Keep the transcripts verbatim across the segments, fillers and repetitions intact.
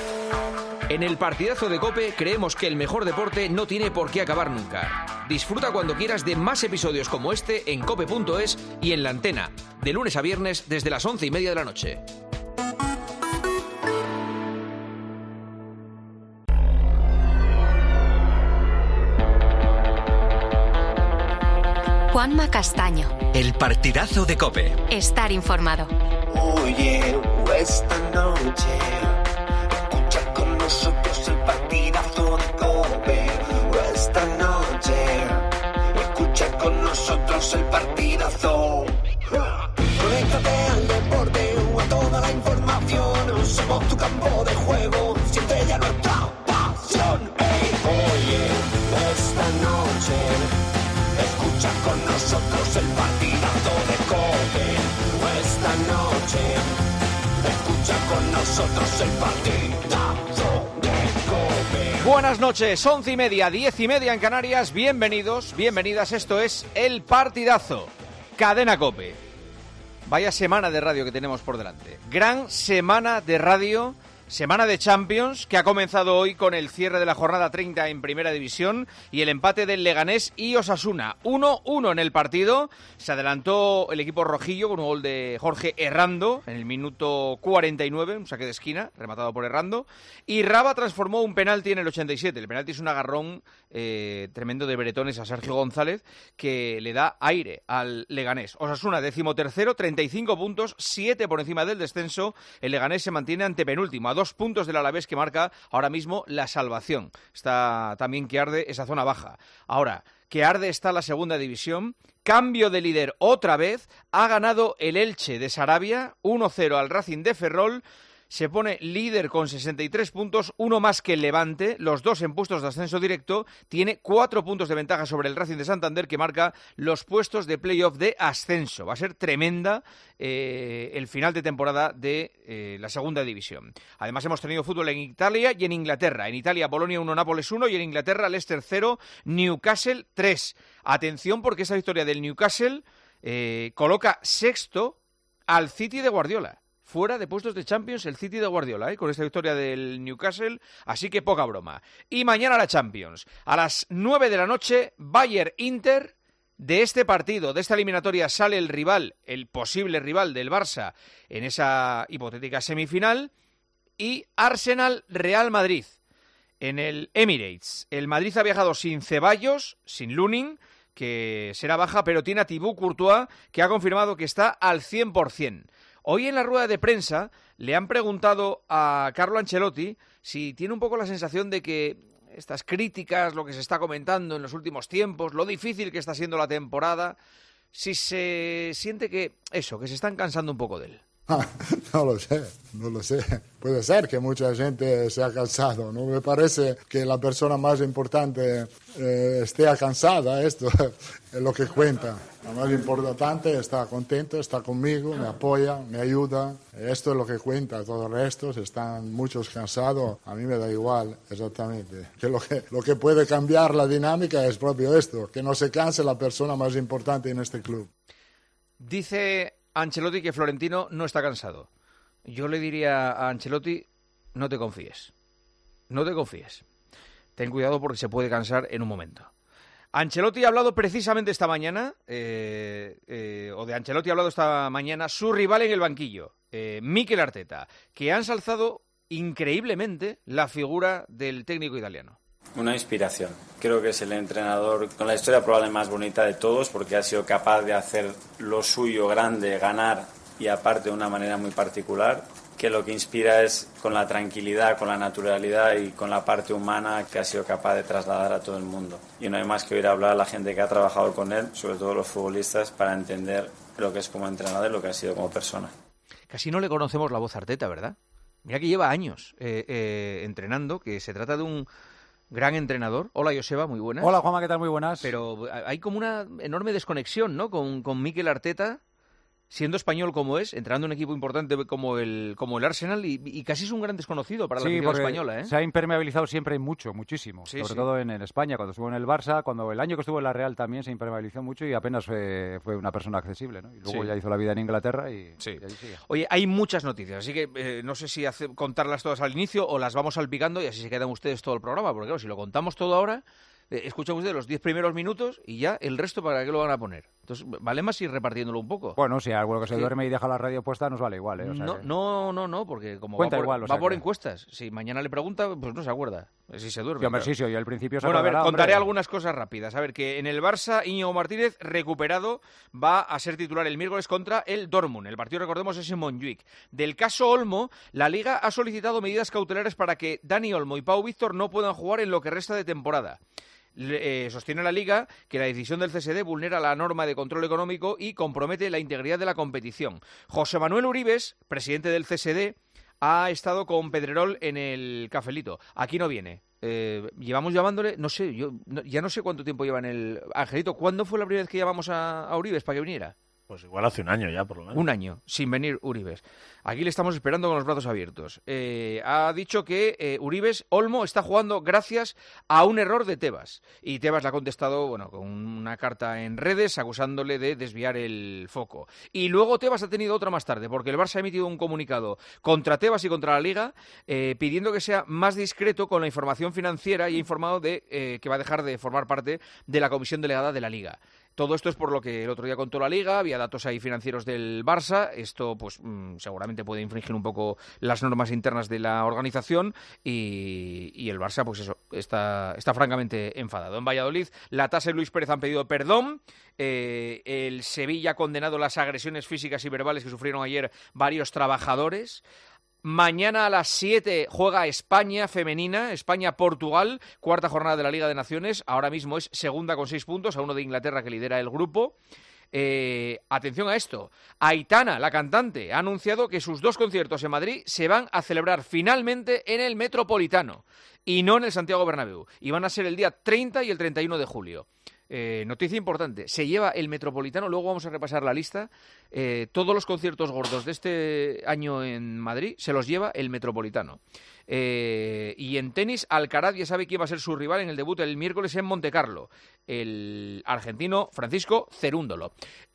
En el partidazo de COPE creemos que el mejor deporte no tiene por qué acabar nunca. Disfruta cuando quieras de más episodios como este en cope punto es y en La Antena, de lunes a viernes desde las once y media de la noche. Juanma Castaño. El partidazo de COPE. Estar informado. Oye, esta noche escucha con nosotros el partidazo de COPE. Esta noche escucha con nosotros el partidazo. Conéctate al deporte o a toda la información. Somos tu campo de juego, siempre ya nuestra pasión. Hey, oye, esta noche escucha con nosotros el partidazo de COPE. Esta noche escucha con nosotros el partidazo de COPE. Buenas noches, once y media, diez y media en Canarias. Bienvenidos, bienvenidas. Esto es El Partidazo, Cadena COPE. Vaya semana de radio que tenemos por delante. Gran semana de radio. Semana de Champions, que ha comenzado hoy con el cierre de la jornada treinta en Primera División y el empate del Leganés y Osasuna. uno uno en el partido. Se adelantó el equipo rojillo con un gol de Jorge Errando en el minuto cuarenta y nueve, un saque de esquina, rematado por Errando. Y Raba transformó un penalti en el ochenta y siete. El penalti es un agarrón eh, tremendo de Bretones a Sergio González que le da aire al Leganés. Osasuna, decimotercero, treinta y cinco puntos, siete por encima del descenso. El Leganés se mantiene antepenúltimo, a dos puntos del Alavés, que marca ahora mismo la salvación. Está también que arde esa zona baja. Ahora, que arde está la segunda división. Cambio de líder otra vez. Ha ganado el Elche de Sarabia, uno cero al Racing de Ferrol. Se pone líder con sesenta y tres puntos, uno más que el Levante, los dos en puestos de ascenso directo. Tiene cuatro puntos de ventaja sobre el Racing de Santander, que marca los puestos de playoff de ascenso. Va a ser tremenda eh, el final de temporada de eh, la segunda división. Además, hemos tenido fútbol en Italia y en Inglaterra. En Italia, Bolonia uno, Nápoles uno, y en Inglaterra, Leicester cero, Newcastle tres. Atención, porque esa victoria del Newcastle eh, coloca sexto al City de Guardiola. Fuera de puestos de Champions el City de Guardiola, ¿eh? Con esta victoria del Newcastle, así que poca broma. Y mañana la Champions, a las nueve de la noche, Bayern-Inter. De este partido, de esta eliminatoria, sale el rival, el posible rival del Barça en esa hipotética semifinal, y Arsenal-Real Madrid en el Emirates. El Madrid ha viajado sin Ceballos, sin Lunin, que será baja, pero tiene a Thibaut Courtois, que ha confirmado que está al cien por ciento. Hoy en la rueda de prensa le han preguntado a Carlo Ancelotti si tiene un poco la sensación de que estas críticas, lo que se está comentando en los últimos tiempos, lo difícil que está siendo la temporada, si se siente que eso, que se están cansando un poco de él. Ah, no lo sé, no lo sé. Puede ser que mucha gente se ha cansado. No me parece que la persona más importante eh, esté cansada. Esto es lo que cuenta. La más importante está contento, está conmigo, me apoya, me ayuda. Esto es lo que cuenta. Todo el resto, si están muchos cansados, a mí me da igual exactamente. Que lo que lo que puede cambiar la dinámica es propio esto, que no se canse la persona más importante en este club. Dice Ancelotti que Florentino no está cansado. Yo le diría a Ancelotti, no te confíes. No te confíes. Ten cuidado porque se puede cansar en un momento. Ancelotti ha hablado precisamente esta mañana, eh, eh, o de Ancelotti ha hablado esta mañana su rival en el banquillo, eh, Mikel Arteta, que ha ensalzado increíblemente la figura del técnico italiano. Una inspiración. Creo que es el entrenador con la historia probablemente más bonita de todos, porque ha sido capaz de hacer lo suyo grande, ganar, y aparte de una manera muy particular, que lo que inspira es con la tranquilidad, con la naturalidad y con la parte humana que ha sido capaz de trasladar a todo el mundo. Y no hay más que oír hablar a la gente que ha trabajado con él, sobre todo los futbolistas, para entender lo que es como entrenador y lo que ha sido como persona. Casi no le conocemos la voz a Arteta, ¿verdad? Mira que lleva años eh, eh, entrenando, que se trata de un gran entrenador. Hola, Joseba, muy buenas. Hola, Juanma, ¿qué tal? Muy buenas. Pero hay como una enorme desconexión, ¿no? Con, con Mikel Arteta. siendo español como es, entrando en un equipo importante como el como el Arsenal y, y casi es un gran desconocido para la sí, afición española, ¿eh? Se ha impermeabilizado siempre mucho, muchísimo, sí, sobre sí. todo en, en España, cuando estuvo en el Barça, cuando el año que estuvo en la Real también se impermeabilizó mucho y apenas fue, fue una persona accesible, ¿no? Y luego Sí. ya hizo la vida en Inglaterra y, Sí. y ahí sigue. Oye, hay muchas noticias, así que eh, no sé si hace, contarlas todas al inicio o las vamos salpicando y así se quedan ustedes todo el programa, porque claro, si lo contamos todo ahora, eh, escuchan ustedes los diez primeros minutos y ya el resto para qué lo van a poner. Entonces, vale más ir repartiéndolo un poco. Bueno, si hay alguno que se Sí. duerme y deja la radio puesta, nos vale igual, ¿eh? O sea no, que- no, no, no, porque como Cuenta va por, igual, o va sea por que- encuestas, si mañana le pregunta, pues no se acuerda, si se duerme. Sí, hombre, claro. sí, sí, yo al principio se Bueno, a ver, acordará, contaré hombre. algunas cosas rápidas. A ver, que en el Barça, Íñigo Martínez, recuperado, va a ser titular el miércoles contra el Dortmund. El partido, recordemos, es en Montjuic. Del caso Olmo, la Liga ha solicitado medidas cautelares para que Dani Olmo y Pau Víctor no puedan jugar en lo que resta de temporada. Le- eh, sostiene la Liga que la decisión del C S D vulnera la norma de control económico y compromete la integridad de la competición. José Manuel Uribes, presidente del C S D, ha estado con Pedrerol en el cafelito. Aquí no viene. Eh, llevamos llamándole, no sé, yo no- ya no sé cuánto tiempo lleva en el... Angelito, ¿cuándo fue la primera vez que llamamos a, a Uribes para que viniera? Pues igual hace un año ya, por lo menos. Un año, sin venir Uribes. Aquí le estamos esperando con los brazos abiertos. Eh, ha dicho que eh, Uribes, Olmo, está jugando gracias a un error de Tebas. Y Tebas le ha contestado, bueno, con una carta en redes acusándole de desviar el foco. Y luego Tebas ha tenido otra más tarde, porque el Barça ha emitido un comunicado contra Tebas y contra la Liga, eh, pidiendo que sea más discreto con la información financiera y ha informado de eh, que va a dejar de formar parte de la comisión delegada de la Liga. Todo esto es por lo que el otro día contó la Liga, había datos ahí financieros del Barça, esto pues mmm, seguramente puede infringir un poco las normas internas de la organización y, y el Barça pues eso, está, está francamente enfadado. En Valladolid, la Tasa y Luis Pérez han pedido perdón, eh, el Sevilla ha condenado las agresiones físicas y verbales que sufrieron ayer varios trabajadores. Mañana a las siete juega España femenina, España-Portugal, cuarta jornada de la Liga de Naciones. Ahora mismo es segunda con seis puntos, a uno de Inglaterra que lidera el grupo. Eh, atención a esto. Aitana, la cantante, ha anunciado que sus dos conciertos en Madrid se van a celebrar finalmente en el Metropolitano y no en el Santiago Bernabéu. Y van a ser el día treinta y el treinta y uno de julio. Eh, noticia importante, se lleva el Metropolitano, luego vamos a repasar la lista, eh, todos los conciertos gordos de este año en Madrid se los lleva el Metropolitano. Eh, y en tenis, Alcaraz ya sabe quién va a ser su rival en el debut el miércoles en Montecarlo, el argentino Francisco Cerúndolo.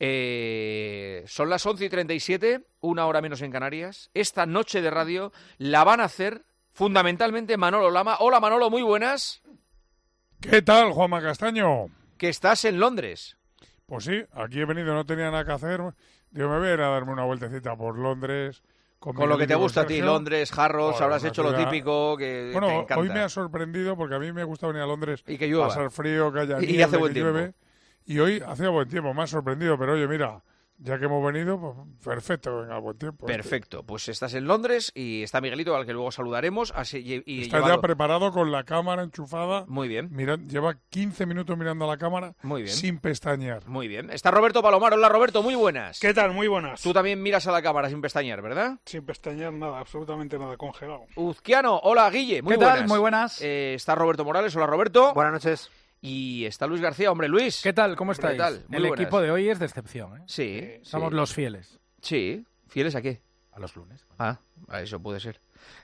Eh, son las once y treinta y siete, una hora menos en Canarias. Esta noche de radio la van a hacer fundamentalmente Manolo Lama. Hola Manolo, muy buenas. ¿Qué tal, Juanma Castaño? Que estás en Londres. Pues sí, aquí he venido, no tenía nada que hacer. Digo, me voy a ir a darme una vueltecita por Londres. Con, con lo que te Miguelito, gusta a Sergio. ti, Londres, Harrods, Joder, habrás una hecho lo ciudad- típico que Bueno, te encanta. hoy me ha sorprendido porque a mí me gusta venir a Londres, Y que llueva. pasar frío, que haya Y nieve, hace buen que tiempo. llueve. Y hoy hace buen tiempo, me ha sorprendido, pero oye, mira, ya que hemos venido, pues perfecto, que venga buen tiempo. Perfecto, pues estás en Londres y está Miguelito, al que luego saludaremos. Así, y, y Está llevado- ya preparado con la cámara enchufada. Muy bien. Mira, lleva quince minutos mirando a la cámara Muy bien. sin pestañear. Muy bien. Está Roberto Palomar. Hola Roberto, muy buenas. ¿Qué tal? Muy buenas. Tú también miras a la cámara sin pestañear, ¿verdad? Sin pestañear nada, absolutamente nada, congelado. Uzquiano, hola Guille, muy ¿Qué buenas. tal? Muy buenas. Eh, está Roberto Morales, hola Roberto. Buenas noches. Y está Luis García, hombre Luis. ¿Qué tal? ¿Cómo Hombre, estáis? ¿qué tal? Muy El buenas. equipo de hoy es de excepción, ¿eh? Sí. Somos sí. los fieles. Sí, ¿fieles a qué? A los lunes. Ah, a eso puede ser.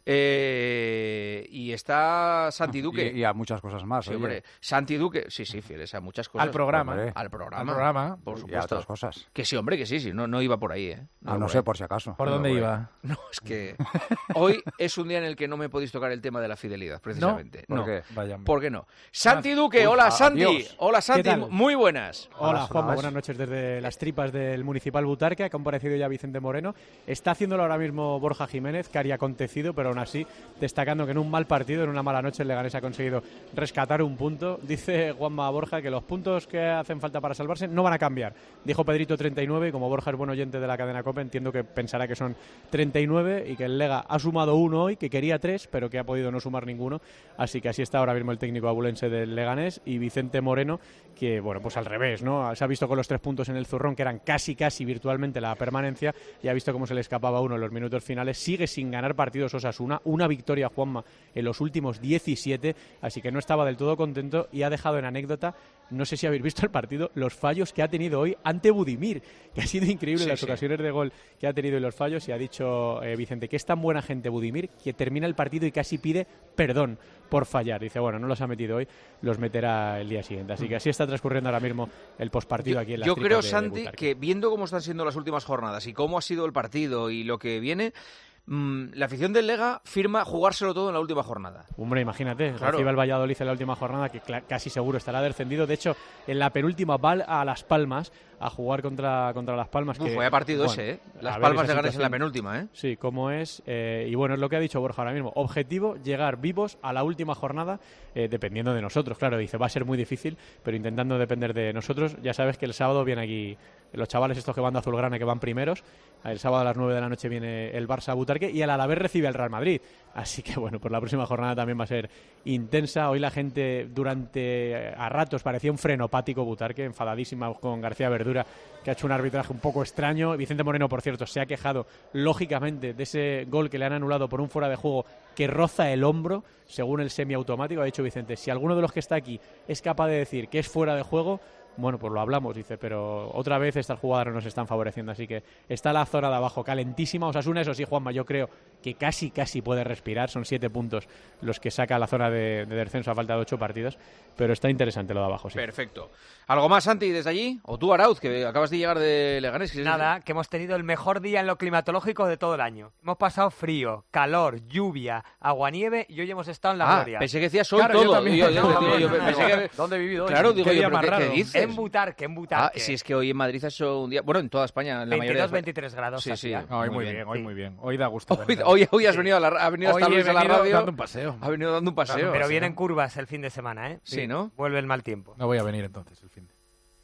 Eh, y está Santi Duque. Y, y a muchas cosas más. Sí, oye. hombre. Santi Duque, sí, sí, fieles a muchas cosas. Al programa. Hombre. Al programa. Al programa. Por Y a supuesto. otras cosas. Que sí, hombre, que sí, sí. No, no iba por ahí, ¿eh? Ah, iba no por sé, ahí. por si acaso. ¿Por No, dónde por ahí. iba? No, es que hoy es un día en el que no me podéis tocar el tema de la fidelidad, precisamente. ¿Por No. qué? Vaya. ¿Por qué no? Santi Duque, Uy, hola a- Santi. adiós. Hola Santi, ¿Qué tal? muy buenas. Hola, Hola, Juanma, hola. buenas noches desde las tripas del Municipal Butarque, ha comparecido ya Vicente Moreno. Está haciéndolo ahora mismo Borja Jiménez, que haría acontecido, pero aún así destacando que en un mal partido, en una mala noche, el Leganés ha conseguido rescatar un punto. Dice Juanma Borja que los puntos que hacen falta para salvarse no van a cambiar. Dijo Pedrito treinta y nueve, y como Borja es buen oyente de la cadena COPE, entiendo que pensará que son treinta y nueve y que el Lega ha sumado uno hoy, que quería tres, pero que ha podido no sumar ninguno. Así que así está ahora mismo el técnico abulense del Leganés, y Vicente Moreno, que, bueno, pues al revés, ¿no? Se ha visto con los tres puntos en el zurrón, que eran casi, casi virtualmente la permanencia, y ha visto cómo se le escapaba uno en los minutos finales. Sigue sin ganar partidos Osasuna, una victoria, Juanma, en los últimos diecisiete, así que no estaba del todo contento y ha dejado en anécdota, no sé si habéis visto el partido, los fallos que ha tenido hoy ante Budimir, que ha sido increíble Sí, las sí. ocasiones de gol que ha tenido y los fallos, y ha dicho eh, Vicente que es tan buena gente Budimir que termina el partido y casi pide perdón por fallar. Dice, bueno, no los ha metido hoy, los meterá el día siguiente. Así que así está transcurriendo ahora mismo el postpartido aquí en la Yo creo, Santi, que viendo cómo están siendo las últimas jornadas y cómo ha sido el partido y lo que viene, mmm, la afición del Lega firma jugárselo todo en la última jornada. Hombre, imagínate, Claro. recibe el Valladolid en la última jornada, que cla- casi seguro estará descendido. De hecho, en la penúltima va a Las Palmas a jugar contra, contra Las Palmas. Uf, que, vaya partido bueno, ese, ¿eh? a Las ver Palmas esa de Ganes en la situación. penúltima, ¿eh? Sí, como es. eh, y bueno, es lo que ha dicho Borja ahora mismo. Objetivo, llegar vivos a la última jornada, eh, dependiendo de nosotros. Claro, dice, va a ser muy difícil, pero intentando depender de nosotros. Ya sabes que el sábado viene aquí los chavales estos que van de azulgrana, que van primeros. El sábado a las nueve de la noche viene el Barça Butarque y el Alavés recibe al Real Madrid. Así que bueno, pues la próxima jornada también va a ser intensa. Hoy la gente durante a ratos parecía un frenopático Butarque, enfadadísima con García Verdura, que ha hecho un arbitraje un poco extraño. Vicente Moreno, por cierto, se ha quejado lógicamente de ese gol que le han anulado por un fuera de juego que roza el hombro, según el semiautomático. Ha dicho Vicente, si alguno de los que está aquí es capaz de decir que es fuera de juego, bueno, pues lo hablamos, dice, pero otra vez estas jugadas no nos están favoreciendo, así que está la zona de abajo calentísima. Osasuna, eso sí, Juanma, yo creo que casi, casi puede respirar, son siete puntos los que saca la zona de, de descenso a falta de ocho partidos, pero está interesante lo de abajo, sí. Perfecto. ¿Algo más, Santi, desde allí? ¿O tú, Arauz, que acabas de llegar de Leganés? Que Nada, que hemos tenido el mejor día en lo climatológico de todo el año. Hemos pasado frío, calor, lluvia, aguanieve y hoy hemos estado en la Ah, gloria. pensé que decías hoy Claro, yo todo. también. Yo- yo- Yo yo- también. yo pensé que- ¿Dónde he vivido hoy? Claro, digo Qué yo, día pero más ¿qué, raro. qué dices? En Butarque, en Ah, Butarque. si es que hoy en Madrid ha hecho un día... Bueno, en toda España, en la mayoría de veintidós, España. veintitrés grados. Sí, sí. hacía. Hoy muy bien, hoy muy bien. Hoy da gusto. Hoy, venir. hoy, hoy has venido, a la, ha venido hasta Hoy he Luis a la venido radio. dando un paseo. Ha venido dando un paseo. Pero sí, vienen ¿no? curvas el fin de semana, ¿eh? Sí, ¿no? Vuelve el mal tiempo. No voy a venir entonces el fin de.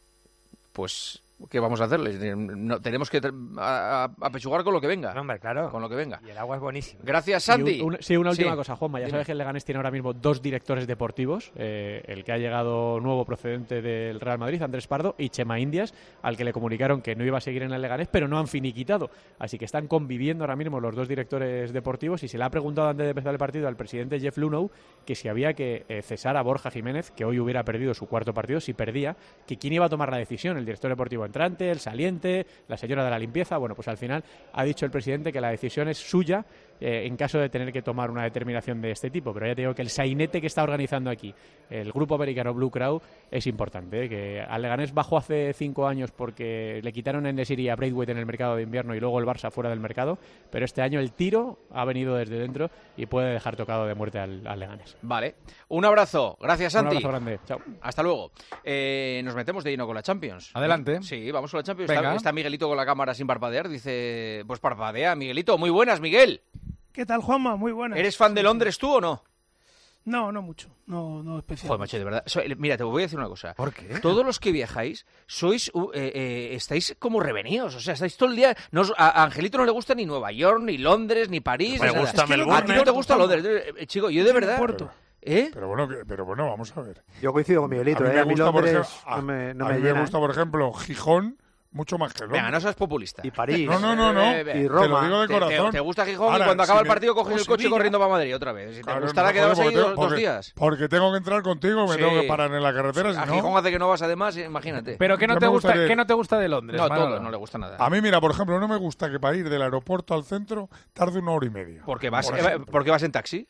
Pues, ¿qué vamos a hacerles? No, tenemos que tra- a- a- apechugar con lo que venga. No, hombre, claro. Con lo que venga. Y el agua es buenísima. Gracias, Santi. Y un- un- sí, una última Sí. cosa, Juanma. Ya Dime. sabes que el Leganés tiene ahora mismo dos directores deportivos. eh, el que ha llegado nuevo procedente del Real Madrid, Andrés Pardo, y Chema Indias, al que le comunicaron que no iba a seguir en el Leganés, pero no han finiquitado. Así que están conviviendo ahora mismo los dos directores deportivos y se le ha preguntado antes de empezar el partido al presidente Jeff Luhnow que si había que eh, cesar a Borja Jiménez, que hoy hubiera perdido su cuarto partido, si perdía, que quién iba a tomar la decisión, el director deportivo entrante, el saliente, la señora de la limpieza. Bueno, pues al final ha dicho el presidente que la decisión es suya eh, en caso de tener que tomar una determinación de este tipo. Pero ya te digo que el sainete que está organizando aquí el grupo americano Blue Crow es importante, ¿eh? Que al Leganés bajó hace cinco años porque le quitaron en Nesiri a Braithwaite en el mercado de invierno y luego el Barça fuera del mercado, pero este año el tiro ha venido desde dentro y puede dejar tocado de muerte al, al Leganés. Vale. Un abrazo. Gracias, Un Santi. abrazo grande. Chao. Hasta luego. Eh, nos metemos de lleno con la Champions. Adelante. Sí, vamos con la Champions. Venga. Está, está Miguelito con la cámara sin parpadear. Dice, pues parpadea, Miguelito. Muy buenas, Miguel. ¿Qué tal, Juanma? Muy buenas. ¿Eres fan de Londres tú o no? No, no mucho. No, no especial. Joder, macho, de verdad. So- mira, te voy a decir una cosa. ¿Por qué? Todos los que viajáis sois, uh, eh, eh, estáis como revenidos. O sea, estáis todo el día. No os- a a Angelito no le gusta ni Nueva York, ni Londres, ni París. Me ni nada. gusta Es que Melbourne. A ti no te gusta Londres. Eh, Chico, yo de verdad. ¿Eh? Pero bueno, que- pero bueno, vamos a ver. Yo coincido con Miguelito, a mí ¿eh? me A mí gusta, por Londres ejemplo, a- no me, no a me mí llena. me gusta, por ejemplo, Gijón mucho más que Londres. Venga, no seas populista. Y París. No, no, no, no. Eh, eh, Te y lo Roma. digo de Te- te- corazón. Te, gusta Gijón Ahora, y cuando acaba si el me- partido coges o el coche Sevilla. corriendo para Madrid otra vez. Si te Claro, gustará no, quedabas joder, ahí porque dos, tengo- dos porque- días. Porque tengo que entrar contigo, me Sí. tengo que parar en la carretera, si A no... Gijón hace que no vas además, imagínate. ¿Pero qué no, Yo te me gusta, gustaría- qué no te gusta de Londres? No, Manolo? todo, no le gusta nada. A mí, mira, por ejemplo, no me gusta que para ir del aeropuerto al centro tarde una hora y media. Porque vas, Por eh, ejemplo. porque vas en taxi.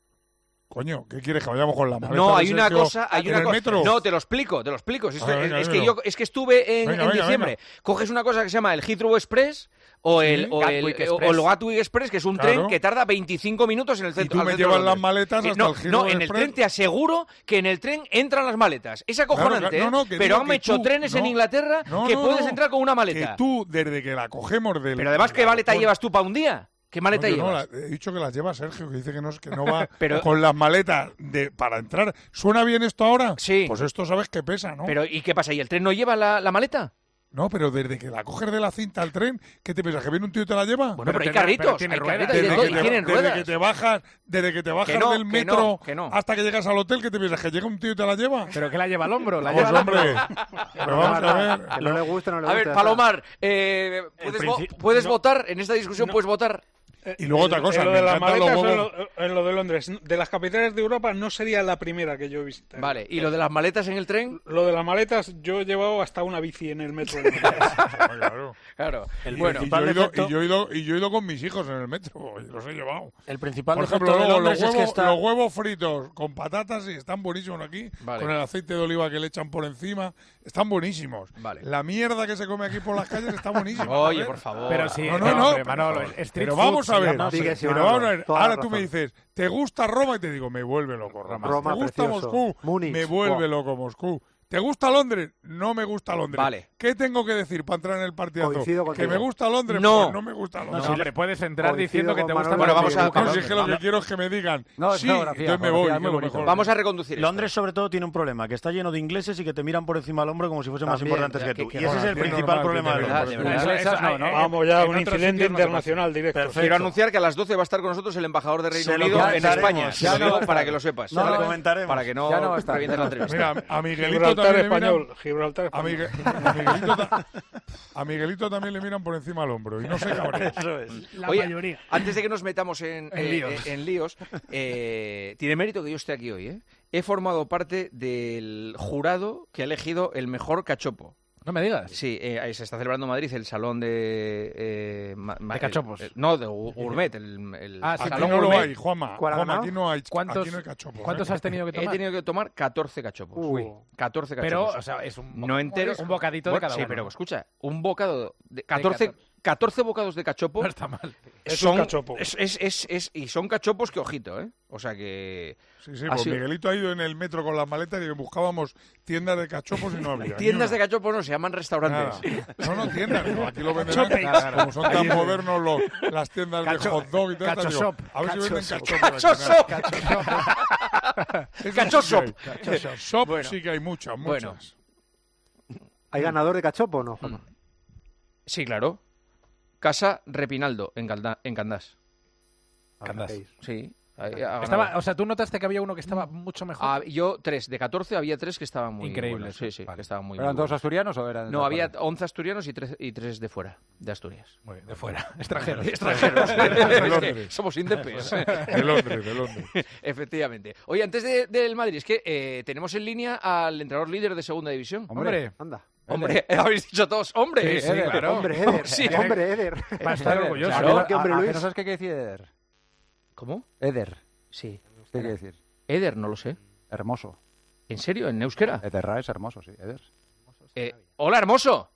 Coño, ¿qué quieres que vayamos con la maleta? No, de hay una Sergio cosa, hay en una el cosa. metro? No, te lo explico, te lo explico. Si A estoy- ver, venga, es que dímelo. yo es que estuve en, Venga, en venga, diciembre. venga. Coges una cosa que se llama el Heathrow Express o Sí. el o el, Gatwick o- Express. o el Gatwick Express, que es un Claro. tren que tarda veinticinco minutos en el Y centro. tú al me centro de llevas las Londres. maletas Eh, hasta no, el Heathrow no, en el Express. tren te aseguro que en el tren entran las maletas. Es acojonante, Claro, no, no, que ¿eh? Pero digo han que hecho tú- trenes en no, Inglaterra no, que no, puedes no. entrar con una Que maleta. tú, desde que la cogemos del... Pero además, ¿qué maleta llevas tú para un día? ¿Qué maleta No, yo no, llevas? la- he dicho que las lleva Sergio, que dice que no, que no va Pero- con las maletas de, para entrar. ¿Suena bien esto ahora? Sí. Pues esto sabes que pesa, ¿no? Pero ¿y qué pasa? ¿Y el tren no lleva la, la maleta? No, pero desde que la coges de la cinta al tren, ¿qué te piensas? ¿Que viene un tío y te la lleva? Bueno, pero, hay tiene- carritos, pero tiene hay ruedas. carritos y de desde todo, que y te, tienen desde ruedas. que te bajas, desde que te bajas no, del que metro no, que no. hasta que llegas al hotel, ¿qué te piensas? ¿Que llega un tío y te la lleva? ¿Pero qué la lleva al hombro? ¿La Pues lleva al hombro? hombre, pero vamos a ver. Que no le gusta, no le A gusta. ver, Palomar, eh, ¿puedes, vo- principio- puedes no. votar? En esta discusión No. puedes votar. Y luego otra cosa, en lo me de las encantan maletas los o en huevos. lo, en lo de Londres, de las capitales de Europa no sería la primera que yo visité. Vale, ¿y lo de las maletas en el tren? Lo de las maletas, yo he llevado hasta una bici en el metro. De claro. Claro. Y, Bueno, y yo he ido, y, yo he ido, y yo he ido con mis hijos en el metro, y los he llevado. El principal Por defecto ejemplo, de luego, Londres los, es huevos, que está... los huevos fritos con patatas y están buenísimos aquí, Vale. con el aceite de oliva que le echan por encima, están buenísimos. Vale. La mierda que se come aquí por las calles está buenísima. Oye, joder. por favor. Pero sí, No, no, no. hombre, Manolo, pero, street pero food vamos se a ver. llama. Sigue Pero siendo vamos a Roma, ver. toda Ahora la tú me razón. dices, ¿te gusta Roma? Y te digo, me vuelve loco Roma. Roma, ¿Te gusta precioso. Moscú? Múnich, Me vuelve buah. loco Moscú. ¿Te gusta Londres? No me gusta Londres. Vale. ¿Qué tengo que decir para entrar en el partidazo? Coincido ¿Que contigo. me gusta Londres? No. Pues no me gusta Londres. No, hombre, puedes entrar Coincido diciendo que con te gusta Manolo. Bueno, vamos a- No, vamos si es que lo que quiero es que me digan, No, es sí, geografía, entonces me geografía, voy, es que muy es lo bonito. mejor. Vamos a reconducir esto. Londres sobre todo tiene un problema, que está lleno de ingleses y que te miran por encima del hombro como si fuesen más También, importantes ya, que que- tú. que- Y ese es el bueno, principal normal, problema de que te- Londres. de verdad. Eso- Esas eso- no, ¿no? eh, Vamos ya, en un otros incidente sitios no se internacional directo. Perfecto. Quiero anunciar que a las doce va a estar con nosotros el embajador de Reino Se lo Unido en comentaremos, España. ya Te lo no digo va a para estar. que lo sepas. No, Para lo que- comentaremos. Para que no, Ya no va a estar. revientes la entrevista. Mira, a Miguelito Gibraltar también le miran... español. Gibraltar A, español. Migue- a Miguelito ta- a Miguelito también le miran por encima del hombro y no se cabrea. Eso es. La Oye, mayoría. antes de que nos metamos en, En eh, líos. eh, en líos, eh, tiene mérito que yo esté aquí hoy. ¿eh? He formado parte del jurado que ha elegido el mejor cachopo. No me digas. Sí, eh, ahí se está celebrando en Madrid el salón de... eh, ma- ma- De cachopos. el- no, de gu- gourmet. El, el Ah, sí, Aquí salón no lo gourmet. hay, Juanma. ¿Cuál ha Juanma, ganado? aquí no hay, ¿Cuántos- aquí no hay cachopos. ¿Cuántos ¿eh? has tenido que He tomar? tenido que tomar catorce cachopos. Uy. catorce Pero, cachopos. o sea, es un, no enteros. un bocadito de Bueno, cada sí, uno. pero escucha, un bocado de catorce, catorce. catorce bocados de cachopo. No está mal. Es son, un cachopo. Es, es, es, es- y son cachopos que ojito, ¿eh? O sea que... Sí, sí, ha pues sido- Miguelito ha ido en el metro con las maletas y buscábamos tiendas de cachopos y no había. Tiendas ni de cachopos no, se llaman restaurantes. Nada. No, no, tiendas. No, aquí lo venden. Cachopes. Como son tan modernos los, las tiendas de Cacho- hot dog y tal. cacho digo, shop. a ver si venden Cacho cachopos. ¡Cacho Eso ¡Cacho sí que hay. shop! Cacho shop Bueno. sí que hay muchas, Bueno. muchas. ¿Hay ganador de cachopo o no, Juanma? Sí, claro. Casa Repinaldo, en, Calda- en Candás. Candás. Sí. ahí ha ganado. Estaba, o sea, tú notaste que había uno que estaba mucho mejor. Ah, yo tres, de catorce había tres que estaban muy Increíbles, buenos. Sí, sí, vale. que estaban muy, ¿Eran muy todos buenos. asturianos o eran...? No, había once asturianos y tres, y tres de fuera, de Asturias. Muy bien, de fuera. Extranjeros. Extranjeros. De Es que Londres. somos indepes. De Londres, de Londres. Efectivamente. Oye, antes de- del Madrid, es que eh, tenemos en línea al entrenador líder de Segunda División. Hombre. Anda. Hombre, habéis dicho todos, hombre. Sí, sí, claro. Hombre, Eder. Sí. Hombre, Eder. Para estar orgulloso. Claro. Igual que hombre ¿A- a Luis. que no sabes qué quiere decir Eder? ¿Cómo? Eder. Sí. ¿Qué quiere decir? Eder, no lo sé. Hermoso. ¿En serio? ¿En euskera? Ederra es hermoso, sí. Eder. Eh, ¡Hola, hermoso!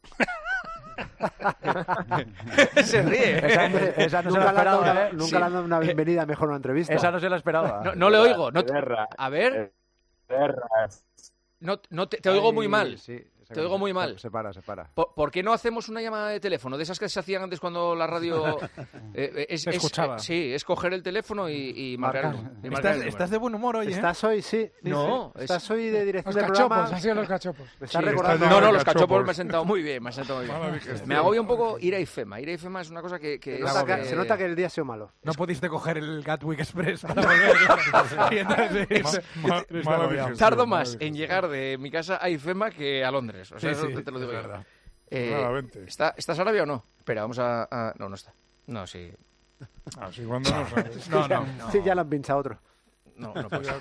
Se ríe. Esa, esa no se la Nunca le han dado esperaba, una, ¿eh? nunca Sí. le han dado una bienvenida mejor a una entrevista. Esa no se la esperaba. No, no le oigo. No te- A ver, no, no te, te oigo muy Ay, mal. sí, Te oigo muy mal. Se para, se para. ¿Por, por qué no hacemos una llamada de teléfono? De esas que se hacían antes cuando la radio... eh, eh, es, Se es- escuchaba. eh, sí, es coger el teléfono y, y marcar, el, Marcar. y marcar Estás, el número. estás de buen humor hoy, ¿eh? Estás hoy, sí. sí, No, sí. es- Estás hoy de dirección Los del cachopos, programa. han sido los cachopos. Me está Sí, recordando. No, no, de los cachopos cachopos. me han sentado muy bien, me han sentado muy Mala bien. digestión. Me agobia un poco ir a IFEMA. Ir a IFEMA es una cosa que... que Se es- nota, que, eh, se nota que el día ha sido malo. No pudiste coger el Gatwick Express para volver. Y entonces- Ma- ma- Está mala agobiado. digestión, Tardo mala más en digestión. llegar de mi casa a IFEMA que a Londres. O sea, Sí, eso sí, te, te lo digo es yo. verdad. Eh, Nada, vente. ¿está, ¿Está Sarabia o no? Espera, vamos a, a- No, no está. No, sí. Así cuando no sabes. No, no, no. Sí, ya lo han pinchado otro. No, no puede ser.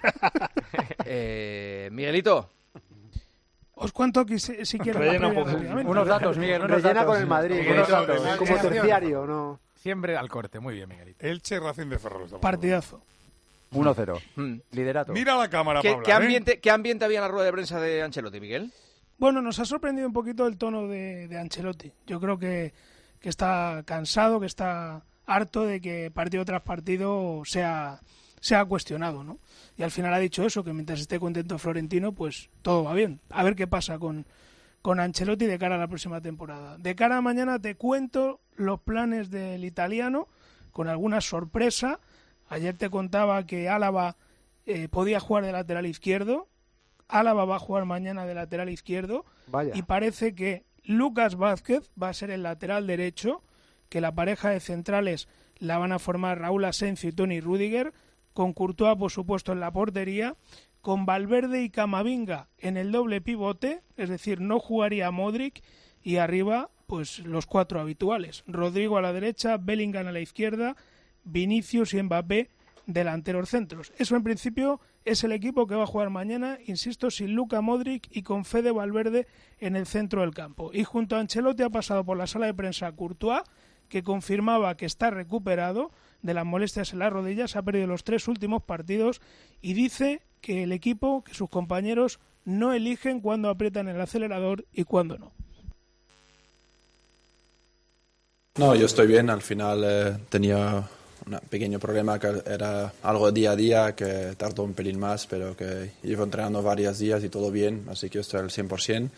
eh, Miguelito. Os cuento que si, si quieres la Rellena un previa poco. rápidamente. Unos datos, Miguel. Unos Rellena datos. con el Madrid. Miguelito, como- datos. como terciario, ¿no? Siempre al corte. Muy bien, Miguelito. Elche Racing de Ferrol. estamos Partidazo. uno cero. Mm. Liderato. hablando. Mira la cámara ¿Qué, para qué hablar, ¿eh? ambiente, ¿Qué ambiente había en la rueda de prensa de Ancelotti, Miguel? Bueno, nos ha sorprendido un poquito el tono de, de Ancelotti. Yo creo que, que está cansado, que está harto de que partido tras partido sea, sea cuestionado, ¿no? Y al final ha dicho eso, que mientras esté contento Florentino, pues todo va bien. A ver qué pasa con, con Ancelotti de cara a la próxima temporada. De cara a mañana te cuento los planes del italiano, con alguna sorpresa. Ayer te contaba que Álava eh, podía jugar de lateral izquierdo. Álava va a jugar mañana de lateral izquierdo. Vaya. Y parece que Lucas Vázquez va a ser el lateral derecho, que la pareja de centrales la van a formar Raúl Asencio y Toni Rüdiger, con Courtois, por supuesto, en la portería, con Valverde y Camavinga en el doble pivote, es decir, no jugaría Modric, y arriba pues los cuatro habituales. Rodrigo a la derecha, Bellingham a la izquierda, Vinicius y Mbappé delanteros centros. Eso en principio es el equipo que va a jugar mañana, insisto, sin Luka Modric y con Fede Valverde en el centro del campo. Y junto a Ancelotti ha pasado por la sala de prensa Courtois, que confirmaba que está recuperado de las molestias en las rodillas, ha perdido los tres últimos partidos y dice que el equipo, que sus compañeros no eligen cuándo aprietan el acelerador y cuándo no. No, yo estoy bien. Al final eh, tenía un pequeño problema que era algo día a día, que tardó un pelín más, pero que llevo entrenando varios días y todo bien, así que yo estoy al cien por ciento.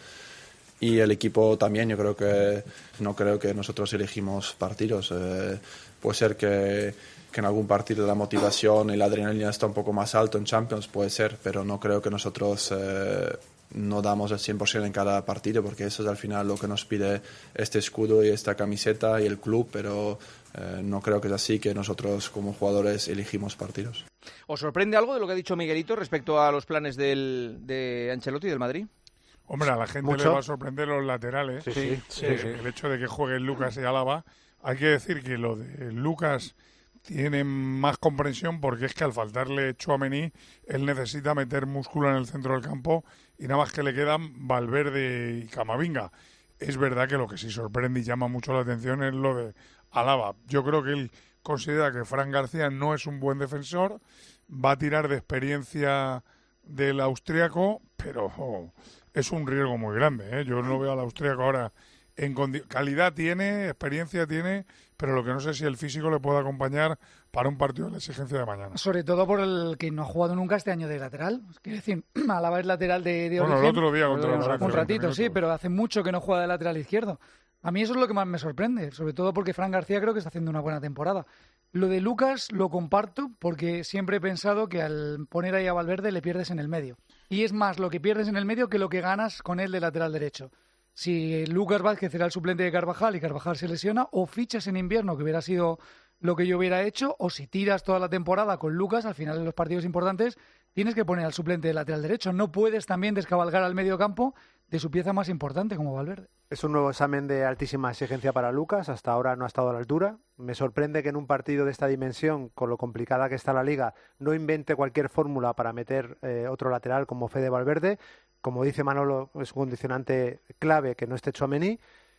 Y el equipo también, yo creo que no creo que nosotros elegimos partidos. Eh, puede ser que, que en algún partido la motivación y la adrenalina está un poco más alto en Champions, puede ser, pero no creo que nosotros eh, no damos el cien por ciento en cada partido, porque eso es al final lo que nos pide este escudo y esta camiseta y el club, pero eh, no creo que es así, que nosotros como jugadores elegimos partidos. ¿Os sorprende algo de lo que ha dicho Miguelito respecto a los planes del, de Ancelotti y del Madrid? Hombre, a la gente ¿Mucho? le va a sorprender los laterales. Sí, sí, sí, eh, sí. El hecho de que jueguen Lucas y Álava. Hay que decir que lo de Lucas tiene más comprensión porque es que al faltarle Tchouaméni, él necesita meter músculo en el centro del campo y nada más que le quedan Valverde y Camavinga. Es verdad que lo que sí sorprende y llama mucho la atención es lo de Álava. Yo creo que él considera que Fran García no es un buen defensor, va a tirar de experiencia del austríaco, pero oh, es un riesgo muy grande, ¿eh? Yo no veo al austríaco ahora en condi- calidad tiene, experiencia tiene, pero lo que no sé si el físico le puede acompañar para un partido de la exigencia de mañana. Sobre todo por el que no ha jugado nunca este año de lateral. Quiero decir, Álava es lateral de, de Bueno, el origen. otro día contra el Valencia, Un ratito, veinte sí, minutos. pero hace mucho que no juega de lateral izquierdo. A mí eso es lo que más me sorprende, sobre todo porque Fran García creo que está haciendo una buena temporada. Lo de Lucas lo comparto porque siempre he pensado que al poner ahí a Valverde le pierdes en el medio. Y es más lo que pierdes en el medio que lo que ganas con él de lateral derecho. Si Lucas Vázquez era el suplente de Carvajal y Carvajal se lesiona, o fichas en invierno, que hubiera sido lo que yo hubiera hecho, o si tiras toda la temporada con Lucas, al final en los partidos importantes tienes que poner al suplente de lateral derecho. No puedes también descabalgar al medio campo de su pieza más importante como Valverde. Es un nuevo examen de altísima exigencia para Lucas, hasta ahora no ha estado a la altura. Me sorprende que en un partido de esta dimensión, con lo complicada que está la Liga, no invente cualquier fórmula para meter eh, otro lateral como Fede Valverde. Como dice Manolo, es un condicionante clave que no esté Tchouaméni.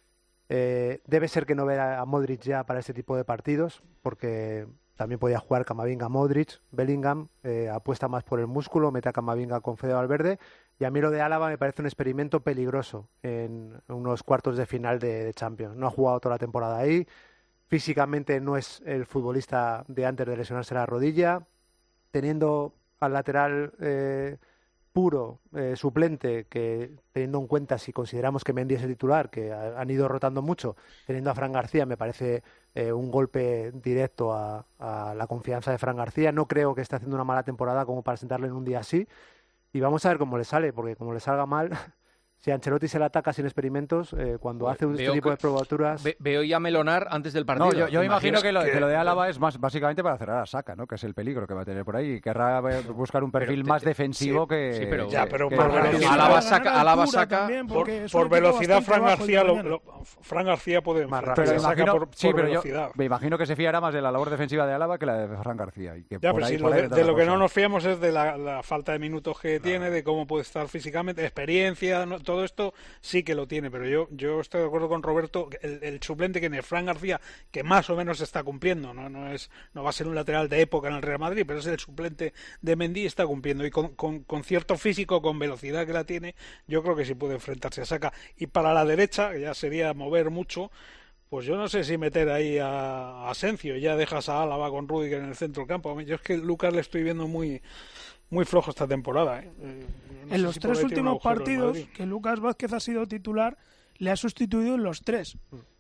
Eh, debe ser que no vea a Modric ya para este tipo de partidos, porque también podía jugar Camavinga, Modric, Bellingham, eh, apuesta más por el músculo, mete a Camavinga con Fede Valverde. Y a mí lo de Álava me parece un experimento peligroso en unos cuartos de final de, de Champions. No ha jugado toda la temporada ahí, físicamente no es el futbolista de antes de lesionarse la rodilla, teniendo al lateral eh, puro, eh, suplente, que teniendo en cuenta si consideramos que Mendy es el titular, que ha, han ido rotando mucho, teniendo a Fran García me parece eh, un golpe directo a, a la confianza de Fran García. No creo que esté haciendo una mala temporada como para sentarle en un día así. Y vamos a ver cómo le sale, porque como le salga mal, si Ancelotti se le ataca sin experimentos, eh, cuando Pues hace un veo este tipo que- de probaturas... Ve- veo ya melonar antes del partido. No, yo, yo me imagino que lo, que- que lo de Álava es más básicamente para cerrar a Saka, ¿no? Que es el peligro que va a tener por ahí. Y querrá eh, buscar un perfil Pero te- más te- defensivo sí, que... sí, pero- que- Ya, pero que- por que- velocidad- Álava Ganar saca, altura Álava saca también, Por- Por, es un por equipo velocidad, bastante Fran bajo el García, de lo, mañana. lo- Fran García puede Más enfrentar, Pero le me saca imagino, por, sí, por pero yo velocidad. me imagino que se fiará más de la labor defensiva de Álava que la de Fran García. Y que Ya, por pero ahí- si por lo ahí de, está de la lo que cosa. no nos fiamos es de la, la falta de minutos que tiene, de cómo puede estar físicamente, experiencia, no- todo esto sí que lo tiene, pero yo yo estoy de acuerdo con Roberto, el, el suplente que tiene Fran García, que más o menos está cumpliendo, no no es no va a ser un lateral de época en el Real Madrid, pero es el suplente de Mendy, está cumpliendo, y con, con, con cierto físico, con velocidad que la tiene, yo creo que sí puede enfrentarse a Saka. Y para la derecha, que ya sería mover mucho, pues yo no sé si meter ahí a Asencio, ya dejas a Álava con Rüdiger en el centro del campo. Yo es que Lucas le estoy viendo muy muy flojo esta temporada, ¿eh? Eh, no sé En los si por tres ahí tiene un últimos agujero el partidos Madrid. que Lucas Vázquez ha sido titular, le ha sustituido en los tres.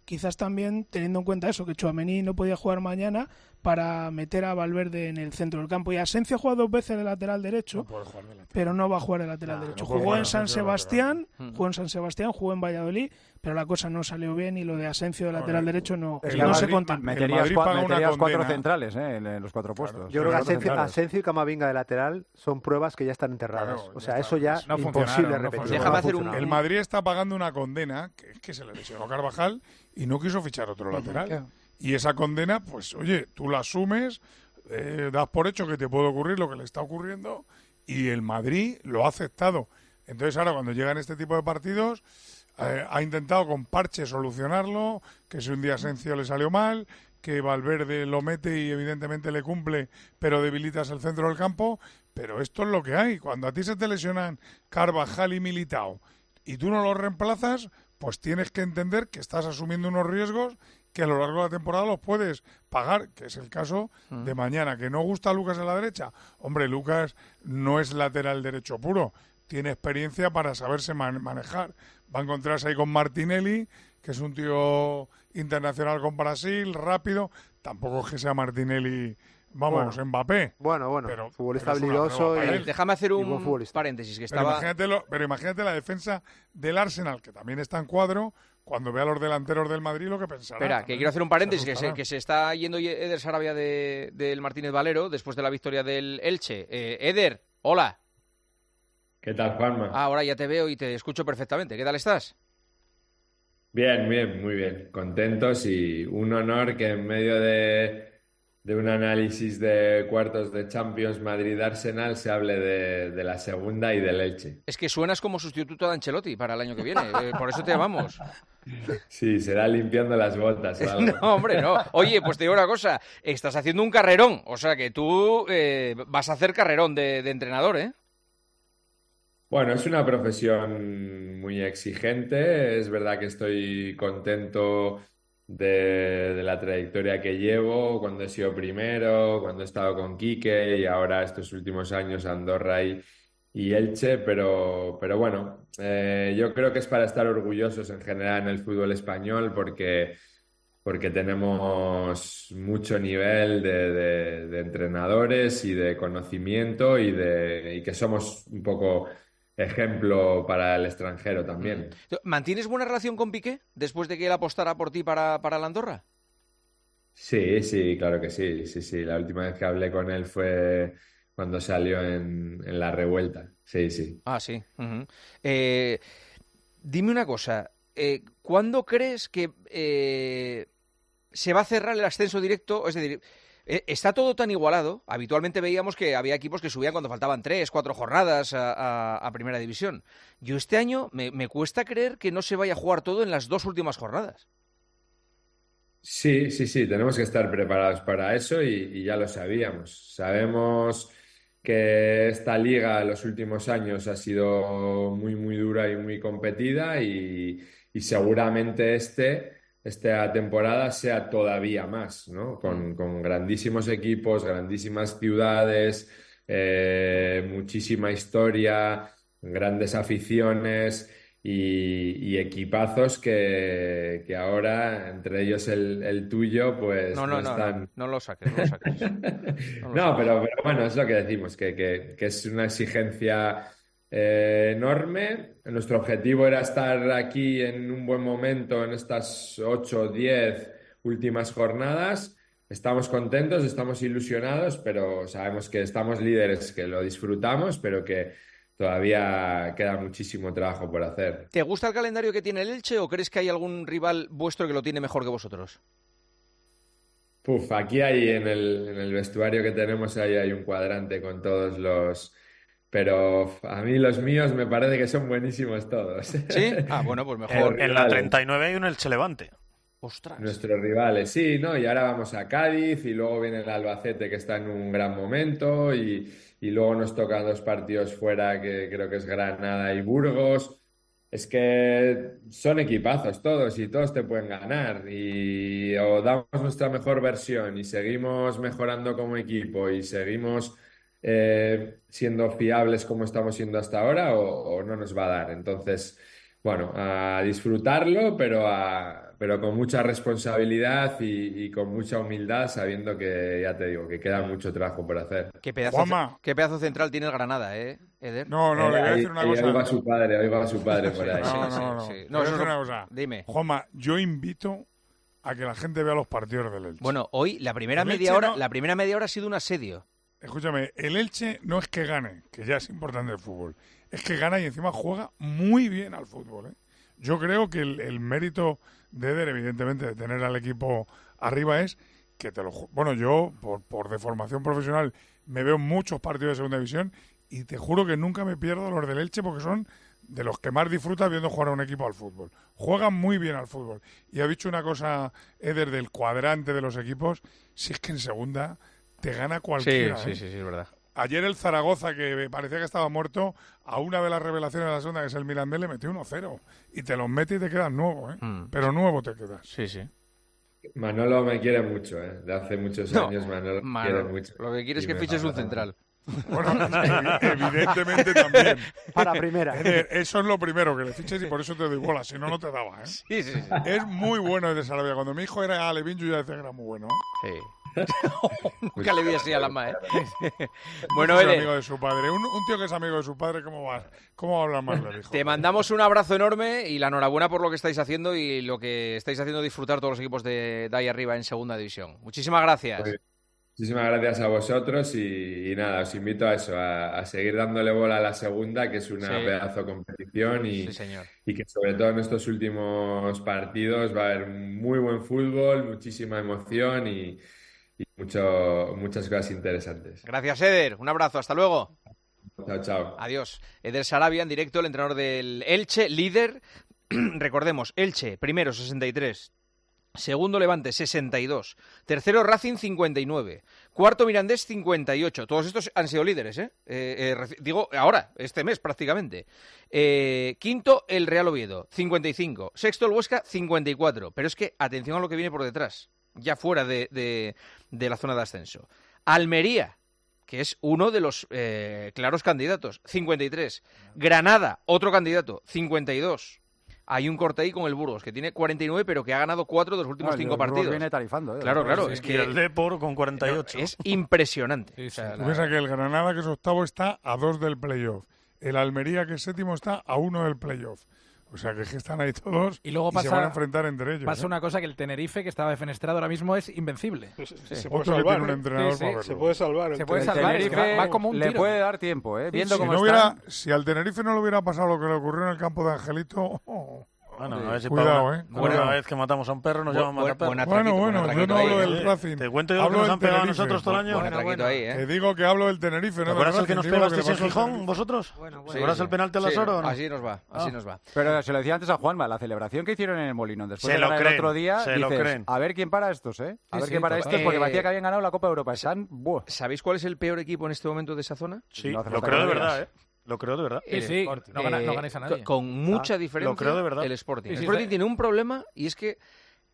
quizás también teniendo en cuenta eso, que Tchouaméni no podía jugar mañana, para meter a Valverde en el centro del campo. Y Asensio ha jugado dos veces de lateral derecho, No puede jugar de lateral. pero no va a jugar de lateral No, derecho. no puede Jugó jugar en de San lateral. Sebastián, Mm. jugó en San Sebastián, jugó en Valladolid, pero la cosa no salió bien y lo de Asensio de lateral derecho no, Es que no Madrid- se contempla. Meterías, Madrid cua- paga una meterías cuatro condena. centrales eh, en, en los cuatro puestos. Yo creo que Cuatro Asensio, centrales. Asensio y Camavinga de lateral son pruebas que ya están enterradas. Claro, o sea, eso ya No imposible funcionaron, no repetir. funcionaron. Déjame hacer un- El Madrid está pagando una condena, que es que se le lesionó Carvajal y no quiso fichar otro lateral. Claro. Y esa condena, pues oye, tú la asumes, eh, das por hecho que te puede ocurrir lo que le está ocurriendo y el Madrid lo ha aceptado. Entonces ahora cuando llegan este tipo de partidos, eh, ha intentado con parche solucionarlo, que si un día Asensio le salió mal, que Valverde lo mete y evidentemente le cumple, pero debilitas el centro del campo, pero esto es lo que hay. Cuando a ti se te lesionan Carvajal y Militao y tú no los reemplazas, pues tienes que entender que estás asumiendo unos riesgos que a lo largo de la temporada los puedes pagar, que es el caso Mm. de mañana. ¿Que no gusta a Lucas en la derecha? Hombre, Lucas no es lateral derecho puro, tiene experiencia para saberse man- manejar. Va a encontrarse ahí con Martinelli, que es un tío internacional con Brasil, rápido. Tampoco es que sea Martinelli, vamos, Bueno. Mbappé. Bueno, bueno, Pero- futbolista pero es una habilidoso prueba para y, él. Déjame hacer y buen un futbolista. paréntesis que Pero estaba... imagínate, lo- pero imagínate la defensa del Arsenal, que también está en cuadro, cuando vea a los delanteros del Madrid lo que pensará. Espera, que también. quiero hacer un paréntesis, Se que se, asustará. que se está yendo Eder Sarabia de, del Martínez Valero después de la victoria del Elche. Eh, Eder, hola. ¿Qué tal, Juanma? Ah, ahora ya te veo y te escucho perfectamente. ¿Qué tal estás? Bien, bien, muy bien. Contentos y un honor que en medio de, de un análisis de cuartos de Champions Madrid-Arsenal se hable de, de la segunda y del Elche. Es que suenas como sustituto de Ancelotti para el año que viene. eh, por eso te llamamos. Sí, será limpiando las botas o algo. No, hombre, no. Oye, pues te digo una cosa. Estás haciendo un carrerón. O sea que tú eh, vas a hacer carrerón de, de entrenador, ¿eh? Bueno, es una profesión muy exigente. Es verdad que estoy contento de, de la trayectoria que llevo, cuando he sido primero, cuando he estado con Quique y ahora estos últimos años Andorra y, y Elche, pero, pero bueno, eh, yo creo que es para estar orgullosos en general en el fútbol español porque, porque tenemos mucho nivel de, de- de entrenadores y de conocimiento y, de, y que somos un poco ejemplo para el extranjero también. ¿Mantienes buena relación con Piqué después de que él apostara por ti para, para la Andorra? Sí, sí, claro que sí, sí, sí. La última vez que hablé con él fue cuando salió en, en la revuelta. Sí, sí. Ah, sí. Ujú. Eh, dime una cosa. Eh, ¿cuándo crees que eh, se va a cerrar el ascenso directo? Es decir, eh, está todo tan igualado. Habitualmente veíamos que había equipos que subían cuando faltaban tres, cuatro jornadas a, a- a Primera División. Yo este año me, me cuesta creer que no se vaya a jugar todo en las dos últimas jornadas. Sí, sí, sí, tenemos que estar preparados para eso y, y ya lo sabíamos. Sabemos que esta liga en los últimos años ha sido muy, muy dura y muy competida y, y seguramente este, esta temporada sea todavía más, ¿no? Con, con grandísimos equipos, grandísimas ciudades, eh, muchísima historia, grandes aficiones. Y, y equipazos que, que ahora, entre ellos el, el tuyo, pues No, no, no, están... no, no lo saques, no lo saques. No lo No, saques. pero, pero bueno, es lo que decimos, que, que, que es una exigencia eh, enorme. Nuestro objetivo era estar aquí en un buen momento en estas ocho o diez últimas jornadas. Estamos contentos, estamos ilusionados, pero sabemos que estamos líderes, que lo disfrutamos, pero que todavía queda muchísimo trabajo por hacer. ¿Te gusta el calendario que tiene el Elche o crees que hay algún rival vuestro que lo tiene mejor que vosotros? Puf, aquí hay en el, en el vestuario que tenemos, ahí hay un cuadrante con todos los... Pero uf, a mí los míos me parece que son buenísimos todos. ¿Sí? Ah, bueno, pues mejor. En, en la treinta y nueve hay un Elche Levante. Ostras. Nuestros rivales, sí, ¿no? Y ahora vamos a Cádiz y luego viene el Albacete que está en un gran momento y, y luego nos tocan dos partidos fuera que creo que es Granada y Burgos. Es que son equipazos todos y todos te pueden ganar y o damos nuestra mejor versión y seguimos mejorando como equipo y seguimos eh, siendo fiables como estamos siendo hasta ahora o, o no nos va a dar. Entonces... bueno, a disfrutarlo, pero, a, pero con mucha responsabilidad y, y con mucha humildad, sabiendo que, ya te digo, que queda mucho trabajo por hacer. Qué pedazo, Juanma. qué pedazo central tiene el Granada, ¿eh, Eder? No, no, Eh, le voy a ahí- decir una ahí cosa. oigo a su padre, oigo a su padre por ahí. No, no, no. sí. Le No, voy a eso decir no- una cosa. Dime. Juanma, yo invito a que la gente vea los partidos del Elche. Bueno, hoy la primera El media Elche hora, no- la primera media hora ha sido un asedio. Escúchame, el Elche no es que gane, que ya es importante el fútbol, es que gana y encima juega muy bien al fútbol, ¿eh? Yo creo que el, el mérito de Eder, evidentemente, de tener al equipo arriba es que te lo... ju- Bueno, yo, por, por de formación profesional, me veo muchos partidos de segunda división y te juro que nunca me pierdo los del Elche porque son de los que más disfrutas viendo jugar a un equipo al fútbol. Juegan muy bien al fútbol. Y ha dicho una cosa, Eder, del cuadrante de los equipos, si es que en segunda te gana cualquiera. sí, ¿eh? sí, sí, es verdad. Ayer el Zaragoza, que parecía que estaba muerto, a una de las revelaciones de la segunda, que es el Mirandés, le metió uno cero. Y te los mete y te quedas nuevo, ¿eh? Mm. Pero nuevo te quedas. Sí, sí. Manolo me quiere mucho, ¿eh? De hace muchos No, años Manolo me Manolo, quiere mucho. lo que quiere es Y que me fiches un pasa central. Bueno, evi- evidentemente también. Para primera. Eder, eso es lo primero, que le fiches y por eso te doy bola, si no, no te daba, ¿eh? Sí, sí, sí. Es muy bueno el de Sarabia. Cuando mi hijo era Alevín, yo ya decía que era muy bueno. Sí. Nunca le vi así a Lama, ¿eh? Bueno, Bueno, es Eder, amigo de su padre. Un, un tío que es amigo de su padre, ¿cómo va, cómo va a hablar mal del hijo? te mandamos un abrazo enorme y la enhorabuena por lo que estáis haciendo y lo que estáis haciendo disfrutar todos los equipos de, de ahí arriba en segunda división. Muchísimas gracias. Muy bien. Muchísimas gracias a vosotros y, y nada, os invito a eso, a, a seguir dándole bola a la segunda, que es una Sí. pedazo de competición y, Sí, señor. y que sobre todo en estos últimos partidos va a haber muy buen fútbol, muchísima emoción y, y mucho, muchas cosas interesantes. Gracias, Eder. Un abrazo. Hasta luego. Chao, chao. Adiós. Eder Sarabia en directo, el entrenador del Elche, líder. Recordemos, Elche, primero, sesenta y tres. Segundo Levante, sesenta y dos. Tercero Racing, cincuenta y nueve. Cuarto Mirandés, cincuenta y ocho. Todos estos han sido líderes, ¿eh? eh, eh reci- digo, ahora, este mes prácticamente. Eh, quinto el Real Oviedo, cincuenta y cinco. Sexto el Huesca, cincuenta y cuatro. Pero es que atención a lo que viene por detrás, ya fuera de, de, de la zona de ascenso. Almería, que es uno de los eh, claros candidatos, cincuenta y tres. Granada, otro candidato, cincuenta y dos. Hay un corte ahí con el Burgos, que tiene cuarenta y nueve, pero que ha ganado cuatro de los últimos Ah, el cinco Burgos partidos. viene tarifando, ¿eh? Claro, claro, Sí. es Y que el Depor con cuarenta y ocho. es impresionante. Sí, sí. O sea, Tú la- piensas que el Granada, que es octavo, está a dos del playoff. El Almería, que es séptimo, está a uno del playoff. O sea, que, es que están ahí todos Y luego se pasa, van a enfrentar entre ellos. pasa ¿eh? una cosa, que el Tenerife, que estaba defenestrado ahora mismo, es invencible. Pues se Otro puede que salvar. tiene un ¿eh? entrenador Sí, sí, para verlo. Se puede salvar. el Se puede El Tenerife. salvar, es que va- Tenerife va como un le tiro. puede dar tiempo, ¿eh? Viendo Si, cómo no está. hubiera, si al Tenerife no le hubiera pasado lo que le ocurrió en el campo de Angelito... oh, Bueno, a ver si Cuidado, para eh, una, cuidado. una vez que matamos a un perro nos Bu- llaman bu- mataperro. buena bueno, atraquito, bueno, buen yo no atraquito hablo ahí, del ¿eh? Racing. Te cuento yo lo que Hablo nos del han pegado a Tenerife. nosotros todo el año. Buen Bueno, atraquito bueno. ahí, ¿eh? Te digo que hablo del Tenerife, ¿no? ¿Te acuerdas del el que nos Racing? Digo pegasteis le en pasó al Gijón, Tenerife. vosotros? Bueno, Sí, bueno. ¿Recuerdas sí. el penalti a la Sí, Soro o no? Así nos va, así Ah. nos va. Pero se lo decía antes a Juanma, la celebración que hicieron en el Molinón después Se de lo ganar creen, el otro día, se lo dices, creen. a ver quién para estos, ¿eh? A Sí, ver sí, quién para total. estos, porque Eh, parecía que habían ganado la Copa Europa. Están, buah. ¿Sabéis cuál es el peor equipo en este momento de esa zona? Sí, No hace lo falta creo que de lo verdad, digas. ¿eh? Lo creo de verdad. Sí, El sí, Sporting. no, gana- no Eh, ganáis a co- nadie. Con mucha Ah, diferencia lo creo de verdad. el Sporting. Sí, el sí, Sporting está- tiene un problema y es que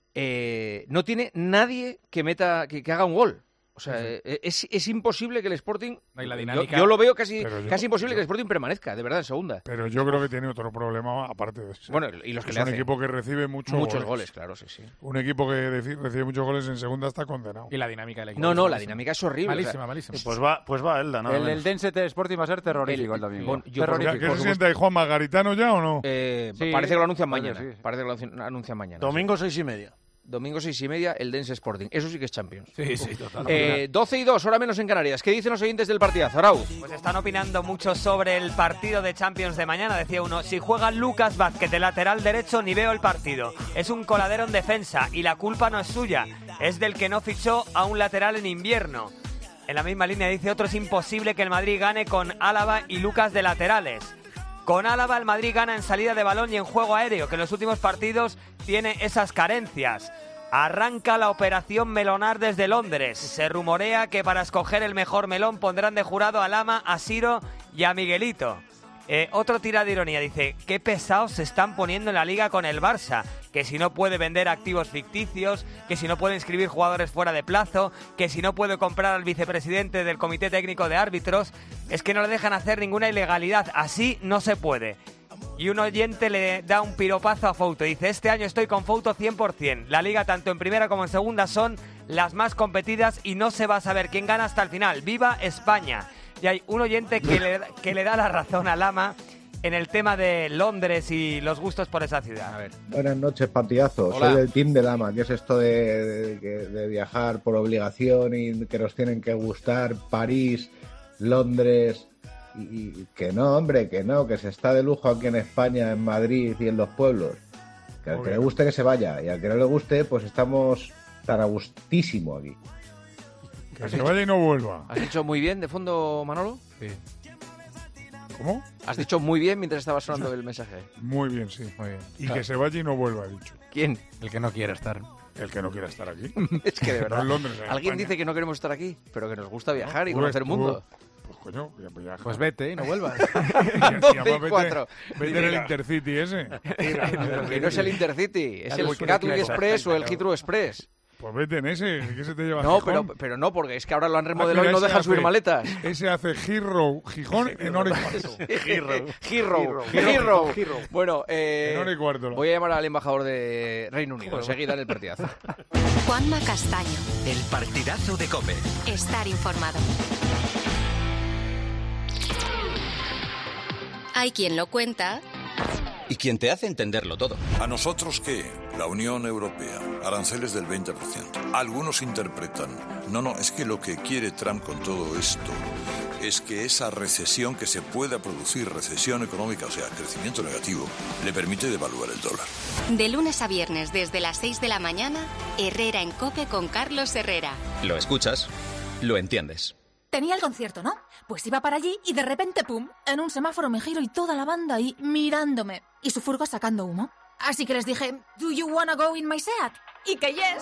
eh, no tiene nadie que meta que, que haga un gol. O sea, eh, es, es imposible que el Sporting... No, y la yo- dinámica- Yo, lo veo casi, Pero yo- casi imposible yo- que el Sporting permanezca, de verdad, en segunda. Pero yo creo que tiene otro problema aparte de eso. Bueno, y los que es le un hacen. equipo que recibe muchos Muchos goles. goles, claro, sí, sí. Un equipo que defi- recibe muchos goles en segunda está condenado. Y la dinámica del equipo. No, es no, la malísima. dinámica es horrible. Malísima, o sea, malísima. Pues va, pues va Elda, nada El, el menos. Dense Sporting va a ser terrorífico el, El- domingo. bueno, yo por- ¿Qué, terrorífico. qué se siente ahí, Juan Magaritano ya o no? eh, Sí, parece que lo anuncian parece, mañana. sí, sí. Parece que lo anuncian, anuncian mañana. Domingo seis y media. Domingo seis y media, el Dense Sporting. Eso sí que es Champions. Sí, sí, total. Eh, doce y dos, hora menos en Canarias. ¿Qué dicen los oyentes del partidazo, Arau? Pues están opinando mucho sobre el partido de Champions de mañana. Decía uno, si juega Lucas Vázquez de lateral derecho, ni veo el partido. Es un coladero en defensa y la culpa no es suya. Es del que no fichó a un lateral en invierno. En la misma línea dice otro, es imposible que el Madrid gane con Álava y Lucas de laterales. Con Álava el Madrid gana en salida de balón y en juego aéreo, que en los últimos partidos tiene esas carencias. Arranca la operación Melonar desde Londres. Se rumorea que para escoger el mejor melón pondrán de jurado a Lama, a Siro y a Miguelito. Eh, otro tira de ironía, dice, qué pesados se están poniendo en la liga con el Barça, que si no puede vender activos ficticios, que si no puede inscribir jugadores fuera de plazo, que si no puede comprar al vicepresidente del Comité Técnico de Árbitros, es que no le dejan hacer ninguna ilegalidad, así no se puede. Y un oyente le da un piropazo a Fouto. Dice, este año estoy con Fouto cien por ciento. La liga, tanto en primera como en segunda, son las más competidas y no se va a saber quién gana hasta el final. ¡Viva España! Y hay un oyente que le, que le da la razón a Lama en el tema de Londres y los gustos por esa ciudad. A ver. Buenas noches, partidazos. Hola. Soy del team de Lama, que es esto de, de, de viajar por obligación y que nos tienen que gustar París, Londres... Y que no, hombre, que no, que se está de lujo aquí en España, en Madrid y en los pueblos. Que al que le guste que se vaya, y al que no le guste, pues estamos tan a gustísimo aquí. Que se vaya y no vuelva. ¿Has dicho muy bien de fondo, Manolo? Sí. ¿Cómo? Has dicho muy bien mientras estaba sonando el mensaje. Muy bien, sí. Muy bien. Y Claro. que se vaya y no vuelva, he dicho. ¿Quién? El que no quiera estar. El que no quiera estar aquí. Es que de No verdad. en Londres, en Alguien España. dice que no queremos estar aquí, pero que nos gusta viajar y Tú conocer ves, el mundo. tú- Pues coño, ya, pues, viaja. Pues vete y no vuelvas. Y- y además doce y vete- cuatro. Vete en el Intercity ese. Pero que no es el Intercity, es Ya el lo sé, Gatwick claro. Express o el Heathrow Express. Pues vete en ese, ¿qué se te lleva? No, Gijón? pero, pero no, porque es que ahora lo han Ah, remodelado mira, y no ese dejan subir hace- maletas. Ese hace Heathrow, Gijón en hora y cuarto. Heathrow. Heathrow. Heathrow. Heathrow. Bueno, eh, En hora y cuarto. voy a llamar al embajador de Reino Unido. Joder. Enseguida en el partidazo. Juanma Castaño. El partidazo de COPE. Estar informado. Hay quien lo cuenta Y quien te hace entenderlo todo. ¿A nosotros qué? La Unión Europea. Aranceles del veinte por ciento. Algunos interpretan, no, no, es que lo que quiere Trump con todo esto es que esa recesión que se pueda producir, recesión económica, o sea, crecimiento negativo, le permite devaluar el dólar. de lunes a viernes desde las seis de la mañana, Herrera en COPE con Carlos Herrera. Lo escuchas, lo entiendes. Tenía el concierto, ¿no? Pues iba para allí y de repente, ¡pum!, en un semáforo me giro y toda la banda ahí mirándome. Y su furgo sacando humo. Así que les dije, ¿Do you wanna go in my Seat? Y que yes.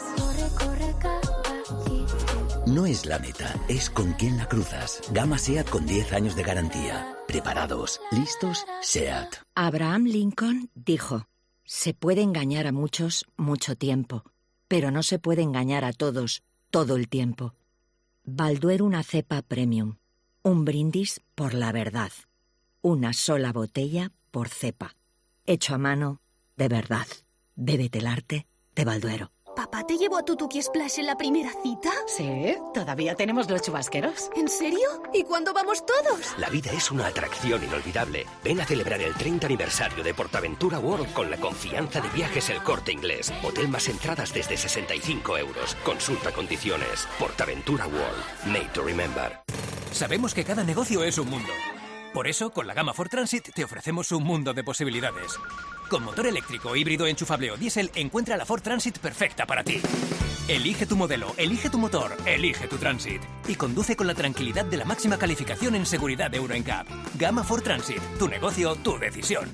No es la meta, es con quién la cruzas. Gama SEAT con diez años de garantía. Preparados, listos, SEAT. Abraham Lincoln dijo, se puede engañar a muchos mucho tiempo, pero no se puede engañar a todos todo el tiempo. Balduero una cepa premium. Un brindis por la verdad. Una sola botella por cepa. Hecho a mano de verdad. Bébete el arte de Balduero. ¿Papá te llevó a tu Tuki Splash en la primera cita? Sí, todavía tenemos los chubasqueros. ¿En serio? ¿Y cuándo vamos todos? La vida es una atracción inolvidable. Ven a celebrar el treinta aniversario de Portaventura World con la confianza de Viajes El Corte Inglés. Hotel más entradas desde sesenta y cinco euros. Consulta condiciones. Portaventura World. Made to remember. Sabemos que cada negocio es un mundo. Por eso, con la gama Ford Transit te ofrecemos un mundo de posibilidades. Con motor eléctrico, híbrido, enchufable o diésel, encuentra la Ford Transit perfecta para ti. Elige tu modelo, elige tu motor, elige tu Transit. Y conduce con la tranquilidad de la máxima calificación en seguridad de Euro N C A P. Gama Ford Transit. Tu negocio, tu decisión.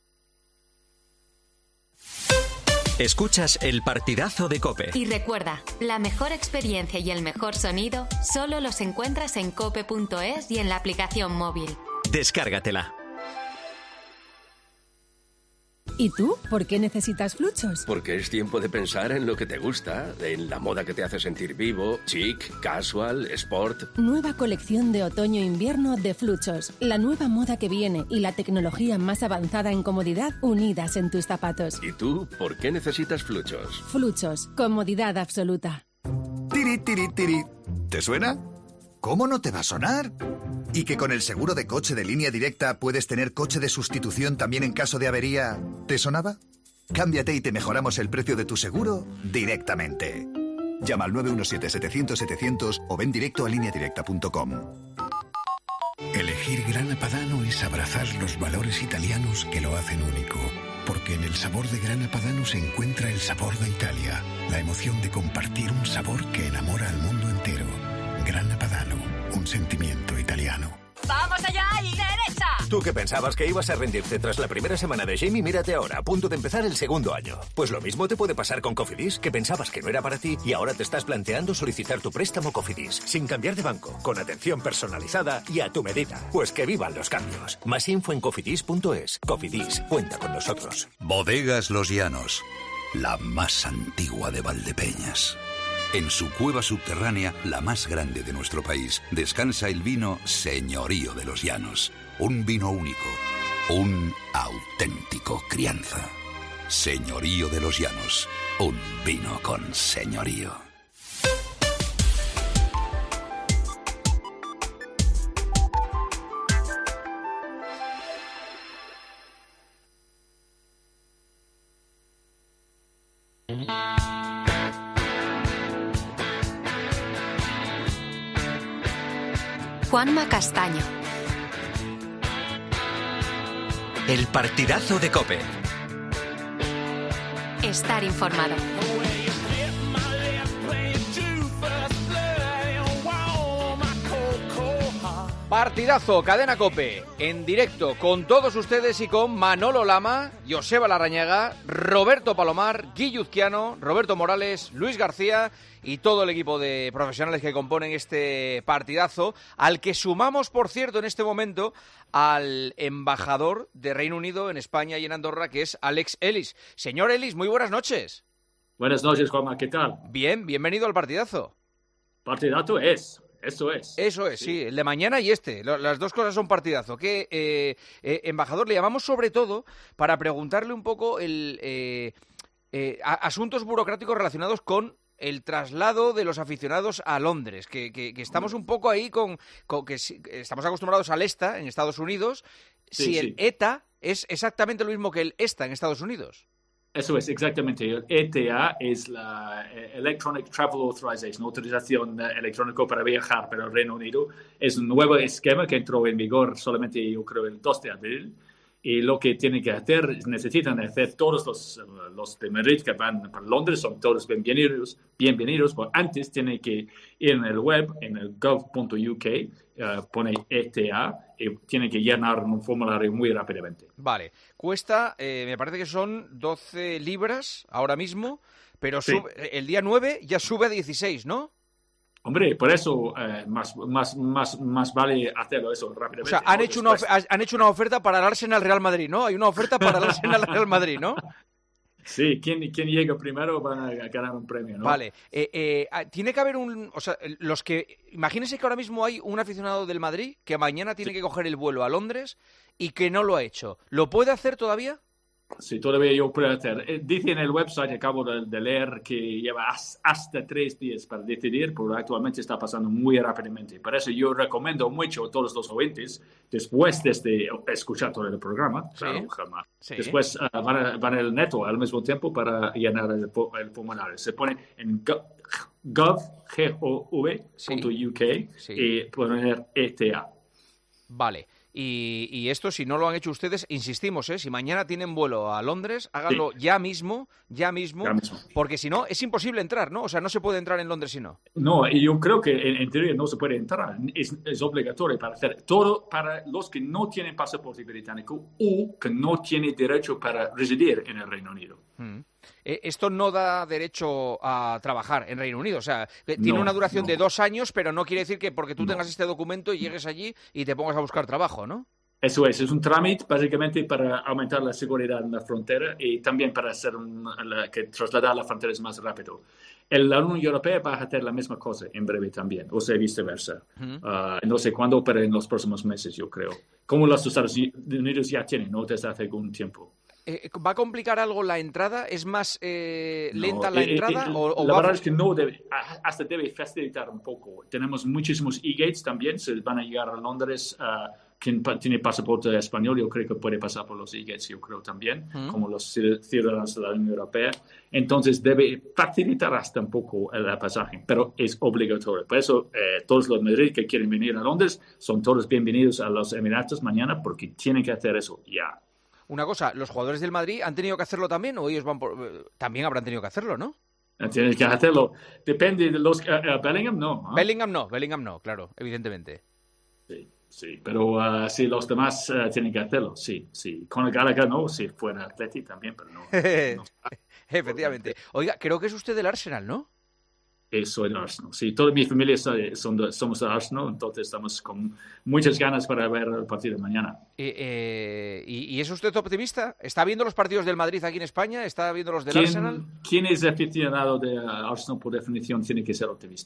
Escuchas el partidazo de COPE. Y recuerda, la mejor experiencia y el mejor sonido solo los encuentras en cope punto es y en la aplicación móvil. Descárgatela. ¿Y tú? ¿Por qué necesitas Fluchos? Porque es tiempo de pensar en lo que te gusta, en la moda que te hace sentir vivo, chic, casual, sport. Nueva colección de otoño-invierno de Fluchos. La nueva moda que viene y la tecnología más avanzada en comodidad unidas en tus zapatos. ¿Y tú, por qué necesitas Fluchos? Fluchos. Comodidad absoluta. Tiri, tiri, tiri. ¿Te suena? ¿Cómo no te va a sonar? ¿Y que con el seguro de coche de Línea Directa puedes tener coche de sustitución también en caso de avería? ¿Te sonaba? Cámbiate y te mejoramos el precio de tu seguro directamente. Llama al nueve uno siete, setecientos, setecientos o ven directo a línea directa punto com. Elegir Grana Padano es abrazar los valores italianos que lo hacen único. Porque en el sabor de Grana Padano se encuentra el sabor de Italia. La emoción de compartir un sabor que enamora al mundo entero. Grana Padano, un sentimiento italiano. ¡Vamos allá y derecha! Tú que pensabas que ibas a rendirte tras la primera semana de Jamie, mírate ahora, a punto de empezar el segundo año. Pues lo mismo te puede pasar con Cofidis, que pensabas que no era para ti y ahora te estás planteando solicitar tu préstamo Cofidis, sin cambiar de banco, con atención personalizada y a tu medida. Pues que vivan los cambios. Más info en cofidis punto es. Cofidis, cuenta con nosotros. Bodegas Los Llanos, la más antigua de Valdepeñas. En su cueva subterránea, la más grande de nuestro país, descansa el vino Señorío de los Llanos. Un vino único, Un auténtico Crianza. Señorío de los Llanos. Un vino con señorío. Juanma Castaño. El partidazo de COPE. Estar informado. Partidazo, Cadena COPE, en directo con todos ustedes y con Manolo Lama, Joseba Larrañaga, Roberto Palomar, Guille Uzquiano, Roberto Morales, Luis García y todo el equipo de profesionales que componen este partidazo, al que sumamos, por cierto, en este momento al embajador de Reino Unido en España y en Andorra, que es Alex Ellis. Señor Ellis, muy buenas noches. Buenas noches, Juanma, ¿qué tal? Bien, bienvenido al partidazo. Partidazo es... Eso es. Eso es, sí. sí, el de mañana y este. Las dos cosas son partidazo. Que, eh, eh, embajador, le llamamos sobre todo para preguntarle un poco el eh, eh, asuntos burocráticos relacionados con el traslado de los aficionados a Londres, que, que, que estamos un poco ahí con, con que si, estamos acostumbrados al ESTA en Estados Unidos, sí, si el sí. ETA es exactamente lo mismo que el ESTA en Estados Unidos. Eso es, exactamente. El E T A es la Electronic Travel Authorization, autorización electrónica para viajar para el Reino Unido. Es un nuevo esquema que entró en vigor solamente, yo creo, el dos de abril. Y lo que tienen que hacer, necesitan hacer todos los, los de Madrid que van para Londres, son todos bienvenidos, bienvenidos, pero antes tienen que ir en el web, en el gov punto u k, uh, pone E T A, y tienen que llenar un formulario muy rápidamente. Vale, cuesta, eh, me parece que son doce libras ahora mismo, pero sí. sube, el día nueve ya sube a dieciséis, ¿no? Hombre, por eso eh, más, más, más, más vale hacerlo eso rápidamente. O sea, han hecho, una han hecho una oferta para el Arsenal Real Madrid, ¿no? Hay una oferta para el Arsenal Real Madrid, ¿no? Sí, quien, quien llega primero van a ganar un premio, ¿no? Vale. Eh, eh, tiene que haber un... O sea, los que... Imagínense que ahora mismo hay un aficionado del Madrid que mañana tiene sí. que coger el vuelo a Londres y que no lo ha hecho. ¿Lo puede hacer todavía? Sí, todavía yo puedo hacer. Dice en el website, acabo de, de leer, que lleva hasta tres días para decidir, pero actualmente está pasando muy rápidamente. Por eso yo recomiendo mucho a todos los oyentes, después de este, escuchar todo el programa, sí. claro, jamás. Sí. Después uh, van, a, van al neto al mismo tiempo para llenar el, el formulario. Se pone en gov punto u k sí. y poner E T A. Vale. Y, y esto, si no lo han hecho ustedes, insistimos, ¿eh? Si mañana tienen vuelo a Londres, háganlo sí. ya mismo, ya mismo, ya mismo, porque si no, es imposible entrar, ¿no? O sea, no se puede entrar en Londres si no. No, y yo creo que en, en teoría no se puede entrar. Es, es obligatorio para hacer todo para los que no tienen pasaporte británico o que no tienen derecho para residir en el Reino Unido. Mm. Eh, esto no da derecho a trabajar en Reino Unido. O sea, tiene no, una duración no. de dos años, pero no quiere decir que porque tú no. tengas este documento y llegues allí y te pongas a buscar trabajo, ¿no? Eso es, es un trámite básicamente para aumentar la seguridad en la frontera y también para hacer un, la, que trasladar las fronteras más rápido. La Unión Europea va a hacer la misma cosa en breve también, o sea, viceversa. Uh-huh. Uh, no sé cuándo, pero en los próximos meses, yo creo. Como los Estados Unidos ya tienen, ¿no? Desde hace algún tiempo. Eh, ¿Va a complicar algo la entrada? ¿Es más eh, lenta no, la eh, entrada? Eh, o, o la va... verdad es que no debe, hasta debe facilitar un poco. Tenemos muchísimos e-gates también, se van a llegar a Londres. Uh, quien tiene pasaporte español, yo creo que puede pasar por los e-gates, yo creo también, ¿Mm? como los ciudadanos de la Unión Europea. Entonces debe facilitar hasta un poco el pasaje, pero es obligatorio. Por eso eh, todos los de Madrid que quieren venir a Londres son todos bienvenidos a los Emiratos mañana porque tienen que hacer eso ya. Una cosa, ¿los jugadores del Madrid han tenido que hacerlo también o ellos van por... también habrán tenido que hacerlo, no? Tienen que hacerlo. Depende de los... Uh, uh, Bellingham no. ¿eh? Bellingham no, Bellingham no, claro, evidentemente. Sí, sí, pero uh, sí, los demás uh, tienen que hacerlo, sí, sí. Con el Gallagher no, si fuera Atleti también, pero no. no. Efectivamente. Oiga, creo que es usted del Arsenal, ¿no? Soy del Arsenal, sí. Toda mi familia son de, somos del Arsenal, entonces estamos con muchas ganas para ver el partido de mañana. Eh, eh, ¿y, ¿Y es usted optimista? ¿Está viendo los partidos del Madrid aquí en España? ¿Está viendo los del ¿Quién, Arsenal? ¿Quién es aficionado de Arsenal por definición tiene que ser optimista?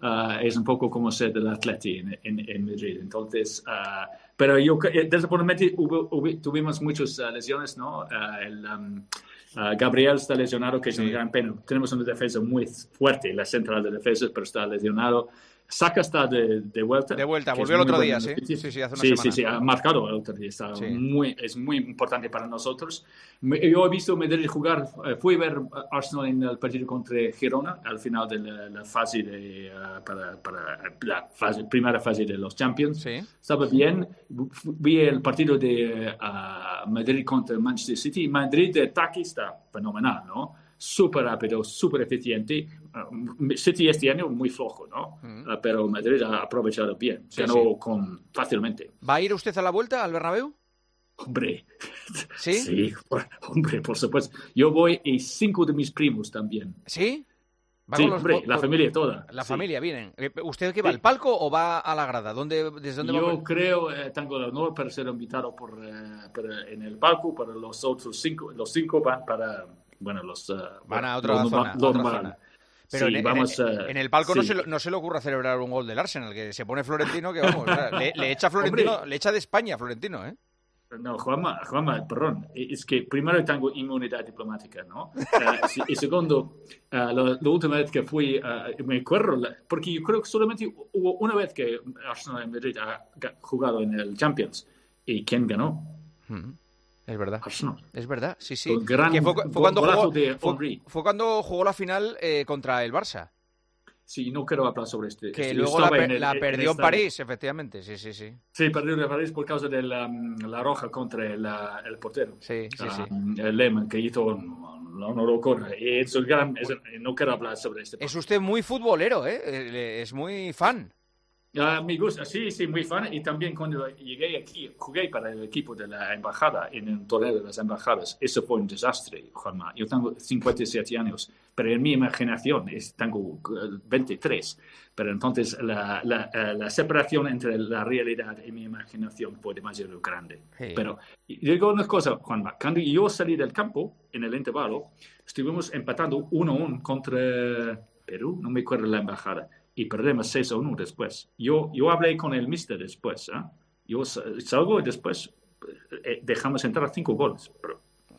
uh, es un poco como ser del Atleti en, en, en Madrid. Entonces, uh, pero yo, desafortunadamente, hubo, hubo, tuvimos muchas uh, lesiones, ¿no? Uh, el, um, uh, Gabriel está lesionado, que es sí. una gran pena. Tenemos una defensa muy fuerte, la central de defensa, pero está lesionado. Saka está de, de vuelta. De vuelta, volvió el otro día, ¿sí? Sí, sí, hace una sí, semana. Sí, sí, ha marcado el otro día. Está sí. muy, es muy importante para nosotros. Yo he visto Madrid jugar, fui a ver Arsenal en el partido contra Girona, al final de la, la fase de, uh, para, para la fase, primera fase de los Champions. Sí. Estaba bien. Vi el partido de uh, Madrid contra Manchester City. Madrid de ataque está fenomenal, ¿no? Súper rápido, súper eficiente. Uh, City este año muy flojo, ¿no? Mm. Uh, pero Madrid ha aprovechado bien. Sí, ganó sí. con, fácilmente. ¿Va a ir usted a la vuelta al Bernabéu? Hombre. ¿Sí? Sí, por, hombre, por supuesto. Yo voy y cinco de mis primos también. ¿Sí? ¿Va sí, con los, hombre, con, la familia toda. La sí. familia, vienen. ¿Usted qué va, al palco o va a la grada? ¿Dónde, ¿Desde dónde Yo va? Yo creo, eh, tengo el honor para ser invitado por, eh, para, en el palco, para los otros cinco. Los cinco van para... Bueno, los... Uh, van a otra los, zona. Los, otra los zona. Pero sí, en, vamos, en, uh, en el palco sí. no, se lo, no se le ocurra celebrar un gol del Arsenal, que se pone Florentino, que vamos, le, le echa Florentino, Hombre. le echa de España Florentino, ¿eh? No, Juanma, Juanma, perdón, es que primero tengo inmunidad diplomática, ¿no? Uh, y segundo, uh, la, la última vez que fui, uh, me acuerdo, porque yo creo que solamente hubo una vez que Arsenal en Madrid ha jugado en el Champions. ¿Y quién ganó? Hmm. Es verdad. Arsenal. Es verdad, sí, sí. Gran que fue, fue, cuando jugó, fue, fue cuando jugó la final eh, contra el Barça. Sí, no quiero hablar sobre este. Que este, luego la, per, el, la perdió en, en París, efectivamente, sí, sí, sí. Sí, perdió en París por causa de la, la roja contra el, el portero. Sí, sí, sí. Um, el Lehmann, que hizo una un locura. Y es el gran, es, no quiero hablar sobre este. Es usted muy futbolero, ¿eh? Es muy fan. Uh, me gusta, sí, sí, muy fan. Y también cuando llegué aquí, jugué para el equipo de la embajada en el torneo de las embajadas. Eso fue un desastre, Juanma. Yo tengo cincuenta y siete años, pero en mi imaginación es, tengo veintitrés. Pero entonces la, la, la separación entre la realidad y mi imaginación fue demasiado grande. Sí. Pero digo una cosa, Juanma. Cuando yo salí del campo, en el intervalo, estuvimos empatando uno a uno contra Perú, no me acuerdo la embajada. Y perdemos seis a uno después. Yo, yo hablé con el mister después. ¿eh? Yo salgo y después eh, dejamos entrar cinco goles. Pero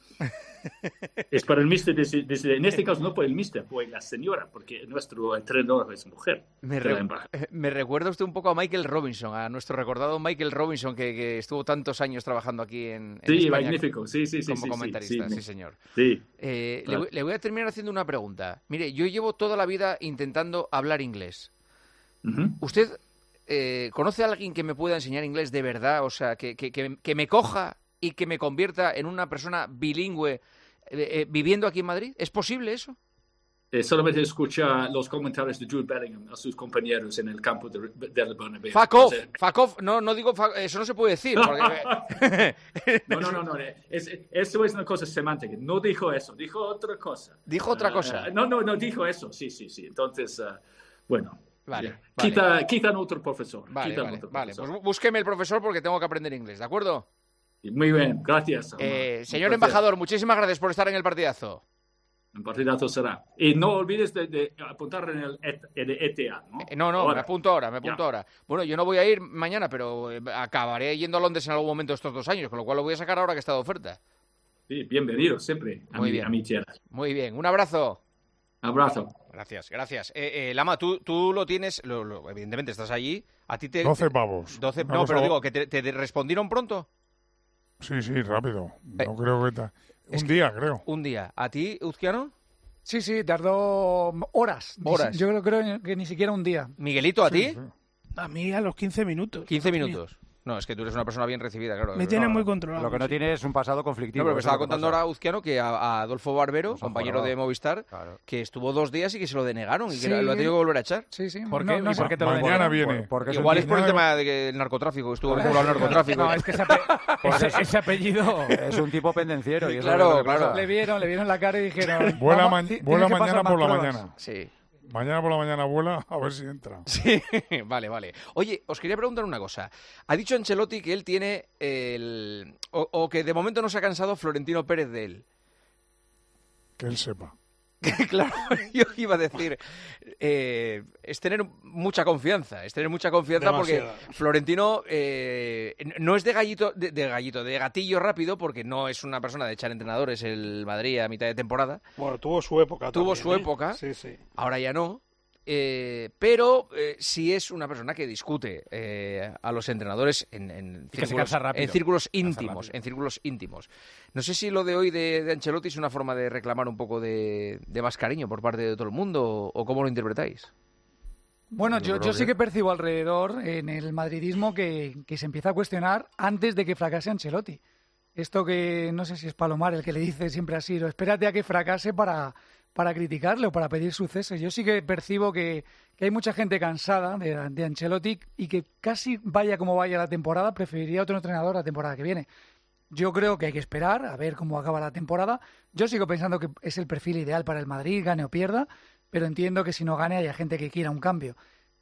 es para el mister. Desde, desde, en este caso no fue el mister, fue la señora, porque nuestro entrenador es mujer. Me, re, me recuerda usted un poco a Michael Robinson, a nuestro recordado Michael Robinson, que, que estuvo tantos años trabajando aquí en, en sí, España. Magnífico. Sí, sí, sí, como sí, comentarista, sí, sí, señor. Sí. Eh, le, le voy a terminar haciendo una pregunta. Mire, yo llevo toda la vida intentando hablar inglés. Uh-huh. ¿Usted eh, conoce a alguien que me pueda enseñar inglés de verdad? O sea, que, que, que, que me coja y que me convierta en una persona bilingüe eh, eh, viviendo aquí en Madrid. ¿Es posible eso? Eh, solamente escucha los comentarios de Jude Bellingham a sus compañeros en el campo del de, de Bernabéu. Fuck off, o sea, fuck off. No, no digo fuck, eso no se puede decir. Porque... no, no, no, no. Es, eso es una cosa semántica. No dijo eso, dijo otra cosa. Dijo otra cosa. Uh, no, no, no dijo eso. Sí, sí, sí. Entonces, uh, bueno. Vale, yeah. vale. Quita, quitan otro profesor. Vale, quitan vale, otro vale. profesor. Pues búsqueme el profesor porque tengo que aprender inglés, ¿de acuerdo? Muy bien, gracias. Eh, señor embajador, muchísimas gracias por estar en el partidazo. El partidazo será. Y no olvides de, de apuntar en el E T A, ¿no? Eh, no, no, ahora. me apunto ahora, me apunto ya. ahora. Bueno, yo no voy a ir mañana, pero acabaré yendo a Londres en algún momento estos dos años, con lo cual lo voy a sacar ahora que está de oferta. Sí, bienvenido siempre a, Muy mi, bien. a mi tierra. Muy bien, un abrazo. Abrazo. Gracias, gracias. Eh, eh, Lama, tú, tú lo tienes, lo, lo, evidentemente estás allí. A ti te... doce pavos. doce, no, pero digo, ¿que te, te respondieron pronto? Sí, sí, rápido. No eh, creo que... Ta... Un es día, que, creo. Un día. ¿A ti, Uzquiano? Sí, sí, tardó horas. Horas. Yo creo, creo que ni siquiera un día. Miguelito, ¿a sí, ti? Sí. A mí a los quince minutos. quince minutos. No, es que tú eres una persona bien recibida, claro. Me tiene no, muy controlado. Lo que no sí. tiene es un pasado conflictivo. No, pero me estaba que contando pasa. ahora Uzquiano que a, a Adolfo Barbero, Nos compañero jodado. de Movistar, claro. que estuvo dos días y que se lo denegaron y Sí. que lo ha tenido que volver a echar. Sí, sí. ¿Por no, qué? no ¿Y sé. por qué te lo Mañana denegaron? viene. Por- porque es Igual un- es por el tema del narcotráfico, que estuvo vinculado al narcotráfico. No, es que ese, ape- ese, ese apellido... Es un tipo pendenciero. Y eso Claro, es lo que pasa. claro. Le vieron, le vieron la cara y dijeron... Vuela, "Vamos, ma ti- vuela tienes que mañana pasar por la más pruebas". mañana. Sí. Mañana por la mañana vuela, a ver si entra. Sí, vale, vale. Oye, os quería preguntar una cosa. Ha dicho Ancelotti que él tiene el... O, o que de momento no se ha cansado Florentino Pérez de él. Que él sepa. Claro, yo iba a decir, eh, es tener mucha confianza, es tener mucha confianza Demasiada. Porque Florentino eh, no es de gallito, de, de gallito, de gatillo rápido, porque no es una persona de echar entrenadores el Madrid a mitad de temporada. Bueno, tuvo su época. Tuvo también, su ¿eh? época, sí, sí. Ahora ya no. Eh, pero eh, sí es una persona que discute eh, a los entrenadores en, en, círculos, en círculos íntimos, en círculos íntimos. No sé si lo de hoy de, de Ancelotti es una forma de reclamar un poco de, de más cariño por parte de todo el mundo, o, o cómo lo interpretáis. Bueno, yo, yo sí que percibo alrededor en el madridismo que, que se empieza a cuestionar antes de que fracase Ancelotti. Esto que no sé si es Palomar el que le dice siempre así, o espérate a que fracase para... para criticarle o para pedir su cese. Yo sí que percibo que, que hay mucha gente cansada de, de Ancelotti y que casi vaya como vaya la temporada, preferiría otro entrenador la temporada que viene. Yo creo que hay que esperar a ver cómo acaba la temporada. Yo sigo pensando que es el perfil ideal para el Madrid, gane o pierda, pero entiendo que si no gane haya gente que quiera un cambio.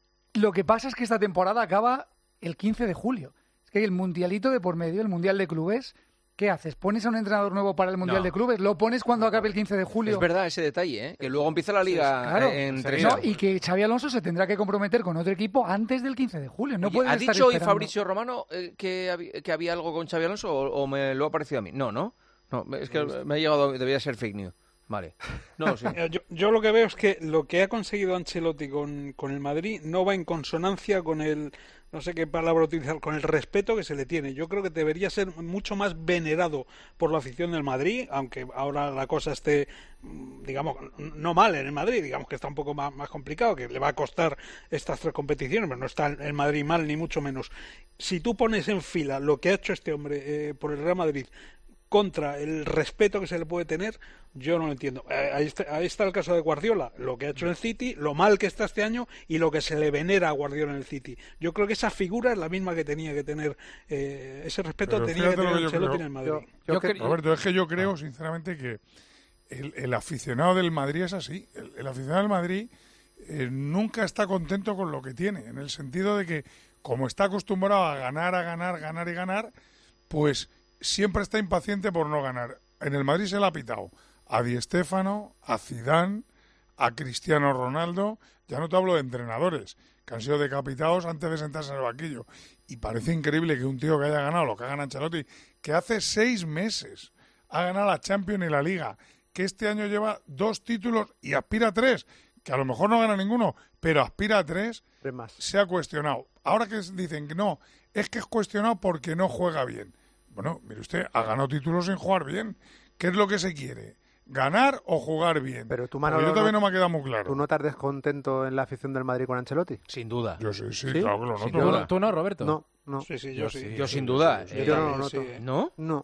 Lo que pasa es que esta temporada acaba el quince de julio. Es que hay el mundialito de por medio, el Mundial de Clubes. ¿Qué haces? ¿Pones a un entrenador nuevo para el Mundial no. de Clubes? ¿Lo pones cuando acabe el quince de julio? Es verdad ese detalle, ¿eh? Que luego empieza la Liga claro, en tres no, y que Xabi Alonso se tendrá que comprometer con otro equipo antes del quince de julio. No puede ¿Ha estar dicho hoy esperando. Fabrizio Romano eh, que, había, que había algo con Xabi Alonso o, o me lo ha parecido a mí? No, ¿no? No, es que me ha llegado, debía ser fake news. Vale. No, sí. yo, yo lo que veo es que lo que ha conseguido Ancelotti con, con el Madrid no va en consonancia con el, no sé qué palabra utilizar, con el respeto que se le tiene. Yo creo que debería ser mucho más venerado por la afición del Madrid, aunque ahora la cosa esté, digamos, no mal en el Madrid, digamos que está un poco más, más complicado, que le va a costar estas tres competiciones, pero no está el Madrid mal, ni mucho menos. Si tú pones en fila lo que ha hecho este hombre eh, por el Real Madrid, contra el respeto que se le puede tener, yo no lo entiendo. Ahí está, ahí está el caso de Guardiola, lo que ha hecho en el City, lo mal que está este año y lo que se le venera a Guardiola en el City. Yo creo que esa figura es la misma que tenía que tener, eh, ese respeto Pero tenía que tener Ancelotti creo, en el Madrid. Yo, yo que, Roberto, es que yo creo, sinceramente, que el, el aficionado del Madrid es así. El, el aficionado del Madrid eh, nunca está contento con lo que tiene, en el sentido de que, como está acostumbrado a ganar, a ganar, ganar y ganar, pues siempre está impaciente por no ganar. En el Madrid se le ha pitado a Di Stéfano, a Zidane, a Cristiano Ronaldo, ya no te hablo de entrenadores, que han sido decapitados antes de sentarse en el banquillo. Y parece increíble que un tío que haya ganado lo que ha ganado Ancelotti, que hace seis meses ha ganado la Champions y la Liga, que este año lleva dos títulos y aspira a tres, que a lo mejor no gana ninguno, pero aspira a tres, se ha cuestionado. Ahora que dicen que no, es que es cuestionado porque no juega bien. Bueno, mire usted, ha ganado títulos sin jugar bien. ¿Qué es lo que se quiere? ¿Ganar o jugar bien? Pero tú, Manolo, yo todavía no, no me ha quedado muy claro. ¿Tú no estás descontento en la afición del Madrid con Ancelotti? Sin duda. Yo sí, sí, ¿Sí? claro que lo noto. Yo, ¿Tú no, Roberto? No, no. Sí, sí, yo, yo sí. Yo, yo sí, sin duda. Sí, sí, eh, yo no lo noto. Sí. ¿No? No.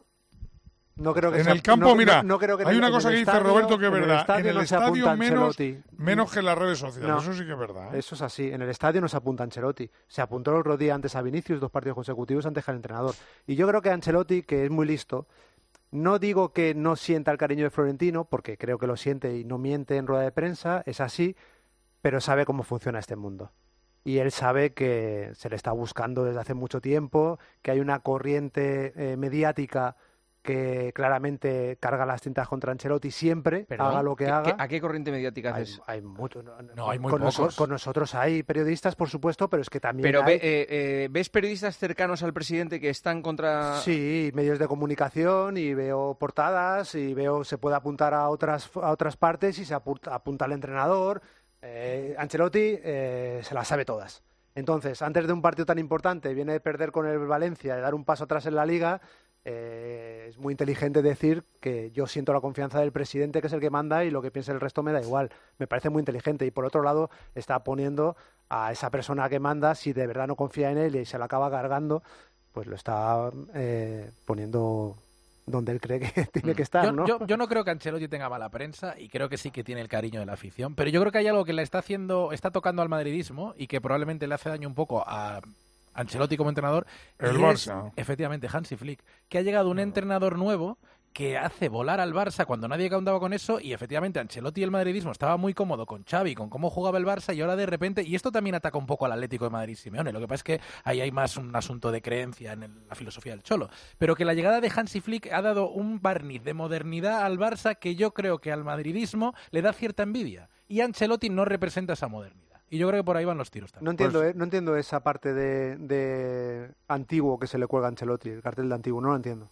No creo que en sea, el campo, no, mira, no, no creo que hay en, una cosa en que dice estadio, Roberto que es en verdad. estadio En el no estadio menos, Ancelotti. menos que en las redes sociales. No. Eso sí que es verdad. ¿eh? Eso es así. En el estadio no se apunta Ancelotti. Se apuntó el otro día antes a Vinicius, dos partidos consecutivos antes que al entrenador. Y yo creo que Ancelotti, que es muy listo, no digo que no sienta el cariño de Florentino, porque creo que lo siente y no miente en rueda de prensa, es así, pero sabe cómo funciona este mundo. Y él sabe que se le está buscando desde hace mucho tiempo, que hay una corriente eh, mediática que claramente carga las tintas contra Ancelotti siempre, ¿Perdón? haga lo que ¿Qué, haga. ¿A qué corriente mediática hay, haces? Hay mucho, no, no, hay muy con, pocos. Noso, con nosotros hay periodistas, por supuesto, pero es que también Pero hay... ve, eh, eh, ¿ves periodistas cercanos al presidente que están contra...? Sí, medios de comunicación, y veo portadas, y veo se puede apuntar a otras, a otras partes, y se apunta, apunta al entrenador. Eh, Ancelotti eh, se las sabe todas. Entonces, antes de un partido tan importante, viene de perder con el Valencia, de dar un paso atrás en la Liga... Eh, es muy inteligente decir que yo siento la confianza del presidente, que es el que manda, y lo que piense el resto me da igual. Me parece muy inteligente. Y por otro lado, está poniendo a esa persona que manda, si de verdad no confía en él y se la acaba cargando, pues lo está eh, poniendo donde él cree que tiene que estar, yo, ¿no? Yo, yo no creo que Ancelotti tenga mala prensa, y creo que sí que tiene el cariño de la afición, pero yo creo que hay algo que le está haciendo, está tocando al madridismo y que probablemente le hace daño un poco a Ancelotti como entrenador. El y Barça. Es, efectivamente, Hansi Flick, que ha llegado un entrenador nuevo que hace volar al Barça cuando nadie contaba con eso, y efectivamente Ancelotti y el madridismo estaba muy cómodo con Xavi, con cómo jugaba el Barça, y ahora de repente, y esto también ataca un poco al Atlético de Madrid Simeone, lo que pasa es que ahí hay más un asunto de creencia en el, la filosofía del Cholo, pero que la llegada de Hansi Flick ha dado un barniz de modernidad al Barça que yo creo que al madridismo le da cierta envidia, y Ancelotti no representa esa modernidad. Y yo creo que por ahí van los tiros también. No entiendo, pues, eh, no entiendo esa parte de, de antiguo que se le cuelga a Ancelotti, el cartel de antiguo, no lo entiendo.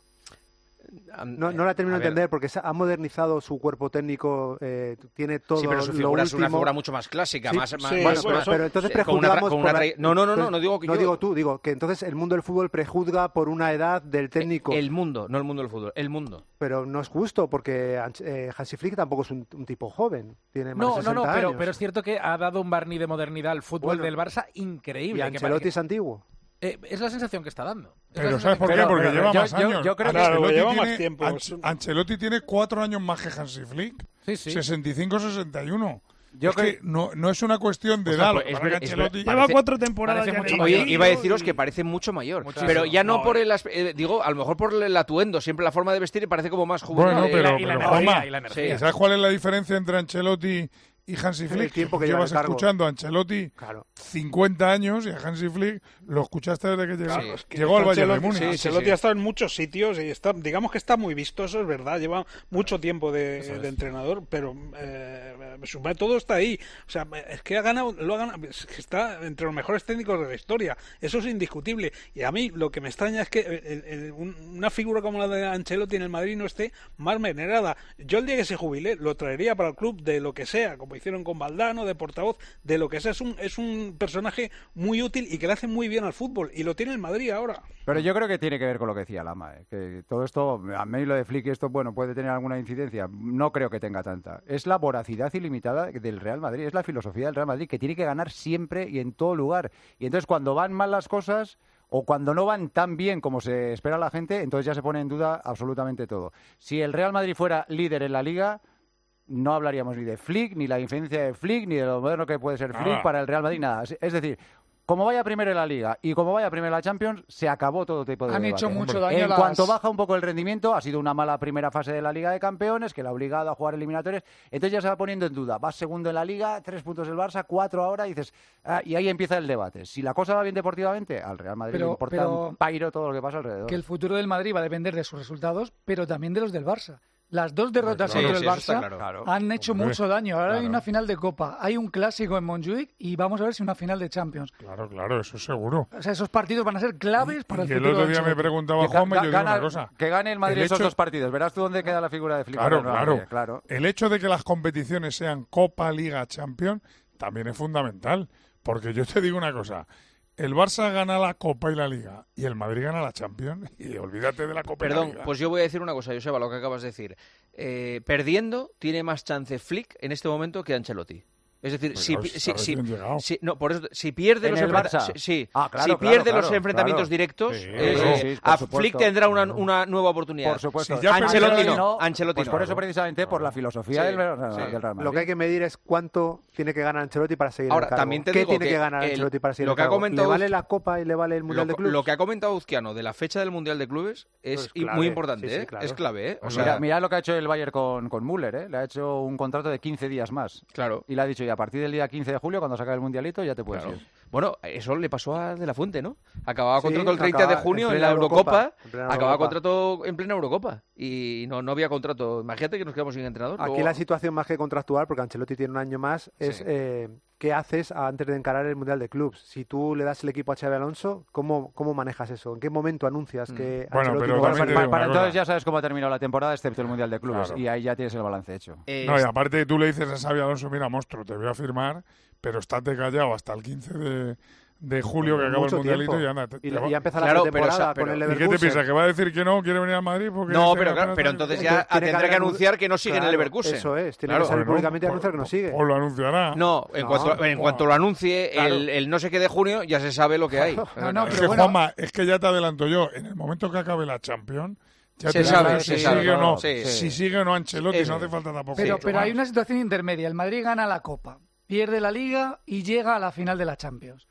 No, no la termino de entender porque ha modernizado su cuerpo técnico, eh, tiene todo sí, pero su figura lo es una figura mucho más clásica, sí, más, sí, más, bueno, más pero, más, pero entonces sí, prejuzgamos con una, con una la, no, no, no, no, no digo que no yo... digo tú, digo que entonces el mundo del fútbol prejuzga por una edad del técnico. El mundo, no el mundo del fútbol, el mundo. Pero no es justo porque eh, Hansi Flick tampoco es un, un tipo joven, tiene más no, de sesenta no, no, pero, años. pero es cierto que ha dado un barniz de modernidad al fútbol bueno, del Barça increíble. Y Ancelotti que es antiguo. Eh, es la sensación que está dando. Es pero ¿sabes por qué? Pero, porque pero, lleva yo, más yo, años. Yo creo claro, que lleva tiene, más tiempo. Anch- Ancelotti tiene cuatro años más que Hansi Flick. Sí, sí. sesenta y cinco sesenta y uno. Yo es creo... que no, no es una cuestión de o sea, edad. pues, es ver, Ancelotti es lleva parece, cuatro temporadas. Ya mucho Oye, mayor. iba a deciros que parece mucho mayor. Muchísimo. Pero ya no, no por el... Eh, digo, a lo mejor por el atuendo, siempre la forma de vestir y parece como más juvenil. Bueno, pero, y la, y la pero energía, Juanma, y la energía. ¿sabes cuál es la diferencia entre Ancelotti y Hansi Flick? El tiempo que llevas lleva escuchando a Ancelotti claro. cincuenta años y a Hansi Flick lo escuchaste desde que llegó, claro, es que llegó al Bayern de Múnich. Sí, Ancelotti sí, sí. ha estado en muchos sitios y está, digamos que está muy vistoso, es verdad, lleva mucho tiempo de, es. de entrenador, pero eh, su todo está ahí. O sea, es que ha ganado, lo ha ganado, es que está entre los mejores técnicos de la historia. Eso es indiscutible. Y a mí lo que me extraña es que el, el, una figura como la de Ancelotti en el Madrid no esté más venerada. Yo el día que se jubile lo traería para el club de lo que sea, como hicieron con Valdano, de portavoz, de lo que sea. Es un, es un personaje muy útil y que le hace muy bien al fútbol. Y lo tiene el Madrid ahora. Pero yo creo que tiene que ver con lo que decía Lama, ¿eh? Que todo esto, a mí lo de Flick, esto, bueno, puede tener alguna incidencia. No creo que tenga tanta. Es la voracidad ilimitada del Real Madrid, es la filosofía del Real Madrid, que tiene que ganar siempre y en todo lugar. Y entonces cuando van mal las cosas, o cuando no van tan bien como se espera la gente, entonces ya se pone en duda absolutamente todo. Si el Real Madrid fuera líder en la Liga, no hablaríamos ni de Flick, ni la influencia de Flick, ni de lo moderno que puede ser Flick ah. para el Real Madrid, nada. Es decir, como vaya primero en la Liga y como vaya primero en la Champions, se acabó todo tipo de Han debate. hecho mucho daño En las... cuanto baja un poco el rendimiento, ha sido una mala primera fase de la Liga de Campeones, que la ha obligado a jugar eliminatorias, entonces ya se va poniendo en duda. Vas segundo en la Liga, tres puntos del Barça, cuatro ahora, y dices, ah, y ahí empieza el debate. Si la cosa va bien deportivamente, al Real Madrid pero, le importa pero un pairo todo lo que pasa alrededor. Que el futuro del Madrid va a depender de sus resultados, pero también de los del Barça. Las dos derrotas sí, contra sí, el Barça claro. han hecho Hombre, mucho daño. Ahora claro. hay una final de Copa, hay un clásico en Montjuic y vamos a ver si una final de Champions. Claro, claro, eso seguro. O sea, esos partidos van a ser claves para y el futuro. Y el otro día me preguntaba Juanma y yo digo una cosa. Que gane el Madrid el esos hecho... dos partidos. Verás tú dónde queda la figura de Flick. Claro, no, claro. Madrid, claro. El hecho de que las competiciones sean Copa, Liga, Champions también es fundamental. Porque yo te digo una cosa. El Barça gana la Copa y la Liga y el Madrid gana la Champions y olvídate de la Copa Perdón, y la Liga. Pues yo voy a decir una cosa, Joseba, lo que acabas de decir. Eh, perdiendo tiene más chance Flick en este momento que Ancelotti. Es decir, pues si, claro, si, si, si, no, por eso, si ¿En pierde los, el enfrenta Barça? sí, ah, claro, si claro, pierde claro, los enfrentamientos claro. directos, sí, eh, sí, sí, a supuesto. Flick tendrá una, una nueva oportunidad. Por supuesto. Si ya Ancelotti perdió, no. Ancelotti pues no. por eso precisamente por la filosofía Sí, del, del sí. Real Madrid. Lo que hay que medir es cuánto tiene que ganar Ancelotti para seguir Ahora, en el cargo. también te ¿Qué digo tiene que que ganar el- Ancelotti para seguir lo en que ha el cargo? comentado ¿Le vale Uz- la Copa y le vale el Mundial Lo, de Clubes? lo que ha comentado Uzquiano de la fecha del Mundial de Clubes es, Es clave, muy importante, sí, sí, ¿eh? claro. Es clave, ¿eh? O Pues sea, mira, mira lo que ha hecho el Bayern con, con Müller, ¿eh? Le ha hecho un contrato de quince días más. claro. Y le ha dicho, y a partir del día quince de julio, cuando saca el Mundialito, ya te puedes Claro. ir. Bueno, eso le pasó a De La Fuente, ¿no? Acababa Sí, contrato el treinta acaba de junio en en, plena la Eurocopa, Eurocopa, en plena acababa Eurocopa. contrato en plena Eurocopa y no, no había contrato. Imagínate que nos quedamos sin entrenador. Aquí luego- la situación más que contractual, porque Ancelotti tiene un año más, es Sí. eh, qué haces antes de encarar el Mundial de Clubs. Si tú le das el equipo a Xabi Alonso, ¿cómo, cómo manejas eso? ¿En qué momento anuncias Mm. que Bueno, Ancelotti pero no va a también Para, te salir? digo para una entonces cosa. ya sabes cómo ha terminado la temporada, excepto el Mundial de Clubes. Claro. Y ahí ya tienes el balance hecho. Eh, No, y aparte tú le dices a Xabi Alonso, mira, monstruo, te voy a firmar, pero estate callado hasta el quince de, de julio que acaba el Mucho Mundialito tiempo. y anda. te- Y, te la- va- y ya empieza Claro, la pero, temporada o sea, pero- con el ¿Y qué te Leverkusen. piensas? ¿Que va a decir que no quiere venir al Madrid? Porque No, se pero, apenas- claro, pero entonces Tiene ya que- tiene que tendrá que anun- anunciar que no sigue en el Claro, Leverkusen. Eso es, tiene Claro. que salir Bueno, públicamente y pues- anunciar que no sigue. O lo anunciará. No, en No. cuanto, en cuanto lo anuncie Claro. el, el no sé qué de junio, ya se sabe lo que hay. No, no, Es pero que, bueno, Juanma, es que ya te adelanto yo, en el momento que acabe la Champions, ya Se te sabe, digo se si sabe, sigue o no. sí, Si sí. sigue o no Ancelotti, Eso. no hace falta tampoco. pero, mucho pero hay más. una situación intermedia. El Madrid gana la Copa, pierde la Liga y llega a la final de la Champions.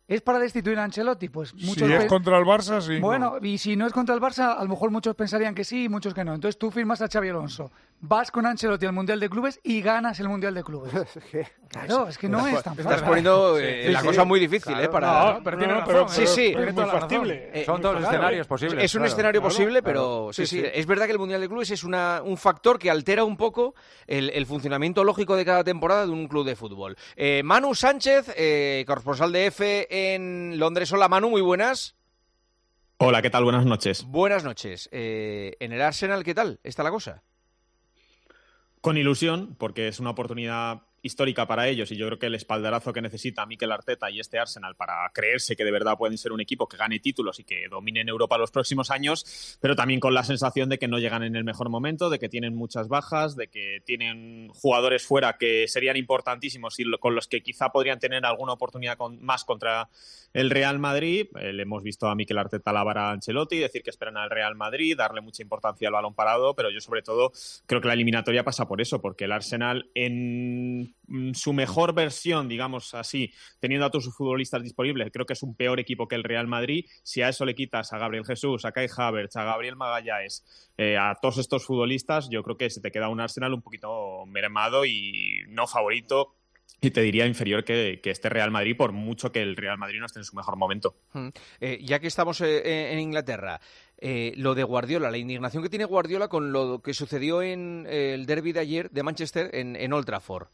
¿Es para destituir a Ancelotti? Pues muchos Si es pe- contra el Barça, sí. Bueno, y si no es contra el Barça, a lo mejor muchos pensarían que sí y muchos que no. Entonces tú firmas a Xabi Alonso, vas con Ancelotti al Mundial de Clubes y ganas el Mundial de Clubes. Claro, es que no es tan fácil. Estás poniendo eh, Sí, la sí, cosa sí. muy difícil, Claro. ¿eh? Para... No, pero tiene razón, sí, pero- sí. pero es muy factible. Eh, Son todos claro, escenarios eh, posibles, Es un claro. escenario Claro, posible, claro. pero sí, Sí, sí, sí. es verdad que el Mundial de Clubes es una, un factor que altera un poco el, el funcionamiento lógico de cada temporada de un club de fútbol. Eh, Manu Sánchez, eh, corresponsal de F en Londres. Hola, Manu, muy buenas. Hola, ¿qué tal? Buenas noches. Buenas noches. Eh, en el Arsenal, ¿qué tal está la cosa? Con ilusión, porque es una oportunidad histórica para ellos y yo creo que el espaldarazo que necesita Mikel Arteta y este Arsenal para creerse que de verdad pueden ser un equipo que gane títulos y que domine en Europa los próximos años, pero también con la sensación de que no llegan en el mejor momento, de que tienen muchas bajas, de que tienen jugadores fuera que serían importantísimos y con los que quizá podrían tener alguna oportunidad con, más contra el Real Madrid. Eh, le hemos visto a Mikel Arteta alabar a Ancelotti, decir que esperan al Real Madrid, darle mucha importancia al balón parado, pero yo sobre todo creo que la eliminatoria pasa por eso, porque el Arsenal en su mejor versión, digamos así, teniendo a todos sus futbolistas disponibles, creo que es un peor equipo que el Real Madrid. Si a eso le quitas a Gabriel Jesús, a Kai Havertz, a Gabriel Magalhães, eh, a todos estos futbolistas, yo creo que se te queda un Arsenal un poquito mermado y no favorito, y te diría inferior que, que este Real Madrid, por mucho que el Real Madrid no esté en su mejor momento. Hmm. Eh, ya que estamos eh, en Inglaterra, eh, lo de Guardiola, la indignación que tiene Guardiola con lo que sucedió en eh, el derbi de ayer de Manchester en, en Old Trafford.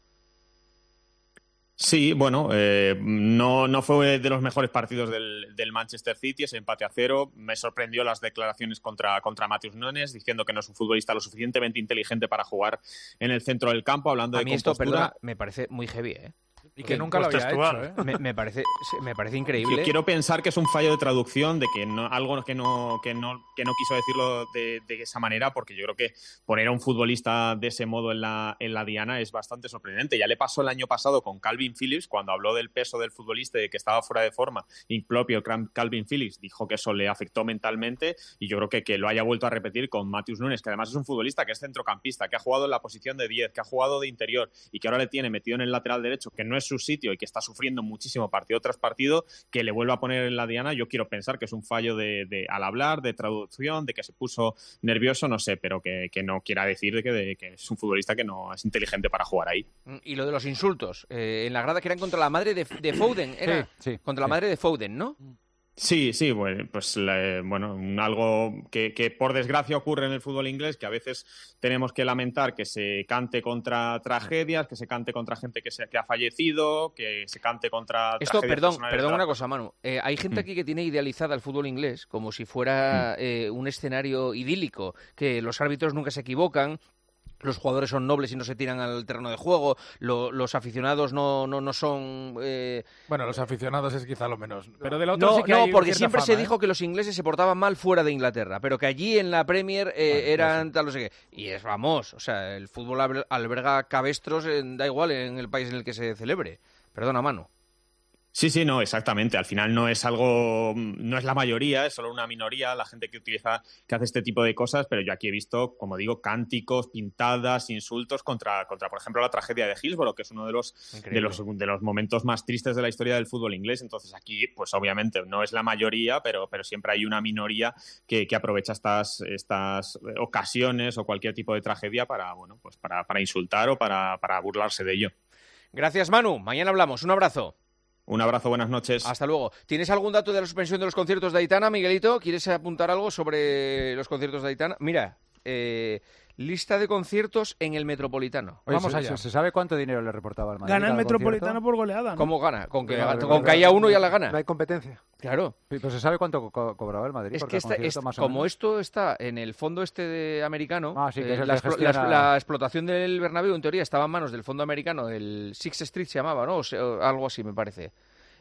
Sí, bueno, eh, no, no fue de los mejores partidos del, del Manchester City, ese empate a cero. Me sorprendió las declaraciones contra, contra Matheus Nunes, diciendo que no es un futbolista lo suficientemente inteligente para jugar en el centro del campo, hablando A de mí esto, compostura. perdona, me parece muy heavy, ¿eh? Y que nunca lo había hecho, ¿eh? Me, me parece, me parece increíble. Yo quiero pensar que es un fallo de traducción, de que no, algo que no, que no, que no quiso decirlo de, de esa manera, porque yo creo que poner a un futbolista de ese modo en la, en la diana es bastante sorprendente. Ya le pasó el año pasado con Calvin Phillips, cuando habló del peso del futbolista y de que estaba fuera de forma. Y propio Calvin Phillips dijo que eso le afectó mentalmente, y yo creo que, que lo haya vuelto a repetir con Matheus Nunes, que además es un futbolista que es centrocampista, que ha jugado en la posición de diez, que ha jugado de interior y que ahora le tiene metido en el lateral derecho, que no es su sitio y que está sufriendo muchísimo partido tras partido, que le vuelva a poner en la diana. Yo quiero pensar que es un fallo de, de al hablar, de traducción, de que se puso nervioso, no sé, pero que, que no quiera decir de que, de que es un futbolista que no es inteligente para jugar ahí. Y lo de los insultos, eh, en la grada que eran contra la madre de, de Foden, era Sí, sí, contra la sí. madre de Foden, ¿no? Sí, sí, bueno, pues la- bueno, un- algo que, que por desgracia ocurre en el fútbol inglés, que a veces tenemos que lamentar que se cante contra tragedias, que se cante contra gente que, se, que ha fallecido, que se cante contra Esto, tragedias perdón, personales perdón de una las cosa, Manu. Eh, hay gente Mm. aquí que tiene idealizada el fútbol inglés como si fuera eh, un escenario idílico, que los árbitros nunca se equivocan, los jugadores son nobles y no se tiran al terreno de juego, lo- los aficionados no, no, no son... eh, Bueno, los aficionados es quizá lo menos. Pero de lo otro No, sí que no, hay porque cierta siempre se fama, ¿eh? dijo que los ingleses se portaban mal fuera de Inglaterra, pero que allí en la Premier eh, eran tal, no sé qué. Y es, vamos, o sea, el fútbol alber- alberga cabestros, en- da igual en el país en el que se celebre. Perdona, Manu. Sí, sí, no, exactamente. Al final no es algo, no es la mayoría, es solo una minoría la gente que utiliza, que hace este tipo de cosas, pero yo aquí he visto, como digo, cánticos, pintadas, insultos contra, contra por ejemplo, la tragedia de Hillsborough, que es uno de los, de los, de los momentos más tristes de la historia del fútbol inglés. Entonces aquí, pues obviamente, no es la mayoría, pero, pero siempre hay una minoría que, que aprovecha estas, estas ocasiones o cualquier tipo de tragedia para, bueno, pues para, para insultar o para, para burlarse de ello. Gracias, Manu. Mañana hablamos. Un abrazo. Un abrazo, buenas noches. Hasta luego. ¿Tienes algún dato de la suspensión de los conciertos de Aitana, Miguelito? ¿Quieres apuntar algo sobre los conciertos de Aitana? Mira, eh, lista de conciertos en el Metropolitano. Oye, Vamos ¿se, allá. ¿se sabe cuánto dinero le reportaba al Madrid? Gana el cada Metropolitano concierto? por goleada, ¿no? ¿Cómo gana? Con que, Claro, con que haya uno ya la No gana. hay competencia. Claro. Sí, pero se sabe cuánto co- cobraba el Madrid. Es por que cada esta- concierto, es- más o como menos. esto está en el fondo este de americano, Ah, sí, que es el la, que explo- gestiona- la- la explotación del Bernabéu en teoría estaba en manos del fondo americano, el Six Street se llamaba, ¿no? O sea, o algo así me parece.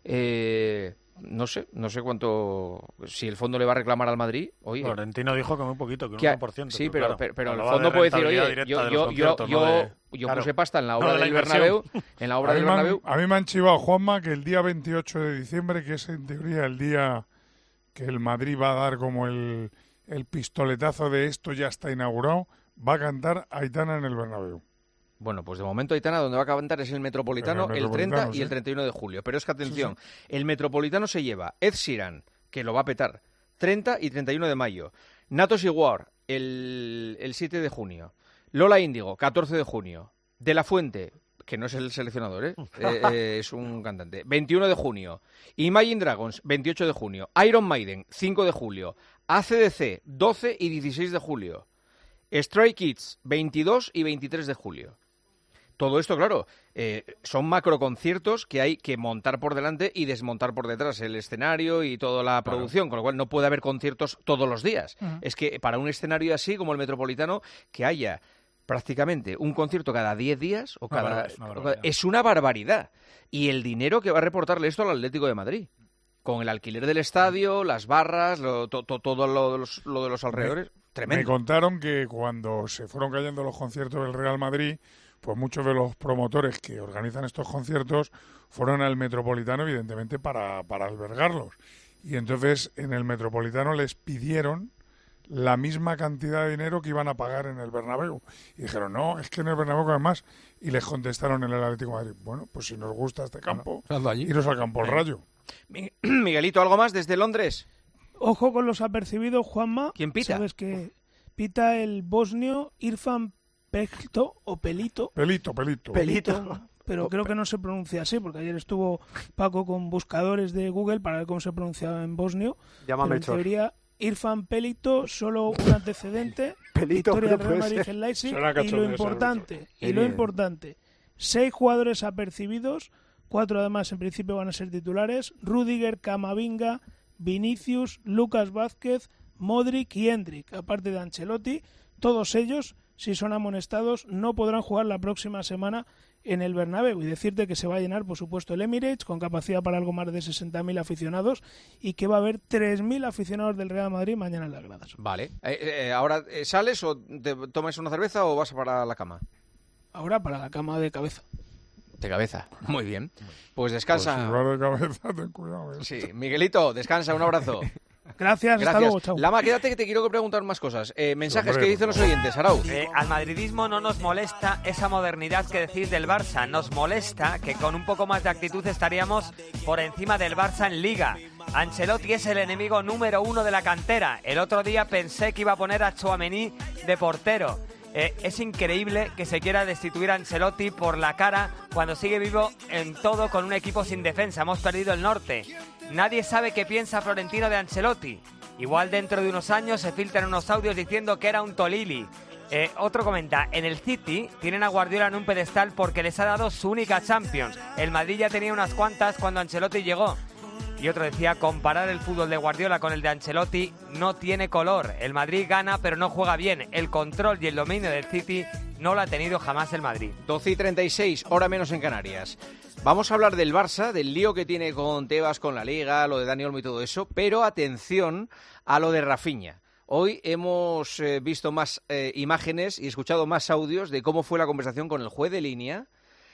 Eh, no sé, no sé cuánto, si el fondo le va a reclamar al Madrid, oye. Florentino dijo que muy poquito, que un que ha- uno por ciento. sí, pero, claro, pero, pero el hablaba fondo de puede decir, rentabilidad oye, directa yo, de los yo, yo, conciertos, yo, no de- yo claro, puse pasta en la no obra de la del inversión. Bernabéu, en la obra a, mí del me han, Bernabéu. a mí me han chivado, Juanma, que el día veintiocho de diciembre, que es en teoría el día que el Madrid va a dar como el, el pistoletazo de esto ya está inaugurado, va a cantar Aitana en el Bernabéu. Bueno, pues de momento, Aitana, donde va a cantar es el Metropolitano, el, el treinta sí. y el treinta y uno de julio. Pero es que, atención, sí, sí. el Metropolitano se lleva Ed Sheeran, que lo va a petar, treinta y treinta y uno de mayo. Natos y Ward, el, el siete de junio. Lola Índigo, catorce de junio. De la Fuente, que no es el seleccionador, ¿eh? eh, eh es un cantante, veintiuno de junio. Imagine Dragons, veintiocho de junio. Iron Maiden, cinco de julio. A C D C, doce y dieciséis de julio. Stray Kids, veintidós y veintitrés de julio. Todo esto, claro, eh, son macroconciertos que hay que montar por delante y desmontar por detrás el escenario y toda la claro. producción, con lo cual no puede haber conciertos todos los días. Uh-huh. Es que para un escenario así como el Metropolitano, que haya prácticamente un concierto cada diez días o cada, no, es, una o cada es una barbaridad. Y el dinero que va a reportarle esto al Atlético de Madrid, con el alquiler del estadio, las barras, lo, to, to, todo lo, los, lo de los alrededores, me, tremendo. Me contaron que cuando se fueron cayendo los conciertos del Real Madrid, pues muchos de los promotores que organizan estos conciertos fueron al Metropolitano, evidentemente, para, para albergarlos. Y entonces en el Metropolitano les pidieron la misma cantidad de dinero que iban a pagar en el Bernabéu. Y dijeron, no, es que en el Bernabéu cabe más. Y les contestaron en el Atlético de Madrid, bueno, pues si nos gusta este campo, bueno, iros al campo al Rayo. Miguelito, ¿algo más desde Londres? Ojo con los apercibidos, Juanma. ¿Quién pita? Sabes que pita el bosnio Irfan Pelito o Pelito. Pelito, Pelito. Pelito. Pero creo que no se pronuncia así, porque ayer estuvo Paco con buscadores de Google para ver cómo se pronunciaba en bosnio. Llámame en teoría, Irfan Pelito, solo un antecedente. Pelito, victoria del Real Madrid en Leipzig. Y lo importante, y lo importante, seis jugadores apercibidos, cuatro además en principio van a ser titulares: Rüdiger, Camavinga, Vinicius, Lucas Vázquez, Modric y Hendrik, aparte de Ancelotti. Todos ellos, si son amonestados, no podrán jugar la próxima semana en el Bernabéu. Y decirte que se va a llenar, por supuesto, el Emirates, con capacidad para algo más de sesenta mil aficionados, y que va a haber tres mil aficionados del Real Madrid mañana en las gradas. Vale. Eh, eh, ¿Ahora eh, sales o te tomas una cerveza o vas para la cama? Ahora para la cama de cabeza. De cabeza. Muy bien. Pues descansa. Pues si vas de cabeza, ten cuidado. ¿eh? Sí. Miguelito, descansa. Un abrazo. Gracias, Gracias, hasta luego, chao. Lama, quédate que te quiero preguntar más cosas. Eh, mensajes que dicen los oyentes, Arauz. Eh, al madridismo no nos molesta esa modernidad que decís del Barça. Nos molesta que con un poco más de actitud estaríamos por encima del Barça en Liga. Ancelotti es el enemigo número uno de la cantera. El otro día pensé que iba a poner a Tchouaméni de portero. Eh, es increíble que se quiera destituir a Ancelotti por la cara cuando sigue vivo en todo con un equipo sin defensa. Hemos perdido el norte. Nadie sabe qué piensa Florentino de Ancelotti. Igual dentro de unos años se filtran unos audios diciendo que era un Tolili. Eh, otro comenta, en el City tienen a Guardiola en un pedestal porque les ha dado su única Champions. El Madrid ya tenía unas cuantas cuando Ancelotti llegó. Y otro decía, comparar el fútbol de Guardiola con el de Ancelotti no tiene color. El Madrid gana pero no juega bien. El control y el dominio del City no lo ha tenido jamás el Madrid. doce y treinta y seis, hora menos en Canarias. Vamos a hablar del Barça, del lío que tiene con Tebas, con la Liga, lo de Dani Olmo y todo eso, pero atención a lo de Rafinha. Hoy hemos eh, visto más eh, imágenes y escuchado más audios de cómo fue la conversación con el juez de línea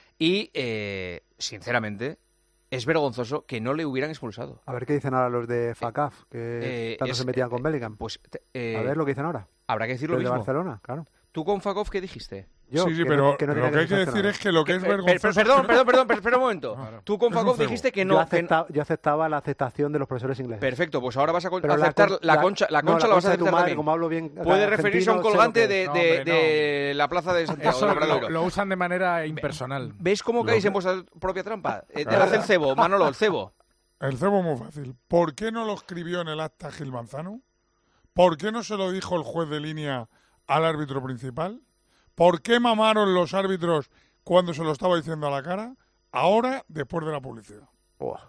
y, eh, sinceramente, es vergonzoso que no le hubieran expulsado. A ver qué dicen ahora los de FACAF, que eh, tanto es, se metían con Bellingham. Pues, eh, a ver lo que dicen ahora. Habrá que decir lo los mismo. de Barcelona, claro. ¿Tú con Fakov qué dijiste? Yo, sí, sí, que pero no, que no lo que hay que decir es que lo que es vergonzoso... Perdón, perdón, perdón, espera un momento. Claro. Tú con Fakov dijiste que no... Yo aceptaba, yo aceptaba la aceptación de los profesores ingleses. Perfecto, pues ahora vas a pero aceptar la, la concha, la concha no, la, la vas a aceptar madre, también. Como hablo bien, puede referirse a un colgante de, no, de, hombre, de no. la plaza de Santiago. Eso lo, lo usan de manera impersonal. ¿Veis cómo caéis en vuestra propia trampa? Eh, te hace el cebo, Manolo, el cebo. El cebo muy fácil. ¿Por qué no lo escribió en el acta Gil Manzano? ¿Por qué no se lo dijo el juez de línea al árbitro principal? ¿Por qué mamaron los árbitros cuando se lo estaba diciendo a la cara? Ahora, después de la publicidad. Oh.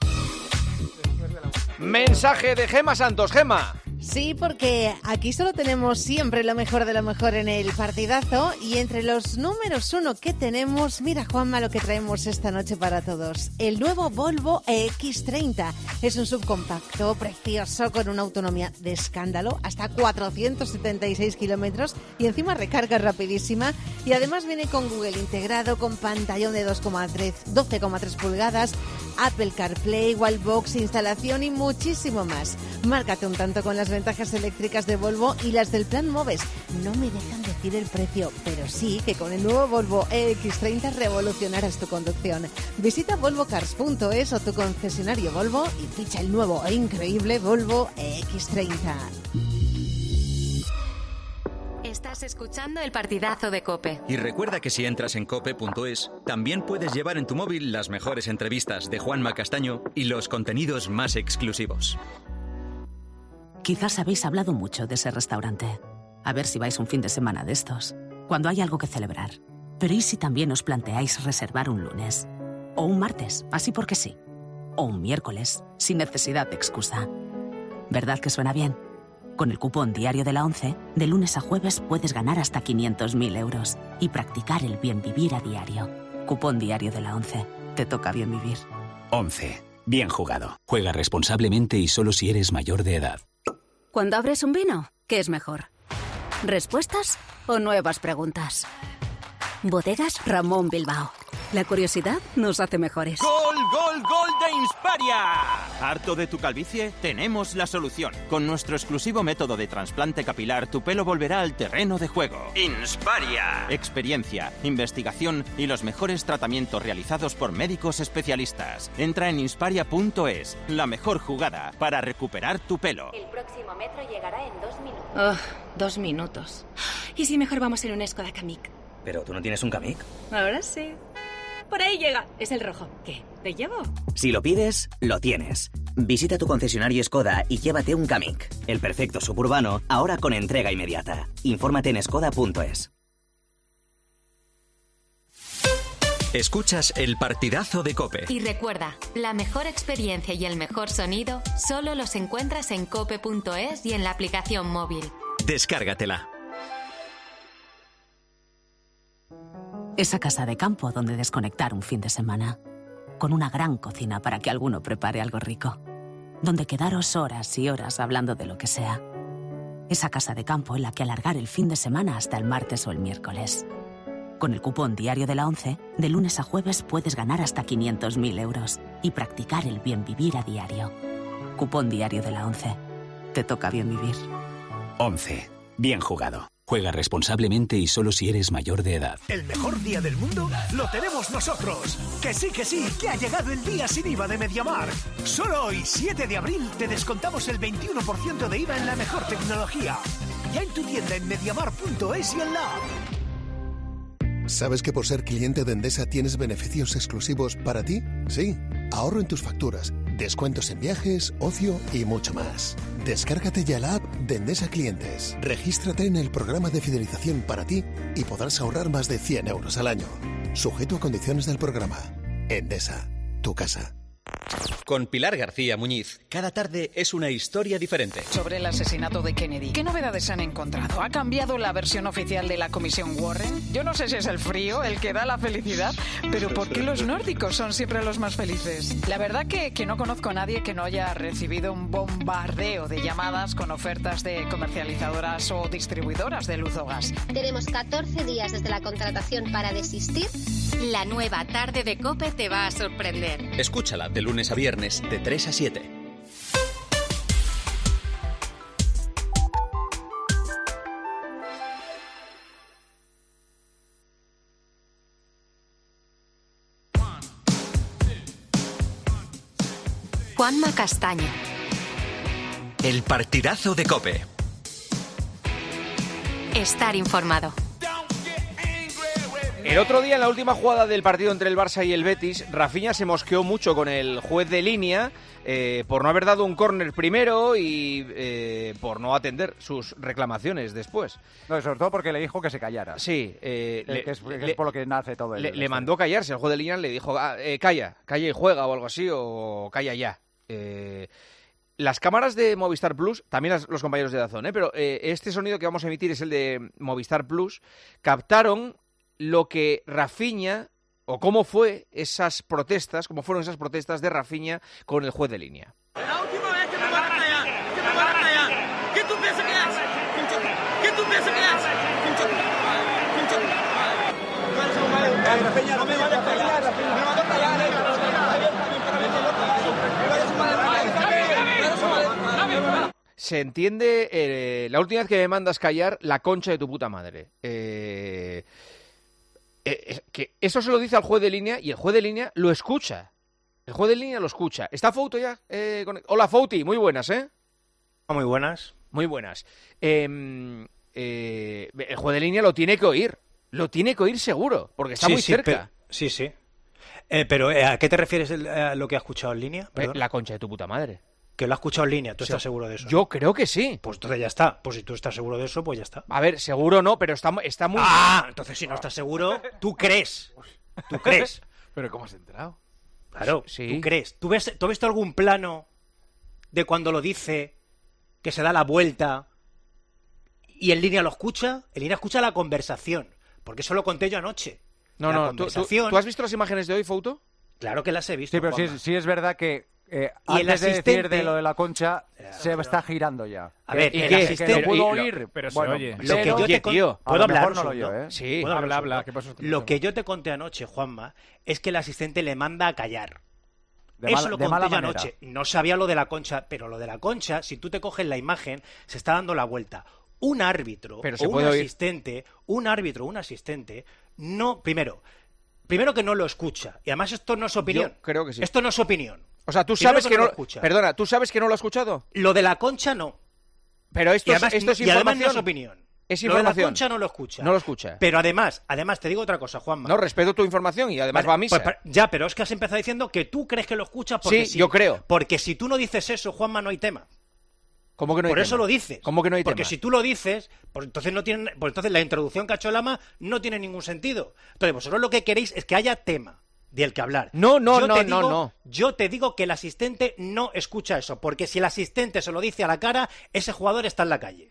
Mensaje de Gema Santos. Gema. Sí, porque aquí solo tenemos siempre lo mejor de lo mejor en el partidazo y entre los números uno que tenemos, mira Juanma lo que traemos esta noche para todos. El nuevo Volvo equis treinta es un subcompacto precioso con una autonomía de escándalo, hasta cuatrocientos setenta y seis kilómetros y encima recarga rapidísima y además viene con Google integrado, con pantallón de doce coma tres pulgadas, Apple CarPlay, Wallbox, instalación y muchísimo más. Márcate un tanto con las ventajas eléctricas de Volvo y las del plan Moves. No me dejan decir el precio, pero sí que con el nuevo Volvo E X treinta revolucionarás tu conducción. Visita volvo cars punto es o tu concesionario Volvo y ficha el nuevo e increíble Volvo E X treinta. Estás escuchando el partidazo de COPE. Y recuerda que si entras en cope punto es, también puedes llevar en tu móvil las mejores entrevistas de Juanma Castaño y los contenidos más exclusivos. Quizás habéis hablado mucho de ese restaurante. A ver si vais un fin de semana de estos, cuando hay algo que celebrar. Pero ¿y si también os planteáis reservar un lunes? O un martes, así porque sí. O un miércoles, sin necesidad de excusa. ¿Verdad que suena bien? Con el cupón diario de la ONCE, de lunes a jueves puedes ganar hasta quinientos mil euros y practicar el bien vivir a diario. Cupón diario de la ONCE. Te toca bien vivir. ONCE. Bien jugado. Juega responsablemente y solo si eres mayor de edad. Cuando abres un vino, ¿qué es mejor? ¿Respuestas o nuevas preguntas? Bodegas Ramón Bilbao. La curiosidad nos hace mejores. ¡Gol, gol, gol de Insparia! ¿Harto de tu calvicie? Tenemos la solución. Con nuestro exclusivo método de trasplante capilar, tu pelo volverá al terreno de juego. Insparia. Experiencia, investigación y los mejores tratamientos realizados por médicos especialistas. Entra en insparia punto es, la mejor jugada para recuperar tu pelo. El próximo metro llegará en dos minutos. Oh, dos minutos. ¿Y si mejor vamos en un Skoda Kamiq? ¿Pero tú no tienes un Kamiq? Ahora sí. Por ahí llega. Es el rojo. ¿Qué? ¿Te llevo? Si lo pides, lo tienes. Visita tu concesionario Skoda y llévate un Kamiq. El perfecto suburbano, ahora con entrega inmediata. Infórmate en skoda punto es. Escuchas el partidazo de COPE. Y recuerda, la mejor experiencia y el mejor sonido solo los encuentras en cope punto es y en la aplicación móvil. Descárgatela. Esa casa de campo donde desconectar un fin de semana. Con una gran cocina para que alguno prepare algo rico. Donde quedaros horas y horas hablando de lo que sea. Esa casa de campo en la que alargar el fin de semana hasta el martes o el miércoles. Con el cupón diario de la ONCE, de lunes a jueves puedes ganar hasta quinientos mil euros y practicar el bien vivir a diario. Cupón diario de la ONCE. Te toca bien vivir. ONCE. Bien jugado. Juega responsablemente y solo si eres mayor de edad. El mejor día del mundo lo tenemos nosotros. Que sí, que sí, que ha llegado el día sin I V A de MediaMarkt. Solo hoy, siete de abril, te descontamos el veintiuno por ciento de I V A en la mejor tecnología. Ya en tu tienda en mediamarkt punto es y en la app. ¿Sabes que por ser cliente de Endesa tienes beneficios exclusivos para ti? Sí, ahorro en tus facturas, descuentos en viajes, ocio y mucho más. Descárgate ya la app de Endesa Clientes. Regístrate en el programa de fidelización para ti y podrás ahorrar más de cien euros al año. Sujeto a condiciones del programa. Endesa, tu casa. Con Pilar García Muñiz, cada tarde es una historia diferente. Sobre el asesinato de Kennedy, ¿qué novedades han encontrado? ¿Ha cambiado la versión oficial de la comisión Warren? Yo no sé si es el frío el que da la felicidad, pero ¿por qué los nórdicos son siempre los más felices? La verdad que, que no conozco a nadie que no haya recibido un bombardeo de llamadas con ofertas de comercializadoras o distribuidoras de luz o gas. Tenemos catorce días desde la contratación para desistir. La nueva tarde de COPE te va a sorprender. Escúchala de lunes a viernes de tres a siete. Juanma Castaño. El partidazo de COPE. Estar informado. El otro día, en la última jugada del partido entre el Barça y el Betis, Rafinha se mosqueó mucho con el juez de línea eh, por no haber dado un córner primero y eh, por no atender sus reclamaciones después. No, sobre todo porque le dijo que se callara. Sí. Eh, que, le, que es, que le, es por lo que nace todo el... Le, le mandó callarse, el juez de línea le dijo, ah, eh, calla, calla y juega o algo así, o calla ya. Eh... Las cámaras de Movistar Plus, también las, los compañeros de DAZN, ¿eh? pero eh, este sonido que vamos a emitir es el de Movistar Plus, captaron lo que Rafinha, o cómo fue esas protestas, cómo fueron esas protestas de Rafinha con el juez de línea. La última vez que me van a callar, que me van a callar, ¿qué tú piensas que haces? ¿Qué tú piensas que haces? Rafinha, no me vale callar, Rafinha, me van a callar, se entiende, eh, la última vez que me mandas callar, la concha de tu puta madre. Eh, eh, que eso se lo dice al juez de línea y el juez de línea lo escucha. El juez de línea lo escucha. ¿Está Fouto ya? Eh, con... Hola, Fouti, muy buenas, ¿eh? Muy buenas. Muy buenas. Eh, eh, el juez de línea lo tiene que oír. Lo tiene que oír seguro, porque está sí, muy sí, cerca. Pero, sí, sí. Eh, pero, ¿a qué te refieres el, a lo que ha escuchado en línea? Eh, la concha de tu puta madre. Que lo ha escuchado en línea, ¿tú Sí. estás seguro de eso? Yo creo que sí. Pues entonces ya está. Pues si tú estás seguro de eso, pues ya está. A ver, seguro no, pero está, está muy... Ah, entonces si no estás seguro, tú crees. Tú crees. ¿Pero cómo has enterado? Claro, Sí. tú crees. ¿Tú, ves, ¿Tú has visto algún plano de cuando lo dice, que se da la vuelta y en línea lo escucha? En línea escucha la conversación. Porque eso lo conté yo anoche. No, la no, ¿tú, tú, conversación... ¿tú has visto las imágenes de hoy, Fouto? Claro que las he visto. Sí, pero sí, Juanma. es- sí es verdad que eh, Y el antes de decir asistente- de lo de la concha, Claro, se pero- está girando ya. A Que- ver, que- el que asistente- no puedo pero- oír, pero se bueno, oye. Lo que pero- yo te Oye, tío, con- a ¿Puedo lo hablar mejor un no lo segundo? oyo, ¿eh? Sí. ¿Puedo hablar Habla, un habla. segundo? ¿Qué pasó? Lo que yo te conté anoche, Juanma, es que el asistente le manda a callar. De Eso mala- lo de conté mala yo manera. anoche. No sabía lo de la concha, pero lo de la concha, si tú te coges la imagen, se está dando la vuelta. Un árbitro Pero o se un puede oír. asistente, un árbitro o un asistente, no, primero, primero que no lo escucha. Y además esto no es opinión. Yo creo que sí. Esto no es opinión. O sea, tú Primero sabes que que no no... lo escucha. Perdona, ¿tú sabes que no lo ha escuchado? Lo de la concha no. Pero esto, Y es, además, esto es y además información. no es opinión. Es Lo de la información. concha no lo escucha. No lo escucha. Pero además, además te digo otra cosa, Juanma. No, respeto tu información y además Vale, va a misa. pues pa- ya, pero es que has empezado diciendo que tú crees que lo escuchas porque Sí, yo creo. Porque si tú no dices eso, Juanma, no hay tema. ¿Cómo que no hay Por eso tema? lo dices. ¿Cómo que no hay Porque tema? si tú lo dices, pues entonces no tienen, pues entonces la introducción que ha hecho Lama no tiene ningún sentido. Entonces vosotros lo que queréis es que haya tema del que hablar. No, no, Yo no, te no, digo- no. Yo te digo que el asistente no escucha eso, porque si el asistente se lo dice a la cara, ese jugador está en la calle.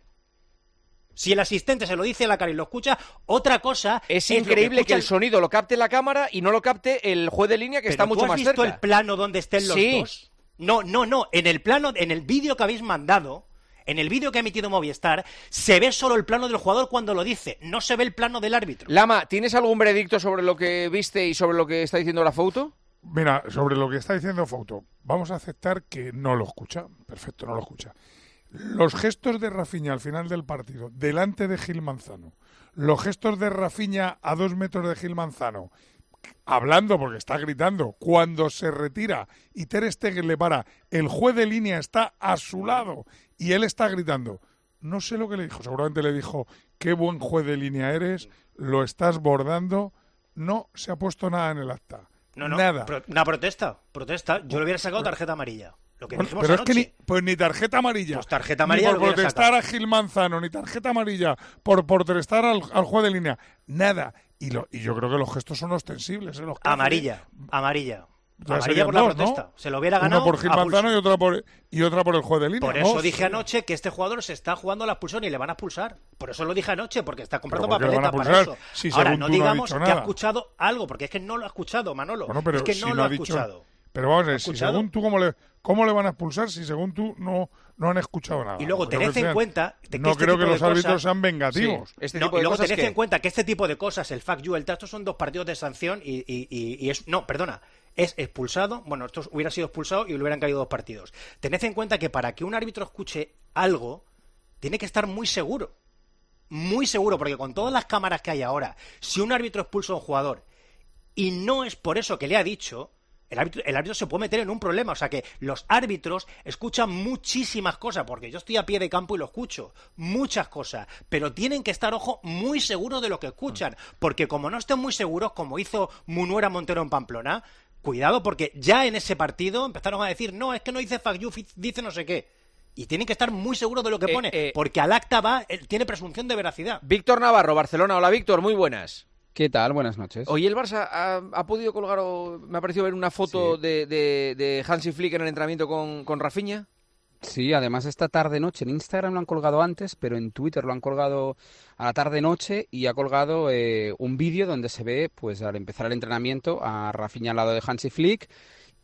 Si el asistente se lo dice a la cara y lo escucha, otra cosa Es lo increíble que, escucha el sonido lo capte la cámara y no lo capte el juez de línea que ¿Pero está tú mucho has más visto cerca. el plano donde estén los Sí. dos? No, no, no. En el plano, en el vídeo que habéis mandado, en el vídeo que ha emitido Movistar, se ve solo el plano del jugador cuando lo dice. No se ve el plano del árbitro. Lama, ¿tienes algún veredicto sobre lo que viste y sobre lo que está diciendo la foto? Mira, sobre lo que está diciendo Fouto, vamos a aceptar que no lo escucha. Perfecto, no lo escucha. Los gestos de Rafinha al final del partido, delante de Gil Manzano, los gestos de Rafinha a dos metros de Gil Manzano, hablando porque está gritando, cuando se retira y Ter Stegen le para, el juez de línea está a su lado y él está gritando. No sé lo que le dijo, seguramente le dijo, qué buen juez de línea eres, lo estás bordando. No se ha puesto nada en el acta. No, no. Nada. Pro- una protesta. Protesta. Yo le hubiera sacado tarjeta amarilla. Lo que Bueno, dijimos pero es anoche. que ni, pues ni tarjeta amarilla. Pues tarjeta amarilla Ni lo por hubiera protestar sacado. a Gil Manzano, ni tarjeta amarilla por por protestar al, al juez de línea. Nada. Y, lo, y yo creo que los gestos son ostensibles. ¿eh? Los que hace. Amarilla. Amarilla. Ya Amarilla serían por la dos, ¿no? protesta. Se lo hubiera ganado Una por Gil a Manzano pulso. y otra por, y otra por el juez de línea. Por eso ¿no? dije anoche que este jugador se está jugando la expulsión y le van a expulsar. Por eso lo dije anoche, porque está comprando ¿Pero por qué le van papeleta a para expulsar eso. si Ahora, según no tú no ha digamos dicho que ha nada? escuchado algo, porque es que no lo ha escuchado, Manolo. Bueno, pero es que si no no lo ha ha dicho- escuchado. Pero vamos a ver, ¿Ha si escuchado? según tú, ¿cómo le, ¿cómo le van a expulsar si según tú no, no han escuchado nada? Y luego Creo tened que en sean- cuenta de que No este creo tipo que de los árbitros cosas- sean vengativos. Sí, este No, tipo y de luego cosas tened que- en cuenta que este tipo de cosas, el fuck you, el tasto, son dos partidos de sanción y, y, y, y es... No, perdona, es expulsado, bueno, esto hubiera sido expulsado y le hubieran caído dos partidos. Tened en cuenta que para que un árbitro escuche algo, tiene que estar muy seguro. Muy seguro, porque con todas las cámaras que hay ahora, si un árbitro expulsa a un jugador y no es por eso que le ha dicho... El árbitro, el árbitro se puede meter en un problema. O sea que los árbitros escuchan muchísimas cosas, porque yo estoy a pie de campo y lo escucho. Muchas cosas. Pero tienen que estar, ojo, muy seguros de lo que escuchan. Porque como no estén muy seguros, como hizo Munuera Montero en Pamplona, cuidado, porque ya en ese partido empezaron a decir, no, es que no dice fuck you, dice no sé qué. Y tienen que estar muy seguros de lo que Eh, pone, eh. porque al acta va, él tiene presunción de veracidad. Víctor Navarro, Barcelona. Hola, Víctor, muy buenas. ¿Qué tal? Buenas noches. Hoy el Barça ha, ha podido colgar, o me ha parecido ver una foto Sí. de, de, de Hansi Flick en el entrenamiento con, con Rafinha. Sí, además esta tarde-noche en Instagram lo han colgado antes, pero en Twitter lo han colgado a la tarde-noche y ha colgado eh, un vídeo donde se ve, pues al empezar el entrenamiento, a Rafinha al lado de Hansi Flick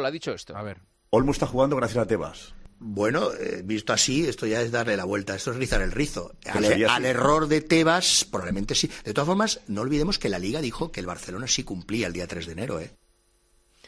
Imanol ha dicho esto. A ver. Olmo está jugando gracias a Tebas. Bueno, eh, visto así, esto ya es darle la vuelta, esto es rizar el rizo. Al, sería al así. error de Tebas, probablemente sí. De todas formas, no olvidemos que la Liga dijo que el Barcelona sí cumplía el día tres de enero, ¿eh?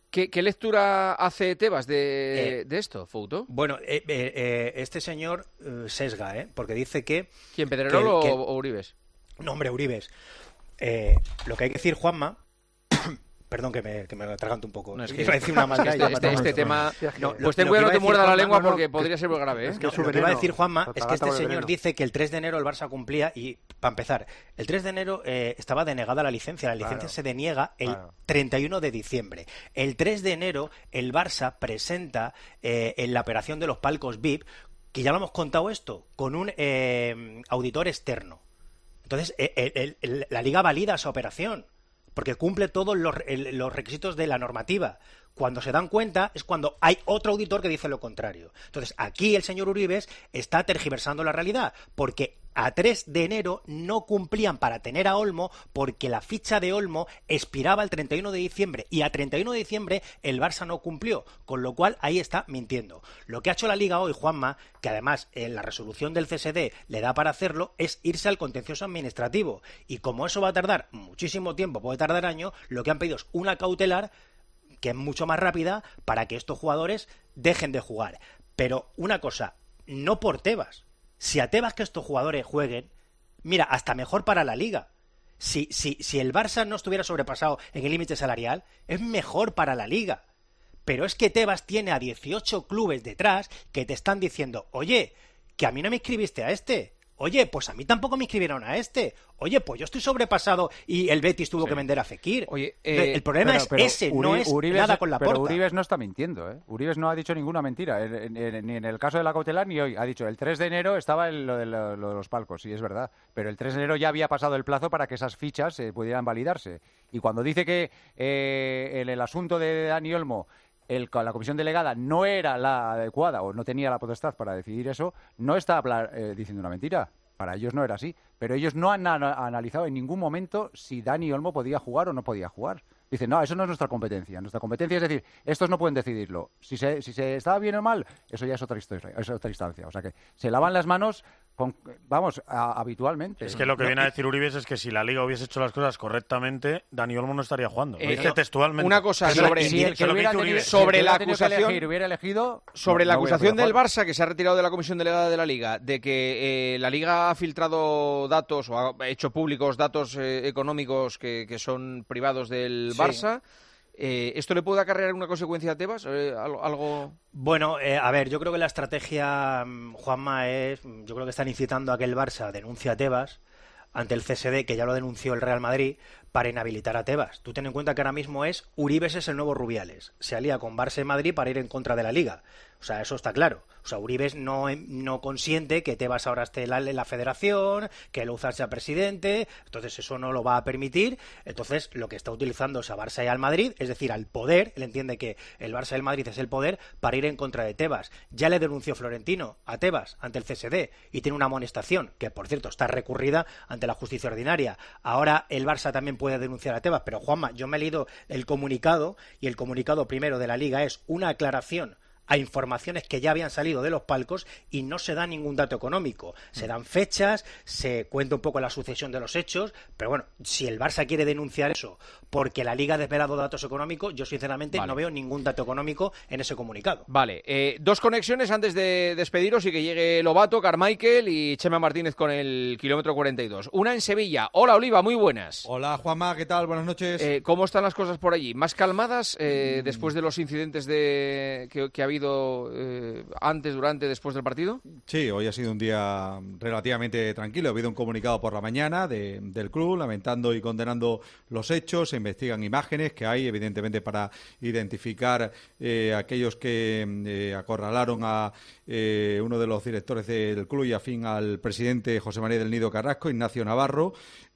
¿Qué, qué lectura hace Tebas de, Eh, de esto, Fouto? Bueno, eh, eh, eh, este señor eh, sesga, ¿eh? Porque dice que... ¿Quién, Pedrerol que- o, que- o Uribes? No, hombre, Uribes. Eh, lo que hay que decir, Juanma... Perdón, que me, que me atraganto un poco. No, es Es que- que iba a decir una es que maldad. este- y ya me este- atraganto. este tema- No, pues lo- ten lo cuidado, que no te iba a muerda decir, la lengua Juanma, porque podría ser muy grave, ¿eh? No, lo que iba a decir, Juanma, es que este señor veneno. dice que el tres de enero el Barça cumplía y, para empezar, el tres de enero eh, estaba denegada la licencia. La licencia Claro. se deniega el Claro. treinta y uno de diciembre. El tres de enero el Barça presenta eh, en la operación de los palcos V I P, que ya lo hemos contado esto, con un eh, auditor externo. Entonces, eh, el- el- la Liga valida esa operación, porque cumple todos los, el- los requisitos de la normativa. Cuando se dan cuenta es cuando hay otro auditor que dice lo contrario. Entonces, aquí el señor Uribes está tergiversando la realidad, porque a tres de enero no cumplían para tener a Olmo, porque la ficha de Olmo expiraba el treinta y uno de diciembre, y a treinta y uno de diciembre el Barça no cumplió, con lo cual ahí está mintiendo. Lo que ha hecho la Liga hoy, Juanma, que además en la resolución del C S D le da para hacerlo, es irse al contencioso administrativo. Y como eso va a tardar muchísimo tiempo, puede tardar años, lo que han pedido es una cautelar que es mucho más rápida para que estos jugadores dejen de jugar. Pero una cosa, no por Tebas. Si a Tebas que estos jugadores jueguen, mira, hasta mejor para la Liga. Si, si, si el Barça no estuviera sobrepasado en el límite salarial, es mejor para la Liga. Pero es que Tebas tiene a dieciocho clubes detrás que te están diciendo, oye, que a mí no me inscribiste a este. Oye, pues a mí tampoco me inscribieron a este. Oye, pues yo estoy sobrepasado y el Betis tuvo que vender a Fekir. Oye, eh, el problema Pero- es pero ese, Uri- no es Uribes- nada con la Pero porta. Uribes no está mintiendo, ¿eh? Uribes no ha dicho ninguna mentira, en- en- en- ni en el caso de la cautelar ni hoy. Ha dicho, el tres de enero estaba en lo de, lo- lo de los palcos, sí, es verdad. Pero el tres de enero ya había pasado el plazo para que esas fichas eh, pudieran validarse. Y cuando dice que eh, en el asunto de Dani Olmo el- la comisión delegada no era la adecuada o no tenía la potestad para decidir eso, no está hablar- eh, diciendo una mentira. Para ellos no era así. Pero ellos no han ana- analizado en ningún momento si Dani Olmo podía jugar o no podía jugar. Dicen, no, eso no es nuestra competencia. Nuestra competencia es decir, estos no pueden decidirlo. Si se, si se estaba bien o mal, eso ya es otra historia, es otra instancia. O sea que se lavan las manos, con, vamos, a- habitualmente. Es que lo que No, viene a y- decir Uribes es que si la Liga hubiese hecho las cosas correctamente, Dani Olmo no estaría jugando. Lo Eh, dice no, textualmente. una cosa Eso es lo sobre- que- si el eso que es lo que hubiera dice tenido- Uribes. si el que sobre la hubiera tenido que acusación- elegir hubiera elegido, Sobre no- la no voy a acusación poder del jugar. Barça, que se ha retirado de la comisión delegada de la Liga, de que eh, la Liga ha filtrado datos o ha hecho públicos datos eh, económicos que, que son privados del Sí. Barça, eh, ¿esto le puede acarrear una consecuencia a Tebas? Eh, algo, algo... Bueno, eh, a ver, yo creo que la estrategia, mm, Juanma, es, mm, yo creo que están incitando a que el Barça denuncie a Tebas ante el C S D, que ya lo denunció el Real Madrid, para inhabilitar a Tebas. Tú ten en cuenta que ahora mismo es Uribes es el nuevo Rubiales. Se alía con Barça y Madrid para ir en contra de la Liga. O sea, eso está claro. O sea, Uribes no, no consiente que Tebas ahora esté en la, en la federación, que Louzar sea presidente, entonces eso no lo va a permitir. Entonces, lo que está utilizando es a Barça y al Madrid, es decir, al poder. Él entiende que el Barça y el Madrid es el poder para ir en contra de Tebas. Ya le denunció Florentino a Tebas ante el C S D y tiene una amonestación, que por cierto está recurrida ante la justicia ordinaria. Ahora el Barça también puede denunciar a Tebas, pero Juanma, yo me he leído el comunicado y el comunicado primero de la Liga es una aclaración a informaciones que ya habían salido de los palcos y no se da ningún dato económico. Se dan fechas, se cuenta un poco la sucesión de los hechos, pero bueno, si el Barça quiere denunciar eso porque la Liga ha desvelado datos económicos, yo sinceramente Vale. no veo ningún dato económico en ese comunicado. Vale, eh, dos conexiones antes de despediros y que llegue Lobato, Carmichael y Chema Martínez con el kilómetro cuarenta y dos. Una en Sevilla. Hola, Oliva, muy buenas. Hola, Juanma, ¿qué tal? Buenas noches. Eh, ¿Cómo están las cosas por allí? ¿Más calmadas eh, después de los incidentes de que, que ha habido eh, antes, durante, después del partido? Sí, hoy ha sido un día relativamente tranquilo. Ha habido un comunicado por la mañana de, del club lamentando y condenando los hechos. Se investigan imágenes que hay, evidentemente, para identificar eh, aquellos que eh, acorralaron a eh, uno de los directores del club y afín al presidente José María del Nido Carrasco, Ignacio Navarro.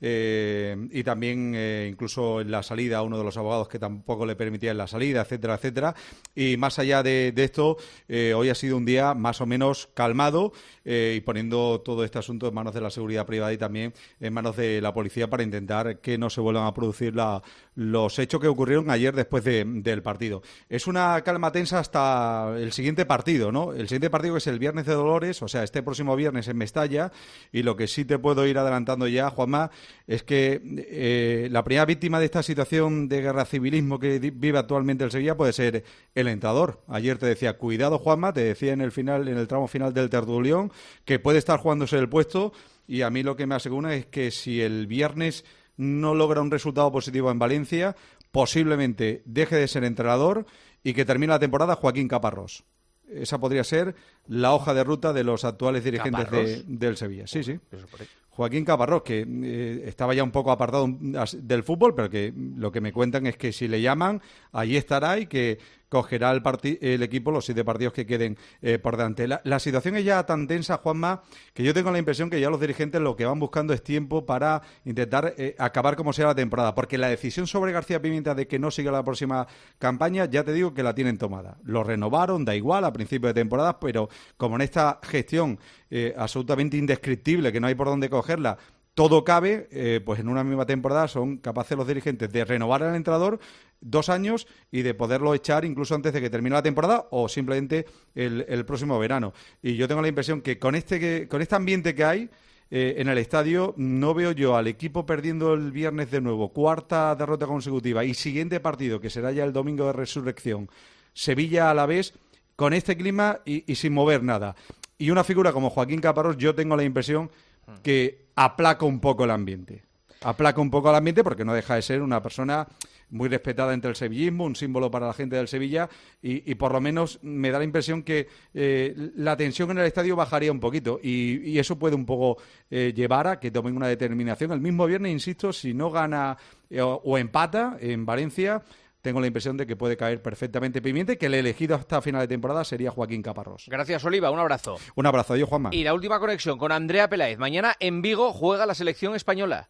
Eh, y también eh, incluso en la salida uno de los abogados que tampoco le permitían la salida, etcétera, etcétera. Y más allá de, de resto, eh, hoy ha sido un día más o menos calmado eh, y poniendo todo este asunto en manos de la seguridad privada y también en manos de la policía para intentar que no se vuelvan a producir la, los hechos que ocurrieron ayer después de, del partido. Es una calma tensa hasta el siguiente partido, ¿no? El siguiente partido que es el Viernes de Dolores, o sea, este próximo viernes en Mestalla, y lo que sí te puedo ir adelantando ya, Juanma, es que eh, la primera víctima de esta situación de guerra civilismo que vive actualmente el Sevilla puede ser el entrenador. Ayer te decía, cuidado, Juanma, te decía en el final, en el tramo final del tertulión, que puede estar jugándose el puesto, y a mí lo que me asegura es que si el viernes no logra un resultado positivo en Valencia, posiblemente deje de ser entrenador y que termine la temporada Joaquín Caparrós. Esa podría ser la hoja de ruta de los actuales dirigentes de, del Sevilla. Sí, sí. Joaquín Caparrós, que eh, estaba ya un poco apartado del fútbol, pero que lo que me cuentan es que si le llaman, allí estará y que cogerá el, el equipo los siete partidos que queden eh, por delante. La, la situación es ya tan tensa, Juanma, que yo tengo la impresión que ya los dirigentes lo que van buscando es tiempo para intentar eh, acabar como sea la temporada, porque la decisión sobre García Pimienta de que no siga la próxima campaña, ya te digo que la tienen tomada. Lo renovaron, da igual, a principio de temporada, pero como en esta gestión eh, absolutamente indescriptible, que no hay por dónde cogerla, todo cabe, eh, pues en una misma temporada son capaces los dirigentes de renovar al entrenador dos años y de poderlo echar incluso antes de que termine la temporada o simplemente el, el próximo verano. Y yo tengo la impresión que con este, que, con este ambiente que hay eh, en el estadio, no veo yo al equipo perdiendo el viernes de nuevo, cuarta derrota consecutiva y siguiente partido, que será ya el domingo de resurrección, Sevilla a la vez, con este clima y, y sin mover nada. Y una figura como Joaquín Caparrós, yo tengo la impresión que aplaca un poco el ambiente. Aplaca un poco el ambiente porque no deja de ser una persona muy respetada entre el sevillismo, un símbolo para la gente del Sevilla y, y por lo menos me da la impresión que eh, la tensión en el estadio bajaría un poquito y, y eso puede un poco eh, llevar a que tomen una determinación. El mismo viernes, insisto, si no gana eh, o, o empata en Valencia, tengo la impresión de que puede caer perfectamente Pimienta y que el elegido hasta final de temporada sería Joaquín Caparrós. Gracias, Oliva. Un abrazo. Un abrazo. Adiós, Juanma. Y la última conexión con Andrea Peláez. Mañana en Vigo juega la selección española.